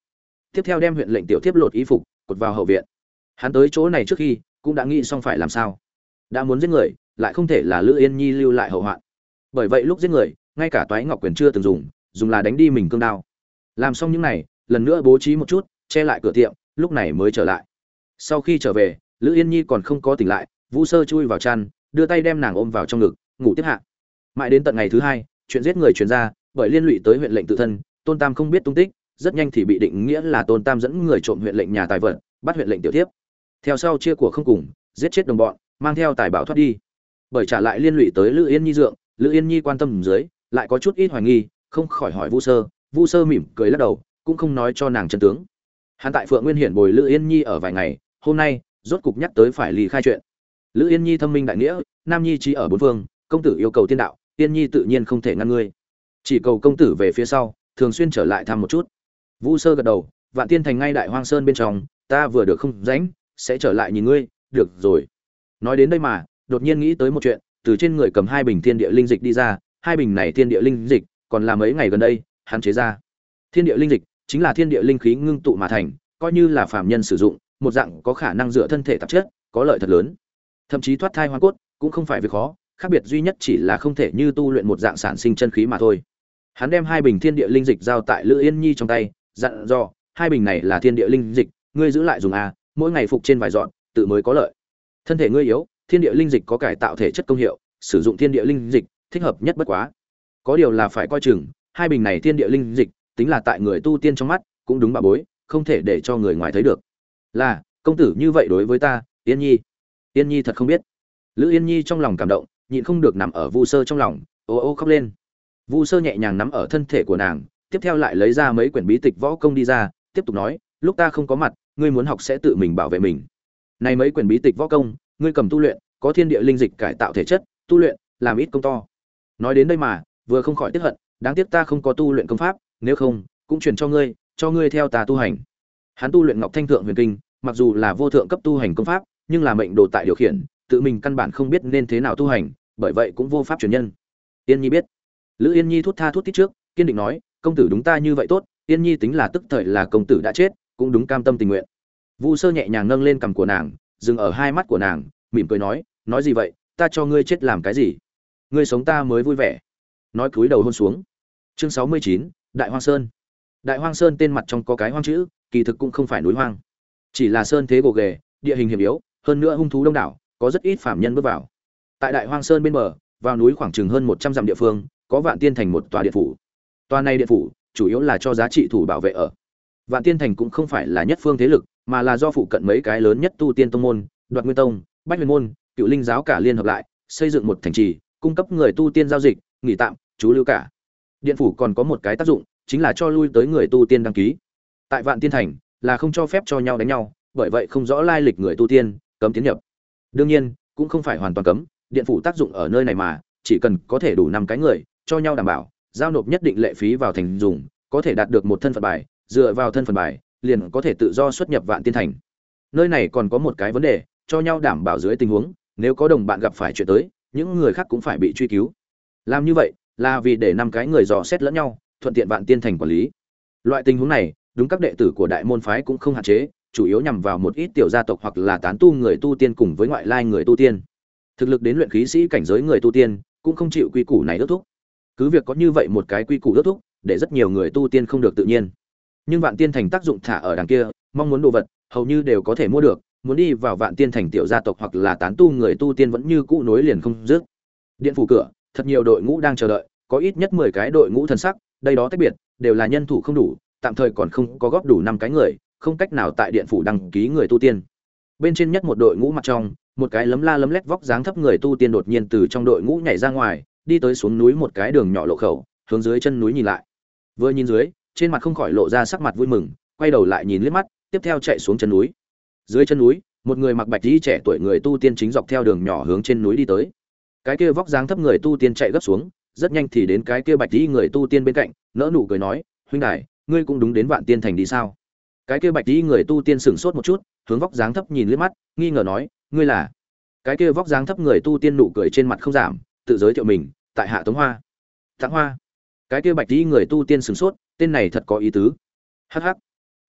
tiếp theo đem huyện lệnh tiểu thiếp lột y phục cột vào hậu viện. Hắn tới chỗ này trước khi cũng đã nghĩ xong phải làm sao, đã muốn giết người lại không thể là Lữ Yên Nhi lưu lại hậu hoạn. Bởi vậy lúc giết người, ngay cả Toái Ngọc Quyền chưa từng dùng, dùng là đánh đi mình cương đao. Làm xong những này, lần nữa bố trí một chút, che lại cửa tiệm, lúc này mới trở lại. Sau khi trở về, Lữ Yên Nhi còn không có tỉnh lại, Vu Sơ chui vào chăn, đưa tay đem nàng ôm vào trong ngực, ngủ tiếp hạ. Mãi đến tận ngày thứ hai, chuyện giết người truyền ra, bởi liên lụy tới huyện lệnh tự thân, Tôn Tam không biết tung tích, rất nhanh thì bị định nghĩa là Tôn Tam dẫn người trộm huyện lệnh nhà tài vật, bắt huyện lệnh tiểu thiếp. Theo sau chia của không cùng, giết chết đồng bọn, mang theo tài bảo thoát đi. Bởi trả lại liên lụy tới Lữ Yên Nhi dượng, Lữ Yên Nhi quan tâm dưới, lại có chút ít hoài nghi, không khỏi hỏi Vu Sơ, Vu Sơ mỉm cười lắc đầu, cũng không nói cho nàng chân tướng. Hắn tại Phượng Nguyên Hiển bồi Lữ Yên Nhi ở vài ngày, hôm nay rốt cục nhắc tới phải ly khai chuyện. Lữ Yên Nhi thâm minh đại nghĩa, nam nhi trí ở bốn phương, công tử yêu cầu tiên đạo, Yên Nhi tự nhiên không thể ngăn ngươi. Chỉ cầu công tử về phía sau, thường xuyên trở lại thăm một chút. Vu Sơ gật đầu, Vạn Tiên Thành ngay Đại Hoang Sơn bên trong, ta vừa được không rảnh, sẽ trở lại nhìn ngươi, được rồi. Nói đến đây mà, đột nhiên nghĩ tới một chuyện, từ trên người cầm hai bình thiên địa linh dịch đi ra, hai bình này thiên địa linh dịch, còn là mấy ngày gần đây, hắn chế ra. Thiên địa linh dịch chính là thiên địa linh khí ngưng tụ mà thành, coi như là phàm nhân sử dụng, một dạng có khả năng dựa thân thể tạp chất, có lợi thật lớn. Thậm chí thoát thai hoang cốt cũng không phải việc khó, khác biệt duy nhất chỉ là không thể như tu luyện một dạng sản sinh chân khí mà thôi. Hắn đem hai bình thiên địa linh dịch giao tại Lữ Yên Nhi trong tay, dặn dò, hai bình này là thiên địa linh dịch, ngươi giữ lại dùng a, mỗi ngày phục trên vài dọn, tự mới có lợi. Thân thể ngươi yếu, thiên địa linh dịch có cải tạo thể chất công hiệu, sử dụng thiên địa linh dịch thích hợp nhất bất quá. Có điều là phải coi chừng, hai bình này thiên địa linh dịch, tính là tại người tu tiên trong mắt, cũng đúng bà bối, không thể để cho người ngoài thấy được. Là, công tử như vậy đối với ta, Yên Nhi. Yên Nhi thật không biết. Lữ Yên Nhi trong lòng cảm động, nhịn không được nằm ở Vu Sơ trong lòng, ô ô khóc lên. Vu Sơ nhẹ nhàng nắm ở thân thể của nàng, tiếp theo lại lấy ra mấy quyển bí tịch võ công đi ra, tiếp tục nói, lúc ta không có mặt, ngươi muốn học sẽ tự mình bảo vệ mình. Này mấy quyển bí tịch võ công, ngươi cầm tu luyện, có thiên địa linh dịch cải tạo thể chất, tu luyện, làm ít công to. Nói đến đây mà, vừa không khỏi tiếc hận, đáng tiếc ta không có tu luyện công pháp, nếu không, cũng truyền cho ngươi, cho ngươi theo ta tu hành. Hắn tu luyện Ngọc Thanh Thượng Huyền Kinh, mặc dù là vô thượng cấp tu hành công pháp, nhưng là mệnh đồ tại điều khiển, tự mình căn bản không biết nên thế nào tu hành, bởi vậy cũng vô pháp truyền nhân. Yên Nhi biết. Lữ Yên Nhi thút tha thút tít trước, kiên định nói, công tử đúng ta như vậy tốt, Yên Nhi tính là tức thời là công tử đã chết, cũng đúng cam tâm tình nguyện. Vu Sơ nhẹ nhàng nâng lên cằm của nàng, dừng ở hai mắt của nàng, mỉm cười nói, nói gì vậy, ta cho ngươi chết làm cái gì? Ngươi sống ta mới vui vẻ. Nói cúi đầu hôn xuống. Chương sáu mươi chín, Đại Hoang Sơn. Đại Hoang Sơn tên mặt trong có cái hoang chữ, kỳ thực cũng không phải núi hoang, chỉ là sơn thế gồ ghề, địa hình hiểm yếu, hơn nữa hung thú đông đảo, có rất ít phạm nhân bước vào. Tại Đại Hoang Sơn bên bờ, vào núi khoảng chừng hơn một trăm dặm địa phương, có Vạn Tiên Thành một tòa điện phủ. Tòa này điện phủ chủ yếu là cho giá trị thủ bảo vệ ở. Vạn Tiên Thành cũng không phải là nhất phương thế lực, mà là do phụ cận mấy cái lớn nhất tu tiên tông môn, Đoạt Nguyên Tông, Bách Huyền môn, Cựu Linh giáo cả liên hợp lại, xây dựng một thành trì, cung cấp người tu tiên giao dịch, nghỉ tạm, trú lưu cả. Điện phủ còn có một cái tác dụng, chính là cho lui tới người tu tiên đăng ký. Tại Vạn Tiên Thành là không cho phép cho nhau đánh nhau, bởi vậy không rõ lai lịch người tu tiên, cấm tiến nhập. Đương nhiên, cũng không phải hoàn toàn cấm, điện phủ tác dụng ở nơi này mà, chỉ cần có thể đủ năm cái người, cho nhau đảm bảo, giao nộp nhất định lệ phí vào thành dùng, có thể đạt được một thân phận bài, dựa vào thân phận bài, liền có thể tự do xuất nhập Vạn Tiên Thành. Nơi này còn có một cái vấn đề, cho nhau đảm bảo dưới tình huống, nếu có đồng bạn gặp phải chuyện tới, những người khác cũng phải bị truy cứu. Làm như vậy, là vì để năm cái người dò xét lẫn nhau, thuận tiện Vạn Tiên Thành quản lý. Loại tình huống này, đúng các đệ tử của đại môn phái cũng không hạn chế, chủ yếu nhằm vào một ít tiểu gia tộc hoặc là tán tu người tu tiên cùng với ngoại lai người tu tiên. Thực lực đến luyện khí sĩ cảnh giới người tu tiên, cũng không chịu quy củ này ước thúc. Cứ việc có như vậy một cái quy củ ước thúc, để rất nhiều người tu tiên không được tự nhiên. Nhưng Vạn Tiên Thành tác dụng thả ở đằng kia, mong muốn đồ vật, hầu như đều có thể mua được, muốn đi vào Vạn Tiên Thành tiểu gia tộc hoặc là tán tu người tu tiên vẫn như cũ nối liền không dứt. Điện phủ cửa, thật nhiều đội ngũ đang chờ đợi, có ít nhất mười cái đội ngũ thần sắc, đây đó tách biệt, đều là nhân thủ không đủ, tạm thời còn không có góp đủ năm cái người, không cách nào tại điện phủ đăng ký người tu tiên. Bên trên nhất một đội ngũ mặt trong, một cái lấm la lấm lét vóc dáng thấp người tu tiên đột nhiên từ trong đội ngũ nhảy ra ngoài, đi tới xuống núi một cái đường nhỏ lộ khẩu, hướng dưới chân núi nhìn lại. Vừa nhìn dưới, trên mặt không khỏi lộ ra sắc mặt vui mừng, quay đầu lại nhìn liếc mắt, tiếp theo chạy xuống chân núi. Dưới chân núi, một người mặc bạch y trẻ tuổi người tu tiên chính dọc theo đường nhỏ hướng trên núi đi tới. Cái kia vóc dáng thấp người tu tiên chạy gấp xuống, rất nhanh thì đến cái kia bạch y người tu tiên bên cạnh, nỡ nụ cười nói, huynh đài, ngươi cũng đúng đến Vạn Tiên Thành đi sao? Cái kia bạch y người tu tiên sững sốt một chút, hướng vóc dáng thấp nhìn liếc mắt, nghi ngờ nói, ngươi là? Cái kia vóc dáng thấp người tu tiên nụ cười trên mặt không giảm, tự giới thiệu mình, tại hạ Tống Hoa. Tặng Hoa. Cái kia bạch y người tu tiên sửng sốt, tên này thật có ý tứ. Hắc hắc.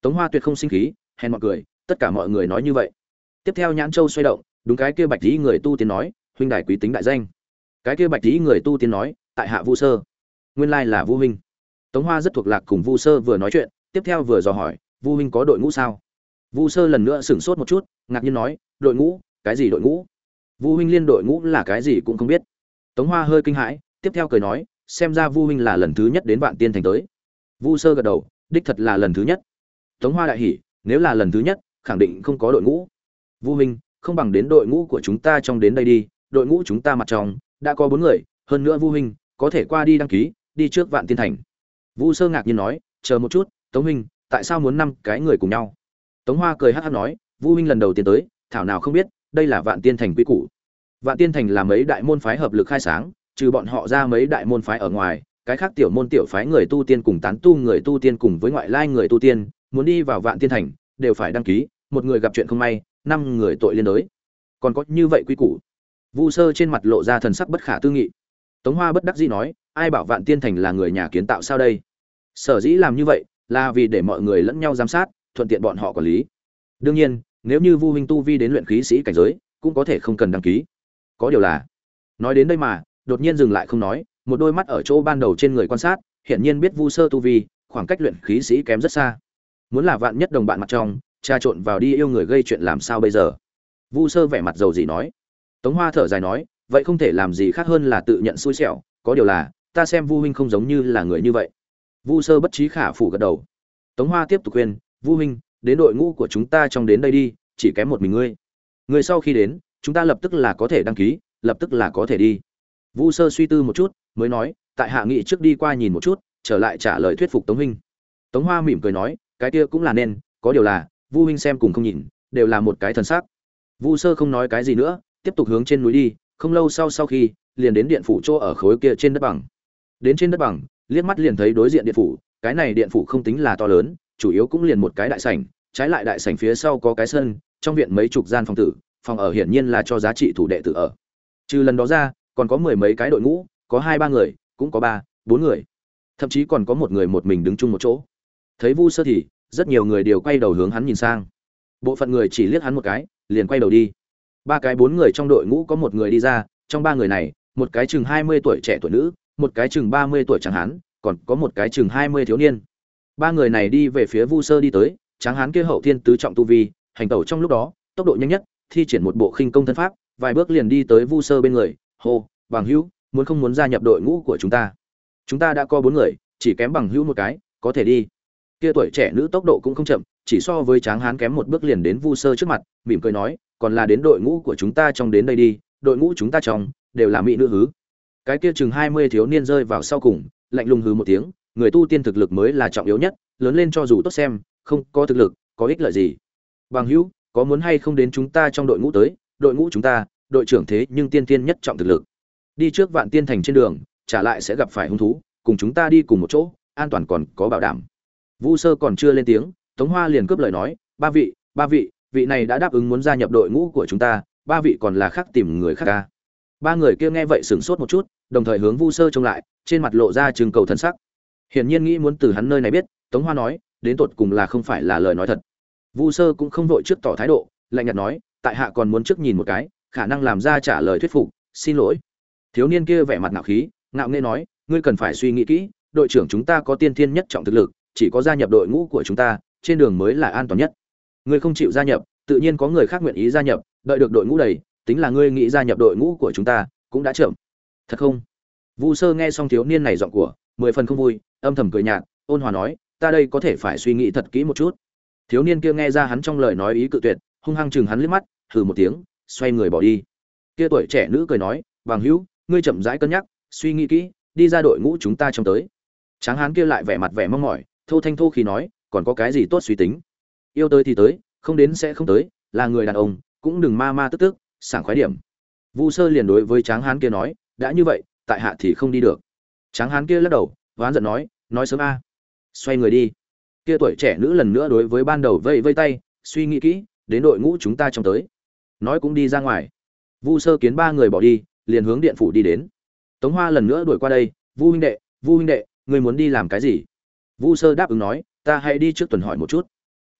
Tống Hoa tuyệt không sinh khí, hèn mọi cười, tất cả mọi người nói như vậy. Tiếp theo nhãn châu xoay động, đúng cái kia bạch tí người tu tiên nói, huynh đài quý tính đại danh. Cái kia bạch tí người tu tiên nói, tại hạ Vu Sơ. Nguyên lai là Vu huynh. Tống Hoa rất thuộc lạc cùng Vu Sơ vừa nói chuyện, tiếp theo vừa dò hỏi, Vu huynh có đội ngũ sao? Vu Sơ lần nữa sửng sốt một chút, ngạc nhiên nói, đội ngũ? Cái gì đội ngũ? Vu huynh liên đội ngũ là cái gì cũng không biết. Tống Hoa hơi kinh hãi, tiếp theo cười nói, xem ra Vu huynh là lần thứ nhất đến Vạn Tiên thành tới. Vu Sơ gật đầu, đích thật là lần thứ nhất. Tống Hoa đại hỉ, nếu là lần thứ nhất, khẳng định không có đội ngũ. Vu huynh, không bằng đến đội ngũ của chúng ta trong đến đây đi, đội ngũ chúng ta mặt trong đã có bốn người, hơn nữa Vu huynh có thể qua đi đăng ký, đi trước Vạn Tiên thành. Vu Sơ ngạc nhiên nói, chờ một chút, Tống huynh, tại sao muốn năm cái người cùng nhau? Tống Hoa cười hắc hắc nói, Vu huynh lần đầu tiên tới, thảo nào không biết, đây là Vạn Tiên thành quy củ. Vạn Tiên thành là mấy đại môn phái hợp lực khai sáng, trừ bọn họ ra mấy đại môn phái ở ngoài, cái khác tiểu môn tiểu phái người tu tiên cùng tán tu người tu tiên cùng với ngoại lai người tu tiên, muốn đi vào Vạn Tiên thành, đều phải đăng ký, một người gặp chuyện không may, năm người tội liên đới. Còn có như vậy quy củ. Vu Sơ trên mặt lộ ra thần sắc bất khả tư nghị. Tống Hoa bất đắc dĩ nói, ai bảo Vạn Tiên thành là người nhà kiến tạo sao đây? Sở dĩ làm như vậy, là vì để mọi người lẫn nhau giám sát, thuận tiện bọn họ quản lý. Đương nhiên, nếu như Vu huynh tu vi đến luyện khí sĩ cảnh giới, cũng có thể không cần đăng ký. Có điều là, nói đến đây mà, đột nhiên dừng lại không nói, một đôi mắt ở chỗ ban đầu trên người quan sát, hiển nhiên biết Vu Sơ tu vi, khoảng cách luyện khí sĩ kém rất xa. Muốn là vạn nhất đồng bạn mặt trong, trà trộn vào đi yêu người gây chuyện làm sao bây giờ? Vu Sơ vẻ mặt dầu gì nói. Tống Hoa thở dài nói, vậy không thể làm gì khác hơn là tự nhận xui xẻo, có điều là, ta xem Vu huynh không giống như là người như vậy. Vu Sơ bất trí khả phủ gật đầu. Tống Hoa tiếp tục khuyên, Vu huynh, đến đội ngũ của chúng ta trong đến đây đi, chỉ kém một mình ngươi. Ngươi sau khi đến, chúng ta lập tức là có thể đăng ký, lập tức là có thể đi. Vu Sơ suy tư một chút, mới nói, tại hạ nghị trước đi qua nhìn một chút, trở lại trả lời thuyết phục Tống huynh. Tống Hoa mỉm cười nói, cái kia cũng là nên, có điều là, Vu huynh xem cùng không nhìn, đều là một cái thần sắc. Vu Sơ không nói cái gì nữa, tiếp tục hướng trên núi đi, không lâu sau sau khi, liền đến điện phủ chỗ ở khối kia trên đất bằng. Đến trên đất bằng, liếc mắt liền thấy đối diện điện phủ, cái này điện phủ không tính là to lớn, chủ yếu cũng liền một cái đại sảnh, trái lại đại sảnh phía sau có cái sân, trong viện mấy chục gian phòng tử, phòng ở hiển nhiên là cho giá trị thủ đệ tử ở. Trừ lần đó ra, còn có mười mấy cái đội ngũ, có hai ba người, cũng có ba, bốn người. Thậm chí còn có một người một mình đứng chung một chỗ. Thấy Vu Sơ thì, rất nhiều người đều quay đầu hướng hắn nhìn sang. Bộ phận người chỉ liếc hắn một cái, liền quay đầu đi. Ba cái bốn người trong đội ngũ có một người đi ra, trong ba người này, một cái chừng hai mươi tuổi trẻ tuổi nữ, một cái chừng ba mươi tuổi tráng hán, còn có một cái chừng hai mươi thiếu niên. Ba người này đi về phía Vu Sơ đi tới, tráng hán kia hậu thiên tứ trọng tu vi, hành tẩu trong lúc đó, tốc độ nhanh nhất, thi triển một bộ khinh công thân pháp, vài bước liền đi tới Vu Sơ bên người, hô, bằng hữu, muốn không muốn gia nhập đội ngũ của chúng ta? Chúng ta đã có bốn người, chỉ kém bằng hữu một cái, có thể đi. Kia tuổi trẻ nữ tốc độ cũng không chậm, chỉ so với tráng hán kém một bước liền đến Vu Sơ trước mặt, mỉm cười nói, còn là đến đội ngũ của chúng ta trong đến đây đi, đội ngũ chúng ta trong đều là mỹ nữ hứ. Cái kia chừng hai mươi thiếu niên rơi vào sau cùng, lạnh lùng hứ một tiếng, người tu tiên thực lực mới là trọng yếu nhất, lớn lên cho dù tốt xem, không có thực lực, có ích lợi gì? Bằng hữu, có muốn hay không đến chúng ta trong đội ngũ tới, đội ngũ chúng ta, đội trưởng thế nhưng tiên tiên nhất trọng thực lực. Đi trước Vạn Tiên thành trên đường, trả lại sẽ gặp phải hung thú, cùng chúng ta đi cùng một chỗ, an toàn còn có bảo đảm. Vu Sơ còn chưa lên tiếng, Tống Hoa liền cướp lời nói, ba vị, ba vị, vị này đã đáp ứng muốn gia nhập đội ngũ của chúng ta, ba vị còn là khác tìm người khác ca. Ba người kia nghe vậy sửng sốt một chút, đồng thời hướng Vu Sơ trông lại, trên mặt lộ ra trừng cầu thần sắc. Hiển nhiên nghĩ muốn từ hắn nơi này biết, Tống Hoa nói, đến tột cùng là không phải là lời nói thật. Vu Sơ cũng không vội trước tỏ thái độ, lạnh nhạt nói, tại hạ còn muốn trước nhìn một cái, khả năng làm ra trả lời thuyết phục, xin lỗi. Thiếu niên kia vẻ mặt ngạo khí, ngạo nghễ nói, ngươi cần phải suy nghĩ kỹ, đội trưởng chúng ta có tiên thiên nhất trọng thực lực, chỉ có gia nhập đội ngũ của chúng ta, trên đường mới là an toàn nhất. Ngươi không chịu gia nhập, tự nhiên có người khác nguyện ý gia nhập, đợi được đội ngũ đầy, tính là ngươi nghĩ gia nhập đội ngũ của chúng ta, cũng đã chậm. Thật không? Vu Sơ nghe xong thiếu niên này giọng của, mười phần không vui, âm thầm cười nhạt, ôn hòa nói, ta đây có thể phải suy nghĩ thật kỹ một chút. Thiếu niên kia nghe ra hắn trong lời nói ý cự tuyệt, hung hăng chừng hắn liếc mắt, hừ một tiếng, xoay người bỏ đi. Kia tuổi trẻ nữ cười nói, bằng hữu, ngươi chậm rãi cân nhắc, suy nghĩ kỹ, đi ra đội ngũ chúng ta trong tới. Tráng hán kia lại vẻ mặt vẻ mong mỏi, thô thanh thô khí nói, còn có cái gì tốt suy tính? Yêu tới thì tới, không đến sẽ không tới, là người đàn ông, cũng đừng ma ma tức tức, sảng khoái điểm. Vu Sơ liền đối với tráng hán kia nói, đã như vậy, tại hạ thì không đi được. Tráng hán kia lắc đầu, oán giận nói, nói sớm a. Xoay người đi. Kia tuổi trẻ nữ lần nữa đối với ban đầu vây vây tay, suy nghĩ kỹ, đến đội ngũ chúng ta trong tới. Nói cũng đi ra ngoài. Vu Sơ kiến ba người bỏ đi, liền hướng điện phủ đi đến. Tống Hoa lần nữa đuổi qua đây, Vu huynh đệ, Vu huynh đệ, ngươi muốn đi làm cái gì? Vu Sơ đáp ứng nói, ta hãy đi trước tuần hỏi một chút.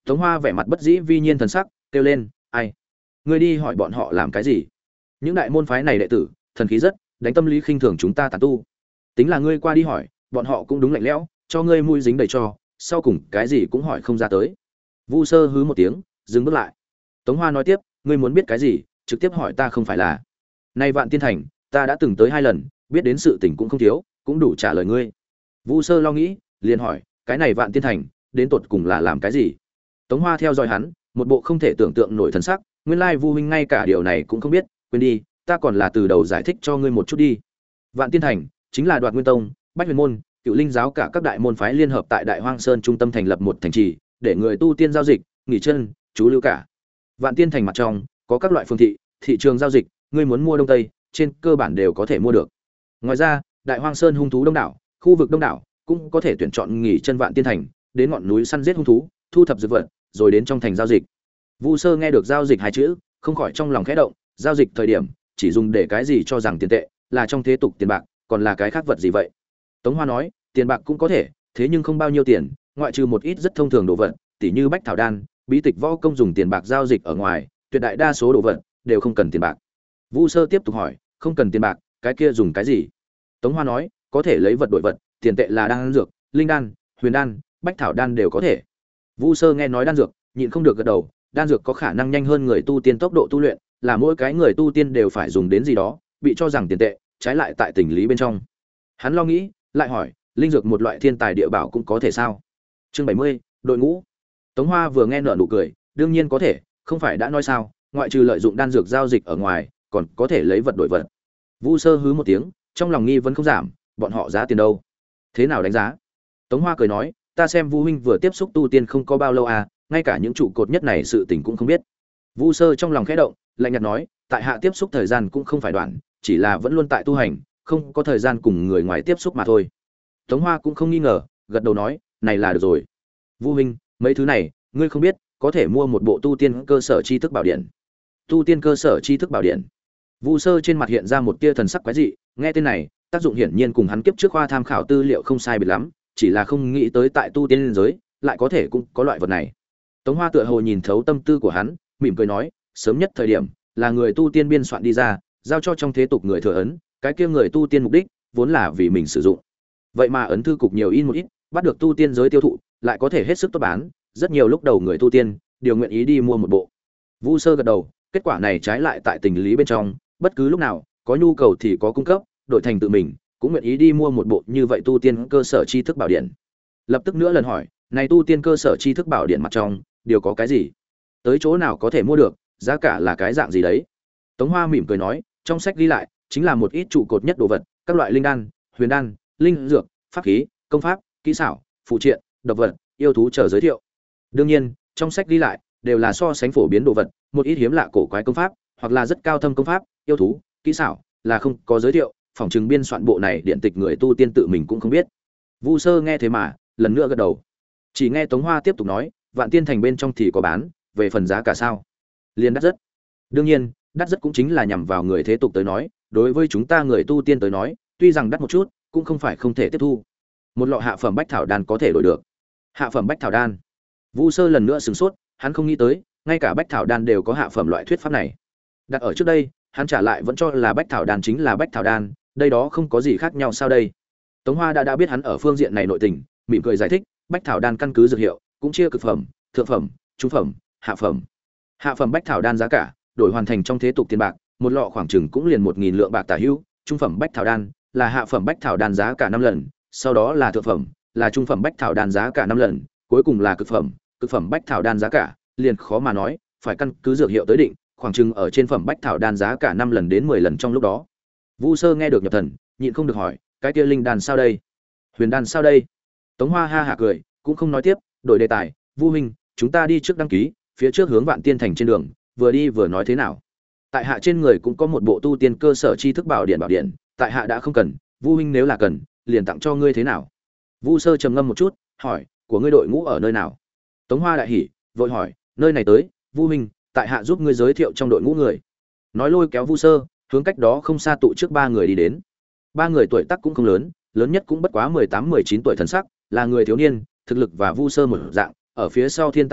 Tống Hoa vẻ mặt bất dĩ vi nhiên thần sắc, kêu lên, "Ai? Ngươi đi hỏi bọn họ làm cái gì? Những đại môn phái này đệ tử, thần khí rất, đánh tâm lý khinh thường chúng ta tán tu. Tính là ngươi qua đi hỏi, bọn họ cũng đúng lạnh lẽo, cho ngươi mũi dính đầy cho, sau cùng cái gì cũng hỏi không ra tới." Vu Sơ hứ một tiếng, dừng bước lại. Tống Hoa nói tiếp, "Ngươi muốn biết cái gì, trực tiếp hỏi ta không phải là. Nay Vạn Tiên Thành, ta đã từng tới hai lần, biết đến sự tình cũng không thiếu, cũng đủ trả lời ngươi." Vu Sơ lo nghĩ, liền hỏi, "Cái này Vạn Tiên Thành, đến tột cùng là làm cái gì?" Tống Hoa theo dõi hắn, một bộ không thể tưởng tượng nổi thần sắc, nguyên lai Vu huynh ngay cả điều này cũng không biết, quên đi, ta còn là từ đầu giải thích cho ngươi một chút đi. Vạn Tiên Thành chính là Đoạt Nguyên Tông, Bách Huyền môn, Cựu Linh giáo cả các đại môn phái liên hợp tại Đại Hoang Sơn trung tâm thành lập một thành trì, để người tu tiên giao dịch, nghỉ chân, trú lưu cả. Vạn Tiên Thành mặt trong có các loại phương thị, thị trường giao dịch, ngươi muốn mua đông tây, trên cơ bản đều có thể mua được. Ngoài ra, Đại Hoang Sơn hung thú đông đảo, khu vực đông đảo, cũng có thể tuyển chọn nghỉ chân Vạn Tiên Thành, đến ngọn núi săn giết hung thú, thu thập dược vật, rồi đến trong thành giao dịch. Vu Sơ nghe được giao dịch hai chữ, không khỏi trong lòng khẽ động, giao dịch thời điểm chỉ dùng để cái gì cho rằng tiền tệ, là trong thế tục tiền bạc, còn là cái khác vật gì vậy? Tống Hoa nói, tiền bạc cũng có thể, thế nhưng không bao nhiêu tiền, ngoại trừ một ít rất thông thường đồ vật, tỉ như bách thảo đan, bí tịch võ công dùng tiền bạc giao dịch ở ngoài, tuyệt đại đa số đồ vật đều không cần tiền bạc. Vu Sơ tiếp tục hỏi, không cần tiền bạc, cái kia dùng cái gì? Tống Hoa nói, có thể lấy vật đổi vật, tiền tệ là đan dược, linh đan, huyền đan, bách thảo đan đều có thể. Vu Sơ nghe nói đan dược, nhịn không được gật đầu, đan dược có khả năng nhanh hơn người tu tiên tốc độ tu luyện, là mỗi cái người tu tiên đều phải dùng đến gì đó, bị cho rằng tiền tệ, trái lại tại tình lý bên trong. Hắn lo nghĩ, lại hỏi, linh dược một loại thiên tài địa bảo cũng có thể sao? Chương bảy mươi, đội ngũ. Tống Hoa vừa nghe nở nụ cười, đương nhiên có thể, không phải đã nói sao, ngoại trừ lợi dụng đan dược giao dịch ở ngoài, còn có thể lấy vật đổi vật. Vu Sơ hứ một tiếng, trong lòng nghi vấn không giảm, bọn họ giá tiền đâu? Thế nào đánh giá? Tống Hoa cười nói, ta xem Vu huynh vừa tiếp xúc tu tiên không có bao lâu à, ngay cả những trụ cột nhất này sự tình cũng không biết. Vu Sơ trong lòng khẽ động, lạnh nhạt nói, tại hạ tiếp xúc thời gian cũng không phải đoạn, chỉ là vẫn luôn tại tu hành, không có thời gian cùng người ngoài tiếp xúc mà thôi. Tống Hoa cũng không nghi ngờ, gật đầu nói, này là được rồi. Vu huynh, mấy thứ này, ngươi không biết, có thể mua một bộ tu tiên cơ sở tri thức bảo điện. Tu tiên cơ sở tri thức bảo điện. Vu Sơ trên mặt hiện ra một tia thần sắc quái dị, nghe tên này, tác dụng hiển nhiên cùng hắn kiếp trước khoa tham khảo tư liệu không sai biệt lắm, chỉ là không nghĩ tới tại tu tiên giới lại có thể cũng có loại vật này. Tống Hoa tựa hồ nhìn thấu tâm tư của hắn, mỉm cười nói, sớm nhất thời điểm là người tu tiên biên soạn đi ra, giao cho trong thế tục người thừa ấn, cái kia người tu tiên mục đích vốn là vì mình sử dụng. Vậy mà ấn thư cục nhiều in một ít, bắt được tu tiên giới tiêu thụ, lại có thể hết sức tốt bán, rất nhiều lúc đầu người tu tiên đều nguyện ý đi mua một bộ. Vu Sơ gật đầu, kết quả này trái lại tại tình lý bên trong, bất cứ lúc nào có nhu cầu thì có cung cấp, đổi thành tự mình cũng nguyện ý đi mua một bộ như vậy tu tiên cơ sở tri thức bảo điện. Lập tức nữa lần hỏi, này tu tiên cơ sở tri thức bảo điện mặt trong đều có cái gì? Tới chỗ nào có thể mua được, giá cả là cái dạng gì đấy? Tống Hoa mỉm cười nói, trong sách ghi lại chính là một ít trụ cột nhất đồ vật, các loại linh đan, huyền đan, linh dược, pháp khí, công pháp, kỹ xảo, phụ triện, độc vật, yêu thú chờ giới thiệu. Đương nhiên, trong sách ghi lại đều là so sánh phổ biến đồ vật, một ít hiếm lạ cổ quái công pháp, hoặc là rất cao thâm công pháp, yêu thú, kỹ xảo là không có giới thiệu, phòng trừng biên soạn bộ này điện tịch người tu tiên tự mình cũng không biết. Vu Sơ nghe thế mà, lần nữa gật đầu. Chỉ nghe Tống Hoa tiếp tục nói, Vạn Tiên Thành bên trong thì có bán, về phần giá cả sao? Liên đắt rất. Đương nhiên, đắt rất cũng chính là nhằm vào người thế tục tới nói, đối với chúng ta người tu tiên tới nói, tuy rằng đắt một chút, cũng không phải không thể tiếp thu. Một lọ hạ phẩm bách thảo đan có thể đổi được. Hạ phẩm bách thảo đan. Vu Sơ lần nữa sửng sốt, hắn không nghĩ tới, ngay cả bách thảo đan đều có hạ phẩm loại thuyết pháp này. Đặt ở trước đây, hắn trả lại vẫn cho là bách thảo đan chính là bách thảo đan, đây đó không có gì khác nhau sao đây? Tống Hoa đã đã biết hắn ở phương diện này nội tình, mỉm cười giải thích, bách thảo đan căn cứ dược hiệu, cũng chia cực phẩm, thượng phẩm, trung phẩm, hạ phẩm. Hạ phẩm bách thảo đan giá cả, đổi hoàn thành trong thế tục tiền bạc, một lọ khoảng chừng cũng liền một nghìn lượng bạc tả hữu, trung phẩm bách thảo đan là hạ phẩm bách thảo đan giá cả năm lần, sau đó là thượng phẩm, là trung phẩm bách thảo đan giá cả năm lần, cuối cùng là cực phẩm, cực phẩm bách thảo đan giá cả, liền khó mà nói, phải căn cứ dược hiệu tới định, khoảng chừng ở trên phẩm bách thảo đan giá cả năm lần đến mười lần trong lúc đó. Vu Sơ nghe được nhập thần, nhịn không được hỏi, cái kia linh đan sao đây? Huyền đan sao đây? Tống Hoa ha hả cười, cũng không nói tiếp, đổi đề tài, Vu huynh, chúng ta đi trước đăng ký, phía trước hướng Vạn Tiên Thành trên đường, vừa đi vừa nói thế nào? Tại hạ trên người cũng có một bộ tu tiên cơ sở tri thức bảo điện bảo điện, tại hạ đã không cần, Vu huynh nếu là cần, liền tặng cho ngươi thế nào? Vu Sơ trầm ngâm một chút, hỏi, của ngươi đội ngũ ở nơi nào? Tống Hoa đại hỉ, vội hỏi, nơi này tới, Vu huynh, tại hạ giúp ngươi giới thiệu trong đội ngũ người. Nói lôi kéo Vu Sơ, hướng cách đó không xa tụ trước ba người đi đến. Ba người tuổi tác cũng không lớn, lớn nhất cũng bất quá mười tám mười chín tuổi thần sắc, là người thiếu niên, thực lực và Vu Sơ một dạng, ở phía sau Thiên Tam trọng,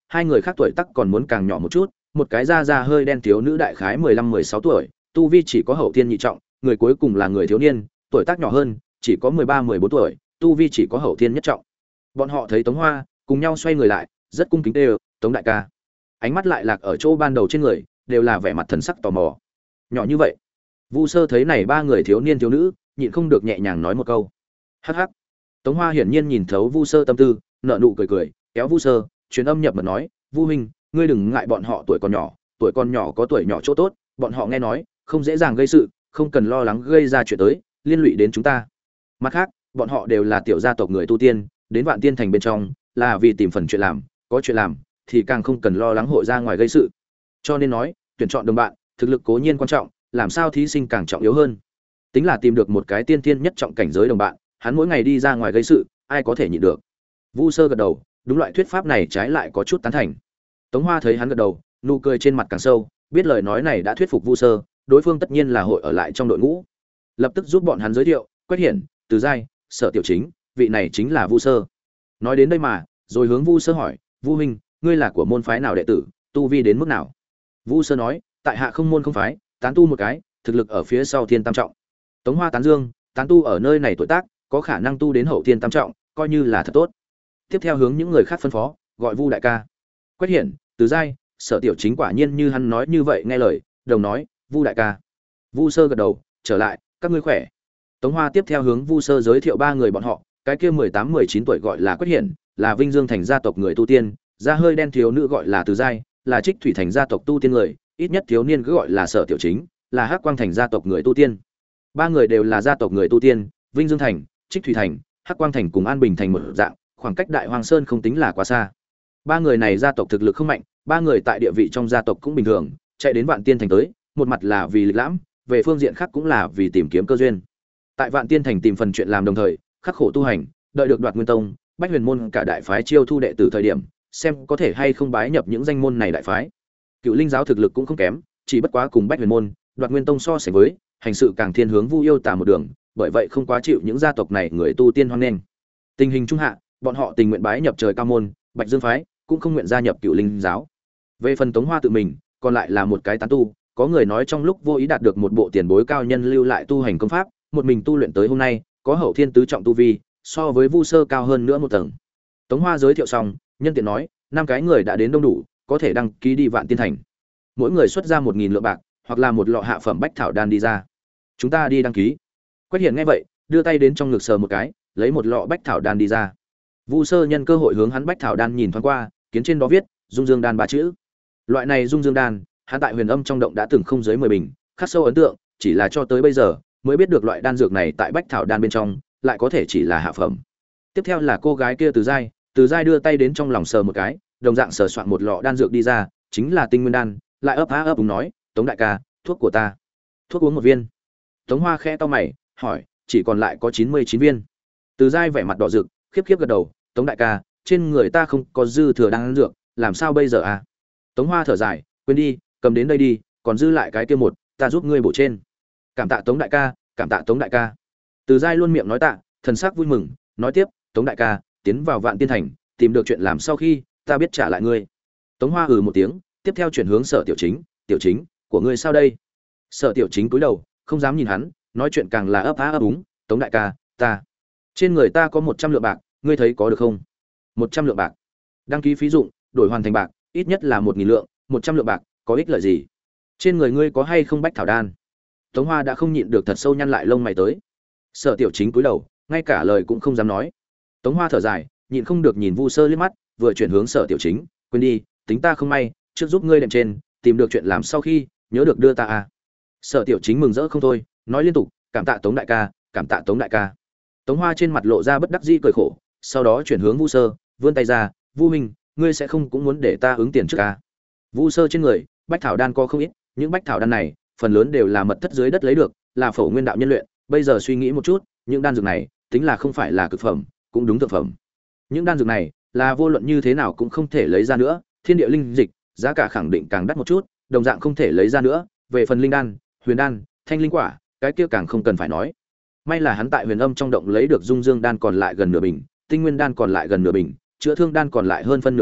hai người khác tuổi tác còn muốn càng nhỏ một chút, một cái da da hơi đen thiếu nữ đại khái mười lăm mười sáu tuổi, tu vi chỉ có hậu thiên nhị trọng, người cuối cùng là người thiếu niên, tuổi tác nhỏ hơn, chỉ có mười ba mười bốn tuổi, tu vi chỉ có hậu thiên nhất trọng. Bọn họ thấy Tống Hoa, cùng nhau xoay người lại, rất cung kính kêu, "Tống đại ca." Ánh mắt lại lạc ở chỗ ban đầu trên người, đều là vẻ mặt thần sắc tò mò. Nhỏ như vậy. Vu Sơ thấy này ba người thiếu niên thiếu nữ, nhịn không được nhẹ nhàng nói một câu. Hắc hắc. Tống Hoa hiển nhiên nhìn thấu Vu Sơ tâm tư, nở nụ cười cười, kéo Vu Sơ, truyền âm nhập mật nói, "Vu huynh, ngươi đừng ngại bọn họ tuổi còn nhỏ, tuổi còn nhỏ có tuổi nhỏ chỗ tốt, bọn họ nghe nói, không dễ dàng gây sự, không cần lo lắng gây ra chuyện tới, liên lụy đến chúng ta. Mặt khác, bọn họ đều là tiểu gia tộc người tu tiên, đến Vạn Tiên thành bên trong, là vì tìm phần chuyện làm, có chuyện làm thì càng không cần lo lắng hội ra ngoài gây sự. Cho nên nói, tuyển chọn đồng bạn, thực lực cố nhiên quan trọng, làm sao thí sinh càng trọng yếu hơn. Tính là tìm được một cái tiên tiên nhất trọng cảnh giới đồng bạn, hắn mỗi ngày đi ra ngoài gây sự, ai có thể nhịn được." Vu Sơ gật đầu, đúng loại thuyết pháp này trái lại có chút tán thành. Tống Hoa thấy hắn gật đầu, nụ cười trên mặt càng sâu, biết lời nói này đã thuyết phục Vu Sơ, đối phương tất nhiên là hội ở lại trong đội ngũ. Lập tức giúp bọn hắn giới thiệu, Quách Hiển, Từ Giai, Sở Tiểu Chính, vị này chính là Vu Sơ. Nói đến đây mà, rồi hướng Vu Sơ hỏi, "Vu huynh, ngươi là của môn phái nào đệ tử, tu vi đến mức nào?" Vu Sơ nói, "Tại hạ không môn không phái, tán tu một cái, thực lực ở phía sau thiên tam trọng." Tống Hoa tán dương, tán tu ở nơi này tuổi tác, có khả năng tu đến hậu thiên tam trọng, coi như là thật tốt. Tiếp theo hướng những người khác phân phó, gọi Vu đại ca. Quách Hiển, Từ Giai, Sở Tiểu Chính quả nhiên như hắn nói như vậy nghe lời, đồng nói, "Vu đại ca." Vu Sơ gật đầu, "Trở lại, các ngươi khỏe." Tống Hoa tiếp theo hướng Vu Sơ giới thiệu ba người bọn họ, cái kia mười tám mười chín tuổi gọi là Quách Hiển, là Vinh Dương thành gia tộc người tu tiên, da hơi đen thiếu nữ gọi là Từ Giai, là Trích Thủy thành gia tộc tu tiên người, ít nhất thiếu niên cứ gọi là Sở Tiểu Chính, là Hắc Quang thành gia tộc người tu tiên. Ba người đều là gia tộc người tu tiên, Vinh Dương thành, Trích Thủy thành, Hắc Quang thành cùng An Bình thành một dạng, khoảng cách Đại Hoàng Sơn không tính là quá xa. Ba người này gia tộc thực lực không mạnh, ba người tại địa vị trong gia tộc cũng bình thường, chạy đến Vạn Tiên thành tới, một mặt là vì lịch lãm, về phương diện khác cũng là vì tìm kiếm cơ duyên. Tại Vạn Tiên thành tìm phần chuyện làm đồng thời, khắc khổ tu hành, đợi được Đoạt Nguyên tông, Bách Huyền môn cả đại phái chiêu thu đệ tử thời điểm, xem có thể hay không bái nhập những danh môn này đại phái. Cựu Linh giáo thực lực cũng không kém, chỉ bất quá cùng Bách Huyền môn, Đoạt Nguyên tông so sánh với, hành sự càng thiên hướng Vu Yêu Tà một đường, bởi vậy không quá chịu những gia tộc này người tu tiên hoan nghênh. Tình hình trung hạ, bọn họ tình nguyện bái nhập Trời Cao môn, Bạch Dương phái, cũng không nguyện gia nhập Cựu Linh giáo. Về phần Tống Hoa tự mình, còn lại là một cái tán tu, có người nói trong lúc vô ý đạt được một bộ tiền bối cao nhân lưu lại tu hành công pháp, một mình tu luyện tới hôm nay, có hậu thiên tứ trọng tu vi, so với Vu Sơ cao hơn nữa một tầng. Tống Hoa giới thiệu xong, nhân tiện nói, năm cái người đã đến đông đủ, có thể đăng ký đi Vạn Tiên thành. Mỗi người xuất ra một nghìn lượng bạc, hoặc là một lọ hạ phẩm bách thảo đan đi ra. Chúng ta đi đăng ký. Quách Hiển nghe vậy, đưa tay đến trong ngực sờ một cái, lấy một lọ bách thảo đan đi ra. Vu Sơ nhân cơ hội hướng hắn bách thảo đan nhìn thoáng qua, kiến trên đó viết Dung Dương đan ba chữ. Loại này Dung Dương đan, hắn tại Huyền Âm trong động đã từng không dưới mười bình, khắc sâu ấn tượng, chỉ là cho tới bây giờ mới biết được loại đan dược này tại bách thảo đan bên trong lại có thể chỉ là hạ phẩm. Tiếp theo là cô gái kia Từ Giai, Từ Giai đưa tay đến trong lòng sờ một cái, đồng dạng sờ soạn một lọ đan dược đi ra, chính là Tinh Nguyên đan, lại ấp á ấp úng nói, "Tống đại ca, thuốc của ta." "Thuốc uống một viên." Tống Hoa khẽ to mày, hỏi, "Chỉ còn lại có chín mươi chín viên." Từ Giai vẻ mặt đỏ rực, khiếp khiếp gật đầu, "Tống đại ca, trên người ta không có dư thừa đan dược, làm sao bây giờ à?" Tống Hoa thở dài, "Quên đi, cầm đến đây đi, còn dư lại cái kia một, ta giúp ngươi bổ trên." "Cảm tạ Tống đại ca, cảm tạ Tống đại ca." Từ Giai luôn miệng nói tạ, thần sắc vui mừng, nói tiếp, "Tống đại ca, tiến vào Vạn Tiên thành, tìm được chuyện làm sau khi, ta biết trả lại ngươi." Tống Hoa ừ một tiếng, tiếp theo chuyển hướng Sở Tiểu Chính, "Tiểu Chính, của ngươi sao đây?" Sở Tiểu Chính cúi đầu, không dám nhìn hắn, nói chuyện càng là ấp á ấp úng, "Tống đại ca, ta, trên người ta có một trăm lượng bạc, ngươi thấy có được không?" Một trăm lượng bạc. Đăng ký phí dụng, đổi hoàn thành bạc, ít nhất là một nghìn lượng, một trăm lượng bạc, có ích lợi gì? Trên người ngươi có hay không bách thảo đan? Tống Hoa đã không nhịn được thật sâu nhăn lại lông mày tới. Sở Tiểu Chính cúi đầu, ngay cả lời cũng không dám nói. Tống Hoa thở dài, nhịn không được nhìn Vu Sơ liếc mắt, vừa chuyển hướng Sở Tiểu Chính, "Quên đi, tính ta không may, trước giúp ngươi đệm trên, tìm được chuyện làm sau khi, nhớ được đưa ta à." Sở Tiểu Chính mừng rỡ không thôi, nói liên tục, "Cảm tạ Tống đại ca, cảm tạ Tống đại ca." Tống Hoa trên mặt lộ ra bất đắc dĩ cười khổ, sau đó chuyển hướng Vu Sơ, vươn tay ra, "Vu huynh, ngươi sẽ không cũng muốn để ta ứng tiền trước à?" Vu Sơ trên người, bách thảo đan có không ít, những bách thảo đan này, phần lớn đều là mật thất dưới đất lấy được, là phổ nguyên đạo nhân luyện, bây giờ suy nghĩ một chút, những đan dược này, tính là không phải là cực phẩm, cũng đúng thượng phẩm. Những đan dược này, là vô luận như thế nào cũng không thể lấy ra nữa, thiên địa linh dịch, giá cả khẳng định càng đắt một chút, đồng dạng không thể lấy ra nữa, về phần linh đan, huyền đan, thanh linh quả, cái kia càng không cần phải nói. May là hắn tại Huyền Âm trong động lấy được Dung Dương đan còn lại gần nửa bình, Tinh Nguyên đan còn lại gần nửa bình, chữa thương đan còn lại hơn phân nửa bình,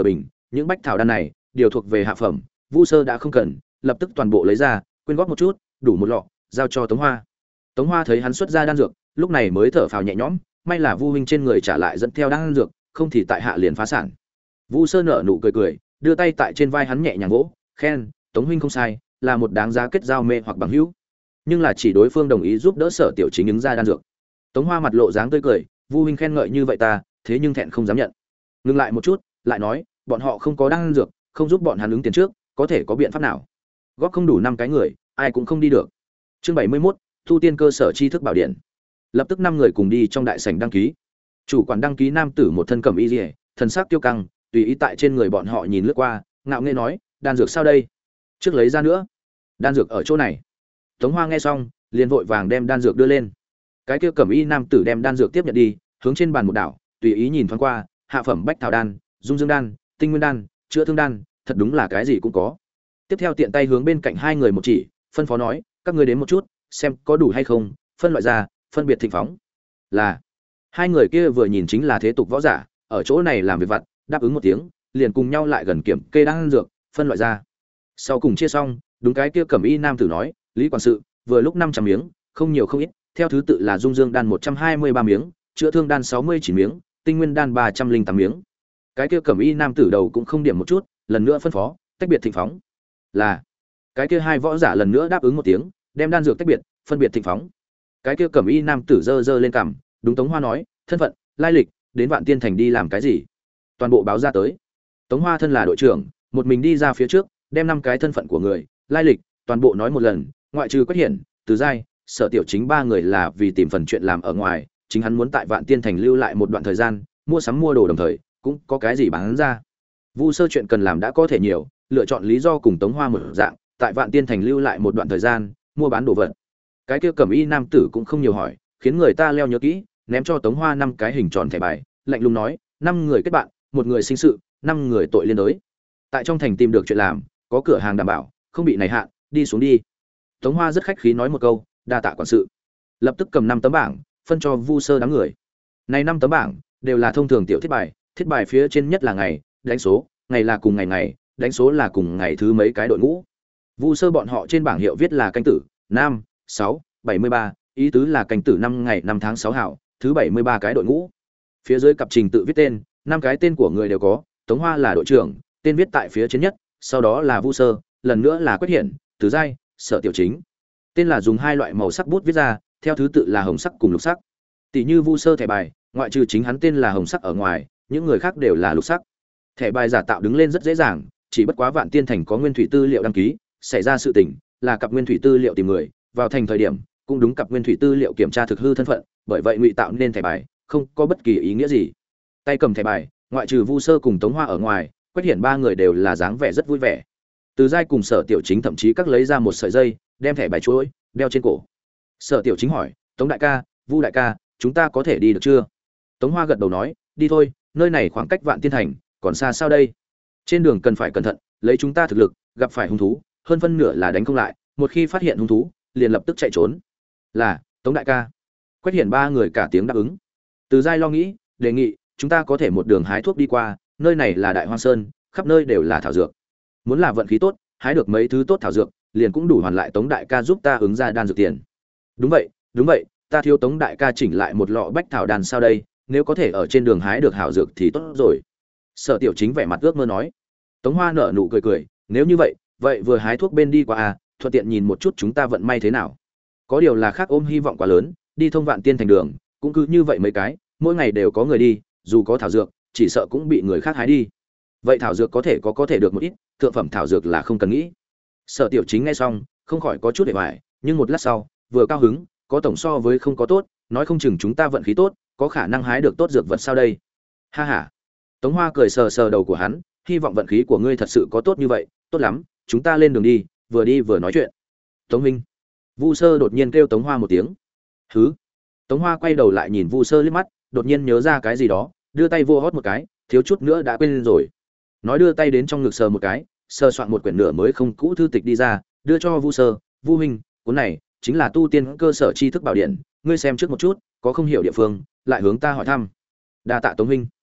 những bách thảo đan này đều thuộc về hạ phẩm, Vu Sơ đã không cần, lập tức toàn bộ lấy ra, quyên góp một chút, đủ một lọ, giao cho Tống Hoa. Tống Hoa thấy hắn xuất ra đan dược, lúc này mới thở phào nhẹ nhõm, may là Vu huynh trên người trả lại dẫn theo đan dược, không thì tại hạ liền phá sản. Vu Sơ nở nụ cười cười, đưa tay tại trên vai hắn nhẹ nhàng vỗ, khen, Tống huynh không sai, là một đáng giá kết giao mê hoặc bằng hữu. Nhưng là chỉ đối phương đồng ý giúp đỡ Sở Tiểu Chính ứng ra đan dược. Tống Hoa mặt lộ dáng tươi cười, Vu huynh khen ngợi như vậy ta, thế nhưng thẹn không dám nhận. Ngừng lại một chút, lại nói, bọn họ không có đan dược, không giúp bọn hắn ứng tiền trước, có thể có biện pháp nào? Góp không đủ năm cái người, ai cũng không đi được. Chương bảy mươi mốt, thu tiên cơ sở tri thức bảo điện. Lập tức năm người cùng đi trong đại sảnh đăng ký. Chủ quản đăng ký nam tử một thân cẩm y liễu, thần sắc kiêu căng, tùy ý tại trên người bọn họ nhìn lướt qua, ngạo nghễ nói, đan dược sao đây? Trước lấy ra nữa. Đan dược ở chỗ này. Tống Hoa nghe xong, liền vội vàng đem đan dược đưa lên. Cái kia cẩm y nam tử đem đan dược tiếp nhận đi, hướng trên bàn một đảo, tùy ý nhìn thoáng qua, hạ phẩm bách thảo đan, dung dương đan, tinh nguyên đan, chữa thương đan, thật đúng là cái gì cũng có. Tiếp theo tiện tay hướng bên cạnh hai người một chỉ, phân phó nói, các ngươi đến một chút, xem có đủ hay không, phân loại ra, phân biệt thịnh phóng. Là. Hai người kia vừa nhìn chính là thế tục võ giả, ở chỗ này làm việc vặt, đáp ứng một tiếng, liền cùng nhau lại gần kiểm kê đan dược, phân loại ra. Sau cùng chia xong, đúng cái kia cẩm y nam tử nói, Lý quản sự, vừa lúc năm trăm miếng, không nhiều không ít, theo thứ tự là dung dương đan một trăm hai mươi ba miếng, chữa thương đan sáu mươi chín miếng, tinh nguyên đan ba trăm linh tám miếng. Cái kia cẩm y nam tử đầu cũng không điểm một chút, lần nữa phân phó, tách biệt thịnh phóng. Là. Cái kia hai võ giả lần nữa đáp ứng một tiếng, đem đan dược tách biệt, phân biệt thịnh phóng. Cái kia cẩm y nam tử giơ giơ lên cằm, đúng Tống Hoa nói, thân phận, lai lịch, đến Vạn Tiên thành đi làm cái gì? Toàn bộ báo ra tới. Tống Hoa thân là đội trưởng, một mình đi ra phía trước, đem năm cái thân phận của người, lai lịch, toàn bộ nói một lần, ngoại trừ Quách Hiển, Từ Giai, Sở Tiểu Chính ba người là vì tìm phần chuyện làm ở ngoài, chính hắn muốn tại Vạn Tiên thành lưu lại một đoạn thời gian, mua sắm mua đồ đồng thời, cũng có cái gì bán ra. Vu Sơ chuyện cần làm đã có thể nhiều, lựa chọn lý do cùng Tống Hoa một dạng, tại Vạn Tiên thành lưu lại một đoạn thời gian, mua bán đồ vật. Cái kia cẩm y nam tử cũng không nhiều hỏi, khiến người ta leo nhớ kỹ, ném cho Tống Hoa năm cái hình tròn thẻ bài, lạnh lùng nói, năm người kết bạn, một người sinh sự, năm người tội liên đới. Tại trong thành tìm được chuyện làm, có cửa hàng đảm bảo, không bị này hạn, đi xuống đi. Tống Hoa rất khách khí nói một câu, đa tạ quản sự. Lập tức cầm năm tấm bảng, phân cho Vu Sơ đám người. Này năm tấm bảng đều là thông thường tiểu thiết bài, thiết bài phía trên nhất là ngày, đánh số, ngày là cùng ngày ngày, đánh số là cùng ngày thứ mấy cái đội ngũ. Vu Sơ bọn họ trên bảng hiệu viết là canh tử, năm, sáu, bảy mươi ba, ý tứ là canh tử năm ngày năm tháng sáu hảo, thứ bảy mươi ba cái đội ngũ. Phía dưới cặp trình tự viết tên, năm cái tên của người đều có, Tống Hoa là đội trưởng, tên viết tại phía trên nhất, sau đó là Vu Sơ, lần nữa là Quách Hiển, Từ Giai, Sở Tiểu Chính. Tên là dùng hai loại màu sắc bút viết ra, theo thứ tự là hồng sắc cùng lục sắc. Tỷ như Vu Sơ thẻ bài, ngoại trừ chính hắn tên là hồng sắc ở ngoài, những người khác đều là lục sắc. Thẻ bài giả tạo đứng lên rất dễ dàng, chỉ bất quá Vạn Tiên thành có nguyên thủy tư liệu đăng ký, xảy ra sự tình, là cặp nguyên thủy tư liệu tìm người, vào thành thời điểm, cũng đúng cặp nguyên thủy tư liệu kiểm tra thực hư thân phận, bởi vậy ngụy tạo nên thẻ bài, không có bất kỳ ý nghĩa gì. Tay cầm thẻ bài, ngoại trừ Vu Sơ cùng Tống Hoa ở ngoài, Quách Hiển ba người đều là dáng vẻ rất vui vẻ. Từ Giai cùng Sở Tiểu Chính thậm chí các lấy ra một sợi dây, đem thẻ bài chuỗi đeo trên cổ. Sở Tiểu Chính hỏi, Tống đại ca, Vu đại ca, chúng ta có thể đi được chưa? Tống Hoa gật đầu nói, đi thôi, nơi này khoảng cách Vạn Tiên thành còn xa sao đây? Trên đường cần phải cẩn thận, lấy chúng ta thực lực, gặp phải hung thú, hơn phân nửa là đánh không lại, một khi phát hiện hung thú, liền lập tức chạy trốn. Là, Tống đại ca. Quách Hiển ba người cả tiếng đáp ứng. Từ Giai lo nghĩ, đề nghị, chúng ta có thể một đường hái thuốc đi qua, nơi này là Đại Hoang Sơn, khắp nơi đều là thảo dược. Muốn là vận khí tốt, hái được mấy thứ tốt thảo dược, liền cũng đủ hoàn lại Tống đại ca giúp ta ứng ra đan dược tiền. Đúng vậy, đúng vậy, ta thiếu Tống đại ca chỉnh lại một lọ bách thảo đan sao đây, nếu có thể ở trên đường hái được hảo dược thì tốt rồi. Sở Tiểu Chính vẻ mặt ước mơ nói. Tống Hoa nở nụ cười cười, nếu như vậy, vậy vừa hái thuốc bên đi qua à, thuận tiện nhìn một chút chúng ta vận may thế nào. Có điều là khác ôm hy vọng quá lớn, đi thông Vạn Tiên thành đường, cũng cứ như vậy mấy cái, mỗi ngày đều có người đi, dù có thảo dược, chỉ sợ cũng bị người khác hái đi. Vậy thảo dược có thể có có thể được một ít, thượng phẩm thảo dược là không cần nghĩ. Sở Tiểu Chính nghe xong, không khỏi có chút để hoài, nhưng một lát sau, vừa cao hứng, có tổng so với không có tốt, nói không chừng chúng ta vận khí tốt, có khả năng hái được tốt dược vật sao đây. Ha ha. Tống Hoa cười sờ sờ đầu của hắn, hy vọng vận khí của ngươi thật sự có tốt như vậy, tốt lắm, chúng ta lên đường đi, vừa đi vừa nói chuyện. Tống huynh. Vu Sơ đột nhiên kêu Tống Hoa một tiếng. Hứ. Tống Hoa quay đầu lại nhìn Vu Sơ liếc mắt, đột nhiên nhớ ra cái gì đó, đưa tay vô hót một cái, thiếu chút nữa đã quên rồi. Nói đưa tay đến trong ngực sờ một cái, sờ soạn một quyển nửa mới không cũ thư tịch đi ra, đưa cho Vu Sơ, "Vu huynh, cuốn này chính là tu tiên cơ sở tri thức bảo điện, ngươi xem trước một chút, có không hiểu địa phương, lại hướng ta hỏi thăm." Đa tạ Tống huynh.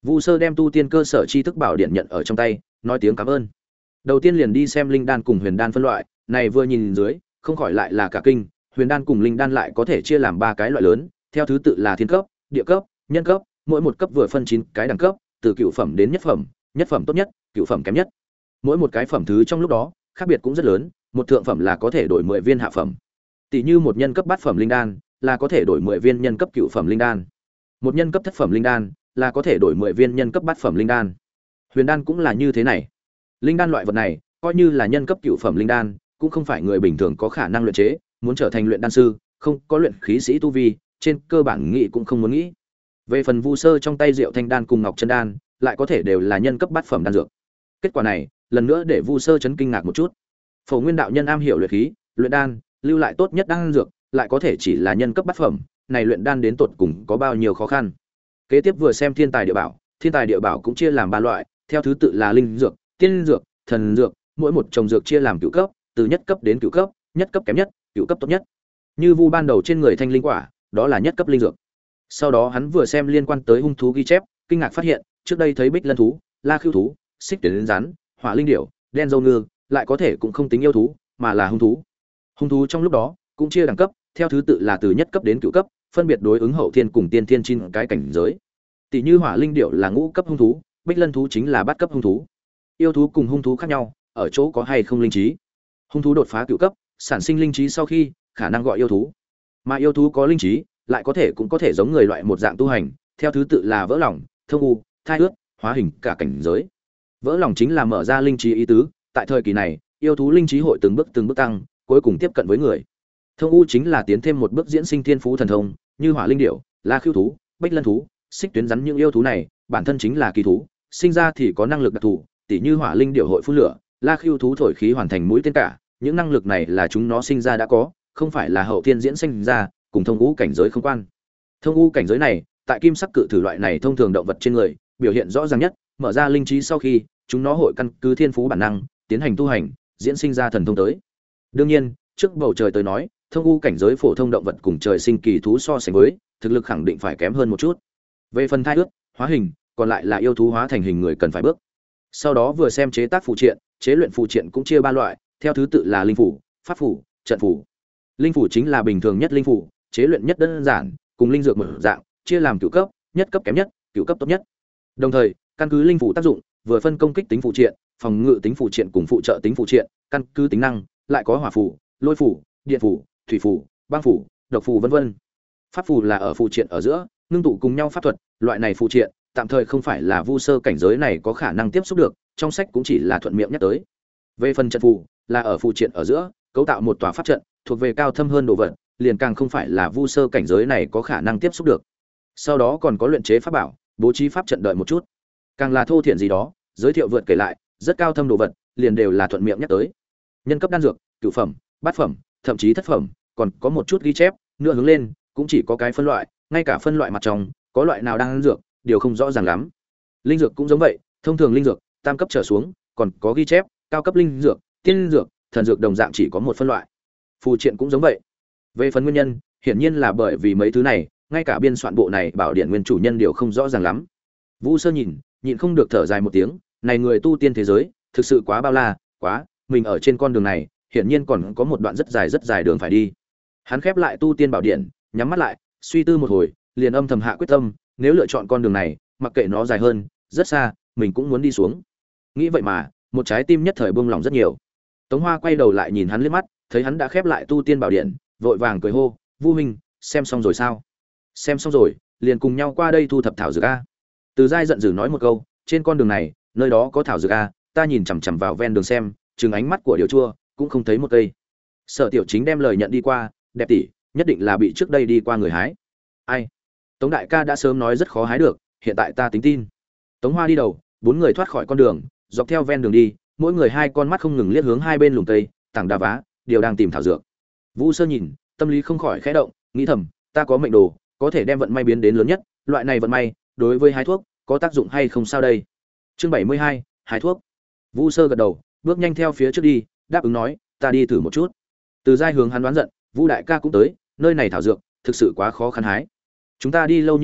Vu Sơ đem tu tiên cơ sở tri thức bảo điện nhận ở trong tay, nói tiếng cảm ơn. Đầu tiên liền đi xem linh đan cùng huyền đan phân loại, này vừa nhìn dưới, không khỏi lại là cả kinh, huyền đan cùng linh đan lại có thể chia làm ba cái loại lớn, theo thứ tự là thiên cấp, địa cấp, nhân cấp, mỗi một cấp vừa phân chín cái đẳng cấp, từ cựu phẩm đến nhất phẩm, nhất phẩm tốt nhất, cựu phẩm kém nhất. Mỗi một cái phẩm thứ trong lúc đó, khác biệt cũng rất lớn, một thượng phẩm là có thể đổi mười viên hạ phẩm. Tỷ như một nhân cấp bát phẩm linh đan, là có thể đổi mười viên nhân cấp cựu phẩm linh đan. Một nhân cấp thất phẩm linh đan, là có thể đổi mười viên nhân cấp bát phẩm linh đan. Huyền đan cũng là như thế này. Linh đan loại vật này, coi như là nhân cấp cựu phẩm linh đan, cũng không phải người bình thường có khả năng luyện chế, muốn trở thành luyện đan sư, không có luyện khí sĩ tu vi, trên cơ bản nghĩ cũng không muốn nghĩ. Về phần Vu Sơ trong tay Diệu Thanh đan cùng Ngọc Chân đan, lại có thể đều là nhân cấp bát phẩm đan dược. Kết quả này, lần nữa để Vu Sơ chấn kinh ngạc một chút. Phổ Nguyên đạo nhân am hiểu luyện khí, luyện đan, lưu lại tốt nhất đan dược, lại có thể chỉ là nhân cấp bát phẩm, này luyện đan đến tột cùng có bao nhiêu khó khăn. Kế tiếp vừa xem thiên tài địa bảo, thiên tài địa bảo cũng chia làm ba loại, theo thứ tự là linh dược, tiên dược, thần dược, mỗi một trồng dược chia làm cửu cấp, từ nhất cấp đến cửu cấp, nhất cấp kém nhất, cửu cấp tốt nhất. Như Vu ban đầu trên người thanh linh quả, đó là nhất cấp linh dược. Sau đó hắn vừa xem liên quan tới hung thú ghi chép, kinh ngạc phát hiện, trước đây thấy bích lân thú, la khưu thú, xích tuyển rắn, hỏa linh điểu, đen dâu ngư, lại có thể cũng không tính yêu thú, mà là hung thú. Hung thú trong lúc đó cũng chia đẳng cấp, theo thứ tự là từ nhất cấp đến cửu cấp, phân biệt đối ứng hậu thiên cùng tiên thiên chín cái cảnh giới. Tỷ như hỏa linh điểu là ngũ cấp hung thú, bích lân thú chính là bát cấp hung thú. Yêu thú cùng hung thú khác nhau, ở chỗ có hay không linh trí. Hung thú đột phá cửu cấp, sản sinh linh trí sau khi, khả năng gọi yêu thú. Mà yêu thú có linh trí, lại có thể cũng có thể giống người loại một dạng tu hành, theo thứ tự là vỡ lòng, thông u, thai ướt, hóa hình cả cảnh giới. Vỡ lòng chính là mở ra linh trí ý tứ, tại thời kỳ này, yêu thú linh trí hội từng bước từng bước tăng, cuối cùng tiếp cận với người. Thông u chính là tiến thêm một bước diễn sinh thiên phú thần thông, như hỏa linh điểu, la khưu thú, bích lân thú, xích tuyến rắn, những yêu thú này, bản thân chính là kỳ thú, sinh ra thì có năng lực đặc thù, tỉ như hỏa linh điểu hội phun lửa, la khưu thú thổi khí hoàn thành mũi tên cả, những năng lực này là chúng nó sinh ra đã có, không phải là hậu thiên diễn sinh ra, cùng thông u cảnh giới không quan. Thông u cảnh giới này, tại kim sắc cự thử loại này thông thường động vật trên người, biểu hiện rõ ràng nhất, mở ra linh trí sau khi, chúng nó hội căn cứ thiên phú bản năng, tiến hành tu hành, diễn sinh ra thần thông tới. Đương nhiên, trước bầu trời tới nói, thông u cảnh giới phổ thông động vật cùng trời sinh kỳ thú so sánh với, thực lực khẳng định phải kém hơn một chút. Về phần thai ước, hóa hình, còn lại là yêu thú hóa thành hình người cần phải bước. Sau đó vừa xem chế tác phụ triện, chế luyện phụ triện cũng chia ba loại, theo thứ tự là linh phủ, pháp phủ, trận phủ. Linh phủ chính là bình thường nhất linh phủ, chế luyện nhất đơn giản, cùng linh dược một dạng, chia làm cửu cấp, nhất cấp kém nhất, cửu cấp tốt nhất. Đồng thời, căn cứ linh phủ tác dụng, vừa phân công kích tính phụ triện, phòng ngự tính phụ triện cùng phụ trợ tính phụ triện, căn cứ tính năng, lại có hỏa phủ, lôi phủ, điện phủ, thủy phủ, băng phủ, độc phủ vân vân. Pháp phủ là ở phụ triện ở giữa, ngưng tụ cùng nhau pháp thuật, loại này phụ triện, tạm thời không phải là vu sơ cảnh giới này có khả năng tiếp xúc được, trong sách cũng chỉ là thuận miệng nhắc tới. Về phần trận phủ, là ở phụ triện ở giữa, cấu tạo một tòa pháp trận, thuộc về cao thâm hơn đồ vật, liền càng không phải là vu sơ cảnh giới này có khả năng tiếp xúc được. Sau đó còn có luyện chế pháp bảo, bố trí pháp trận đợi một chút. Càng là thô thiện gì đó, giới thiệu vượt kể lại, rất cao thâm đồ vật, liền đều là thuận miệng nhắc tới. Nhân cấp đan dược, cửu phẩm, bát phẩm, thậm chí thất phẩm, còn có một chút ghi chép, nữa hướng lên, cũng chỉ có cái phân loại, ngay cả phân loại mặt trong, có loại nào đang ăn dược, điều không rõ ràng lắm. Linh dược cũng giống vậy, thông thường linh dược, tam cấp trở xuống, còn có ghi chép, cao cấp linh dược, tiên dược, thần dược đồng dạng chỉ có một phân loại. Phù triện cũng giống vậy. Về phần nguyên nhân, hiển nhiên là bởi vì mấy thứ này, ngay cả biên soạn bộ này bảo điện nguyên chủ nhân điều không rõ ràng lắm. Vu Sơ nhìn, nhịn không được thở dài một tiếng, này người tu tiên thế giới, thực sự quá bao la, quá, mình ở trên con đường này, hiển nhiên còn có một đoạn rất dài rất dài đường phải đi. Hắn khép lại tu tiên bảo điện, nhắm mắt lại, suy tư một hồi, liền âm thầm hạ quyết tâm, nếu lựa chọn con đường này, mặc kệ nó dài hơn, rất xa, mình cũng muốn đi xuống. Nghĩ vậy mà, một trái tim nhất thời buông lỏng rất nhiều. Tống Hoa quay đầu lại nhìn hắn liếc mắt, thấy hắn đã khép lại tu tiên bảo điện, vội vàng cười hô, "Vu huynh, xem xong rồi sao?" "Xem xong rồi, liền cùng nhau qua đây thu thập thảo dược a." Từ Giai giận dữ nói một câu, "Trên con đường này, nơi đó có thảo dược a, ta nhìn chằm chằm vào ven đường xem, chừng ánh mắt của điều chua, cũng không thấy một cây." Sở Tiểu Chính đem lời nhận đi qua, "Đẹp tỷ, nhất định là bị trước đây đi qua người hái." "Ai? Tống đại ca đã sớm nói rất khó hái được, hiện tại ta tính tin." Tống Hoa đi đầu, bốn người thoát khỏi con đường, dọc theo ven đường đi, mỗi người hai con mắt không ngừng liếc hướng hai bên lùm cây, tảng đá vá, đều đang tìm thảo dược. Vu Sơ nhìn, tâm lý không khỏi khẽ động, nghĩ thầm, ta có mệnh đồ, có thể đem vận may biến đến lớn nhất, loại này vận may, đối với hái thuốc, có tác dụng hay không sao đây? Chương bảy mươi hai, hái thuốc. Vu Sơ gật đầu, bước nhanh theo phía trước đi, đáp ứng nói, ta đi thử một chút. Từ Giai hướng hắn đoán giận, Vu đại ca cũng tới, nơi này thảo dược, thực sự quá khó khăn hái. Chúng ta đi lâu như vậy,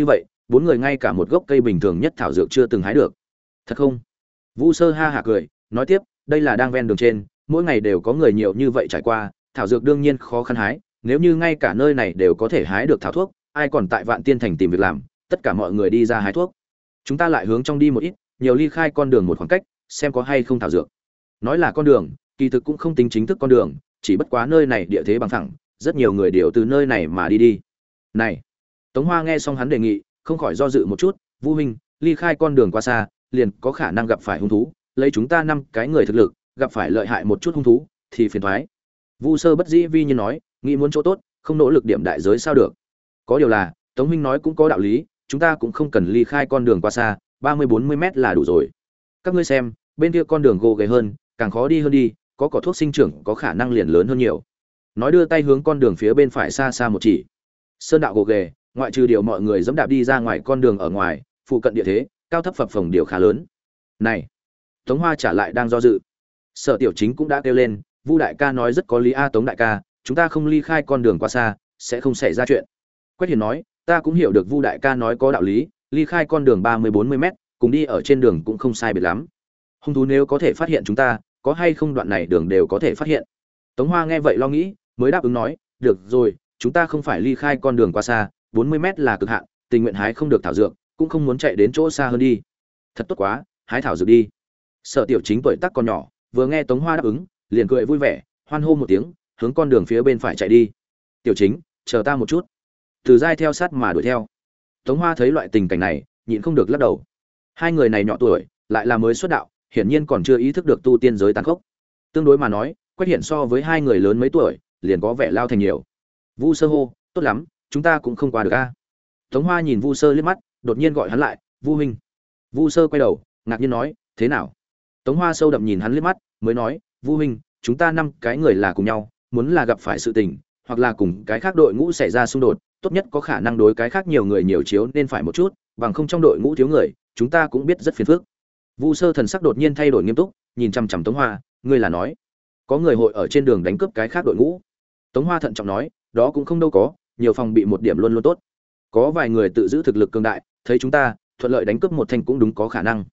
bốn người ngay cả một gốc cây bình thường nhất thảo dược chưa từng hái được. Thật không? Vu Sơ ha hả cười, nói tiếp, đây là đang ven đường trên, mỗi ngày đều có người nhiều như vậy trải qua, thảo dược đương nhiên khó khăn hái, nếu như ngay cả nơi này đều có thể hái được thảo thuốc, ai còn tại Vạn Tiên Thành tìm việc làm, tất cả mọi người đi ra hái thuốc. Chúng ta lại hướng trong đi một ít, nhiều ly khai con đường một khoảng cách, xem có hay không thảo dược. Nói là con đường, kỳ thực cũng không tính chính thức con đường, chỉ bất quá nơi này địa thế bằng phẳng, rất nhiều người đều từ nơi này mà đi đi. Này, Tống Hoa nghe xong hắn đề nghị, không khỏi do dự một chút, Vu huynh, ly khai con đường quá xa, liền có khả năng gặp phải hung thú, lấy chúng ta năm cái người thực lực, gặp phải lợi hại một chút hung thú thì phiền toái. Vu Sơ bất dĩ vi nhiên nói, nghĩ muốn chỗ tốt, không nỗ lực điểm đại giới sao được? Có điều là, Tống huynh nói cũng có đạo lý, chúng ta cũng không cần ly khai con đường quá xa, ba mươi bốn mươi mét là đủ rồi. Các ngươi xem, bên kia con đường gồ ghề hơn, càng khó đi hơn đi, có cỏ thuốc sinh trưởng có khả năng liền lớn hơn nhiều. Nói đưa tay hướng con đường phía bên phải xa xa một chỉ. Sơn đạo gồ ghề, ngoại trừ điều mọi người dẫm đạp đi ra ngoài con đường ở ngoài, phụ cận địa thế, cao thấp phập phồng điều khá lớn. Này, Tống Hoa trả lại đang do dự. Sở Tiểu Chính cũng đã kêu lên, Vu đại ca nói rất có lý a Tống đại ca, chúng ta không ly khai con đường quá xa, sẽ không xảy ra chuyện. Quách Hiền nói, ta cũng hiểu được Vu đại ca nói có đạo lý, ly khai con đường ba mươi bốn mươi mét, cùng đi ở trên đường cũng không sai biệt lắm. Hung thú nếu có thể phát hiện chúng ta, có hay không đoạn này đường đều có thể phát hiện. Tống Hoa nghe vậy lo nghĩ, mới đáp ứng nói, được rồi, chúng ta không phải ly khai con đường quá xa, bốn mươi mét là cực hạn, tình nguyện hái không được thảo dược, cũng không muốn chạy đến chỗ xa hơn đi. Thật tốt quá, hái thảo dược đi. Sở Tiểu Chính tuổi tác còn nhỏ, vừa nghe Tống Hoa đáp ứng, liền cười vui vẻ, hoan hô một tiếng, hướng con đường phía bên phải chạy đi. Tiểu Chính, chờ ta một chút. Từ Giai theo sát mà đuổi theo. Tống Hoa thấy loại tình cảnh này, nhịn không được lắc đầu. Hai người này nhỏ tuổi, lại là mới xuất đạo, hiển nhiên còn chưa ý thức được tu tiên giới tàn khốc. Tương đối mà nói, Quách Hiển so với hai người lớn mấy tuổi, liền có vẻ lao thành nhiều. Vu Sơ hô, tốt lắm, chúng ta cũng không qua được a. Tống Hoa nhìn Vu Sơ liếc mắt, đột nhiên gọi hắn lại, Vu huynh. Vu Sơ quay đầu, ngạc nhiên nói, thế nào? Tống Hoa sâu đậm nhìn hắn liếc mắt, mới nói, Vu huynh, chúng ta năm cái người là cùng nhau, muốn là gặp phải sự tình, hoặc là cùng cái khác đội ngũ xảy ra xung đột, tốt nhất có khả năng đối cái khác nhiều người nhiều chiếu nên phải một chút, bằng không trong đội ngũ thiếu người, chúng ta cũng biết rất phiền phức. Vu Sơ thần sắc đột nhiên thay đổi nghiêm túc, nhìn chằm chằm Tống Hoa, ngươi là nói, có người hội ở trên đường đánh cướp cái khác đội ngũ? Tống Hoa thận trọng nói, đó cũng không đâu có, nhiều phòng bị một điểm luôn luôn tốt. Có vài người tự giữ thực lực cường đại, thấy chúng ta thuận lợi đánh cướp một thành cũng đúng có khả năng.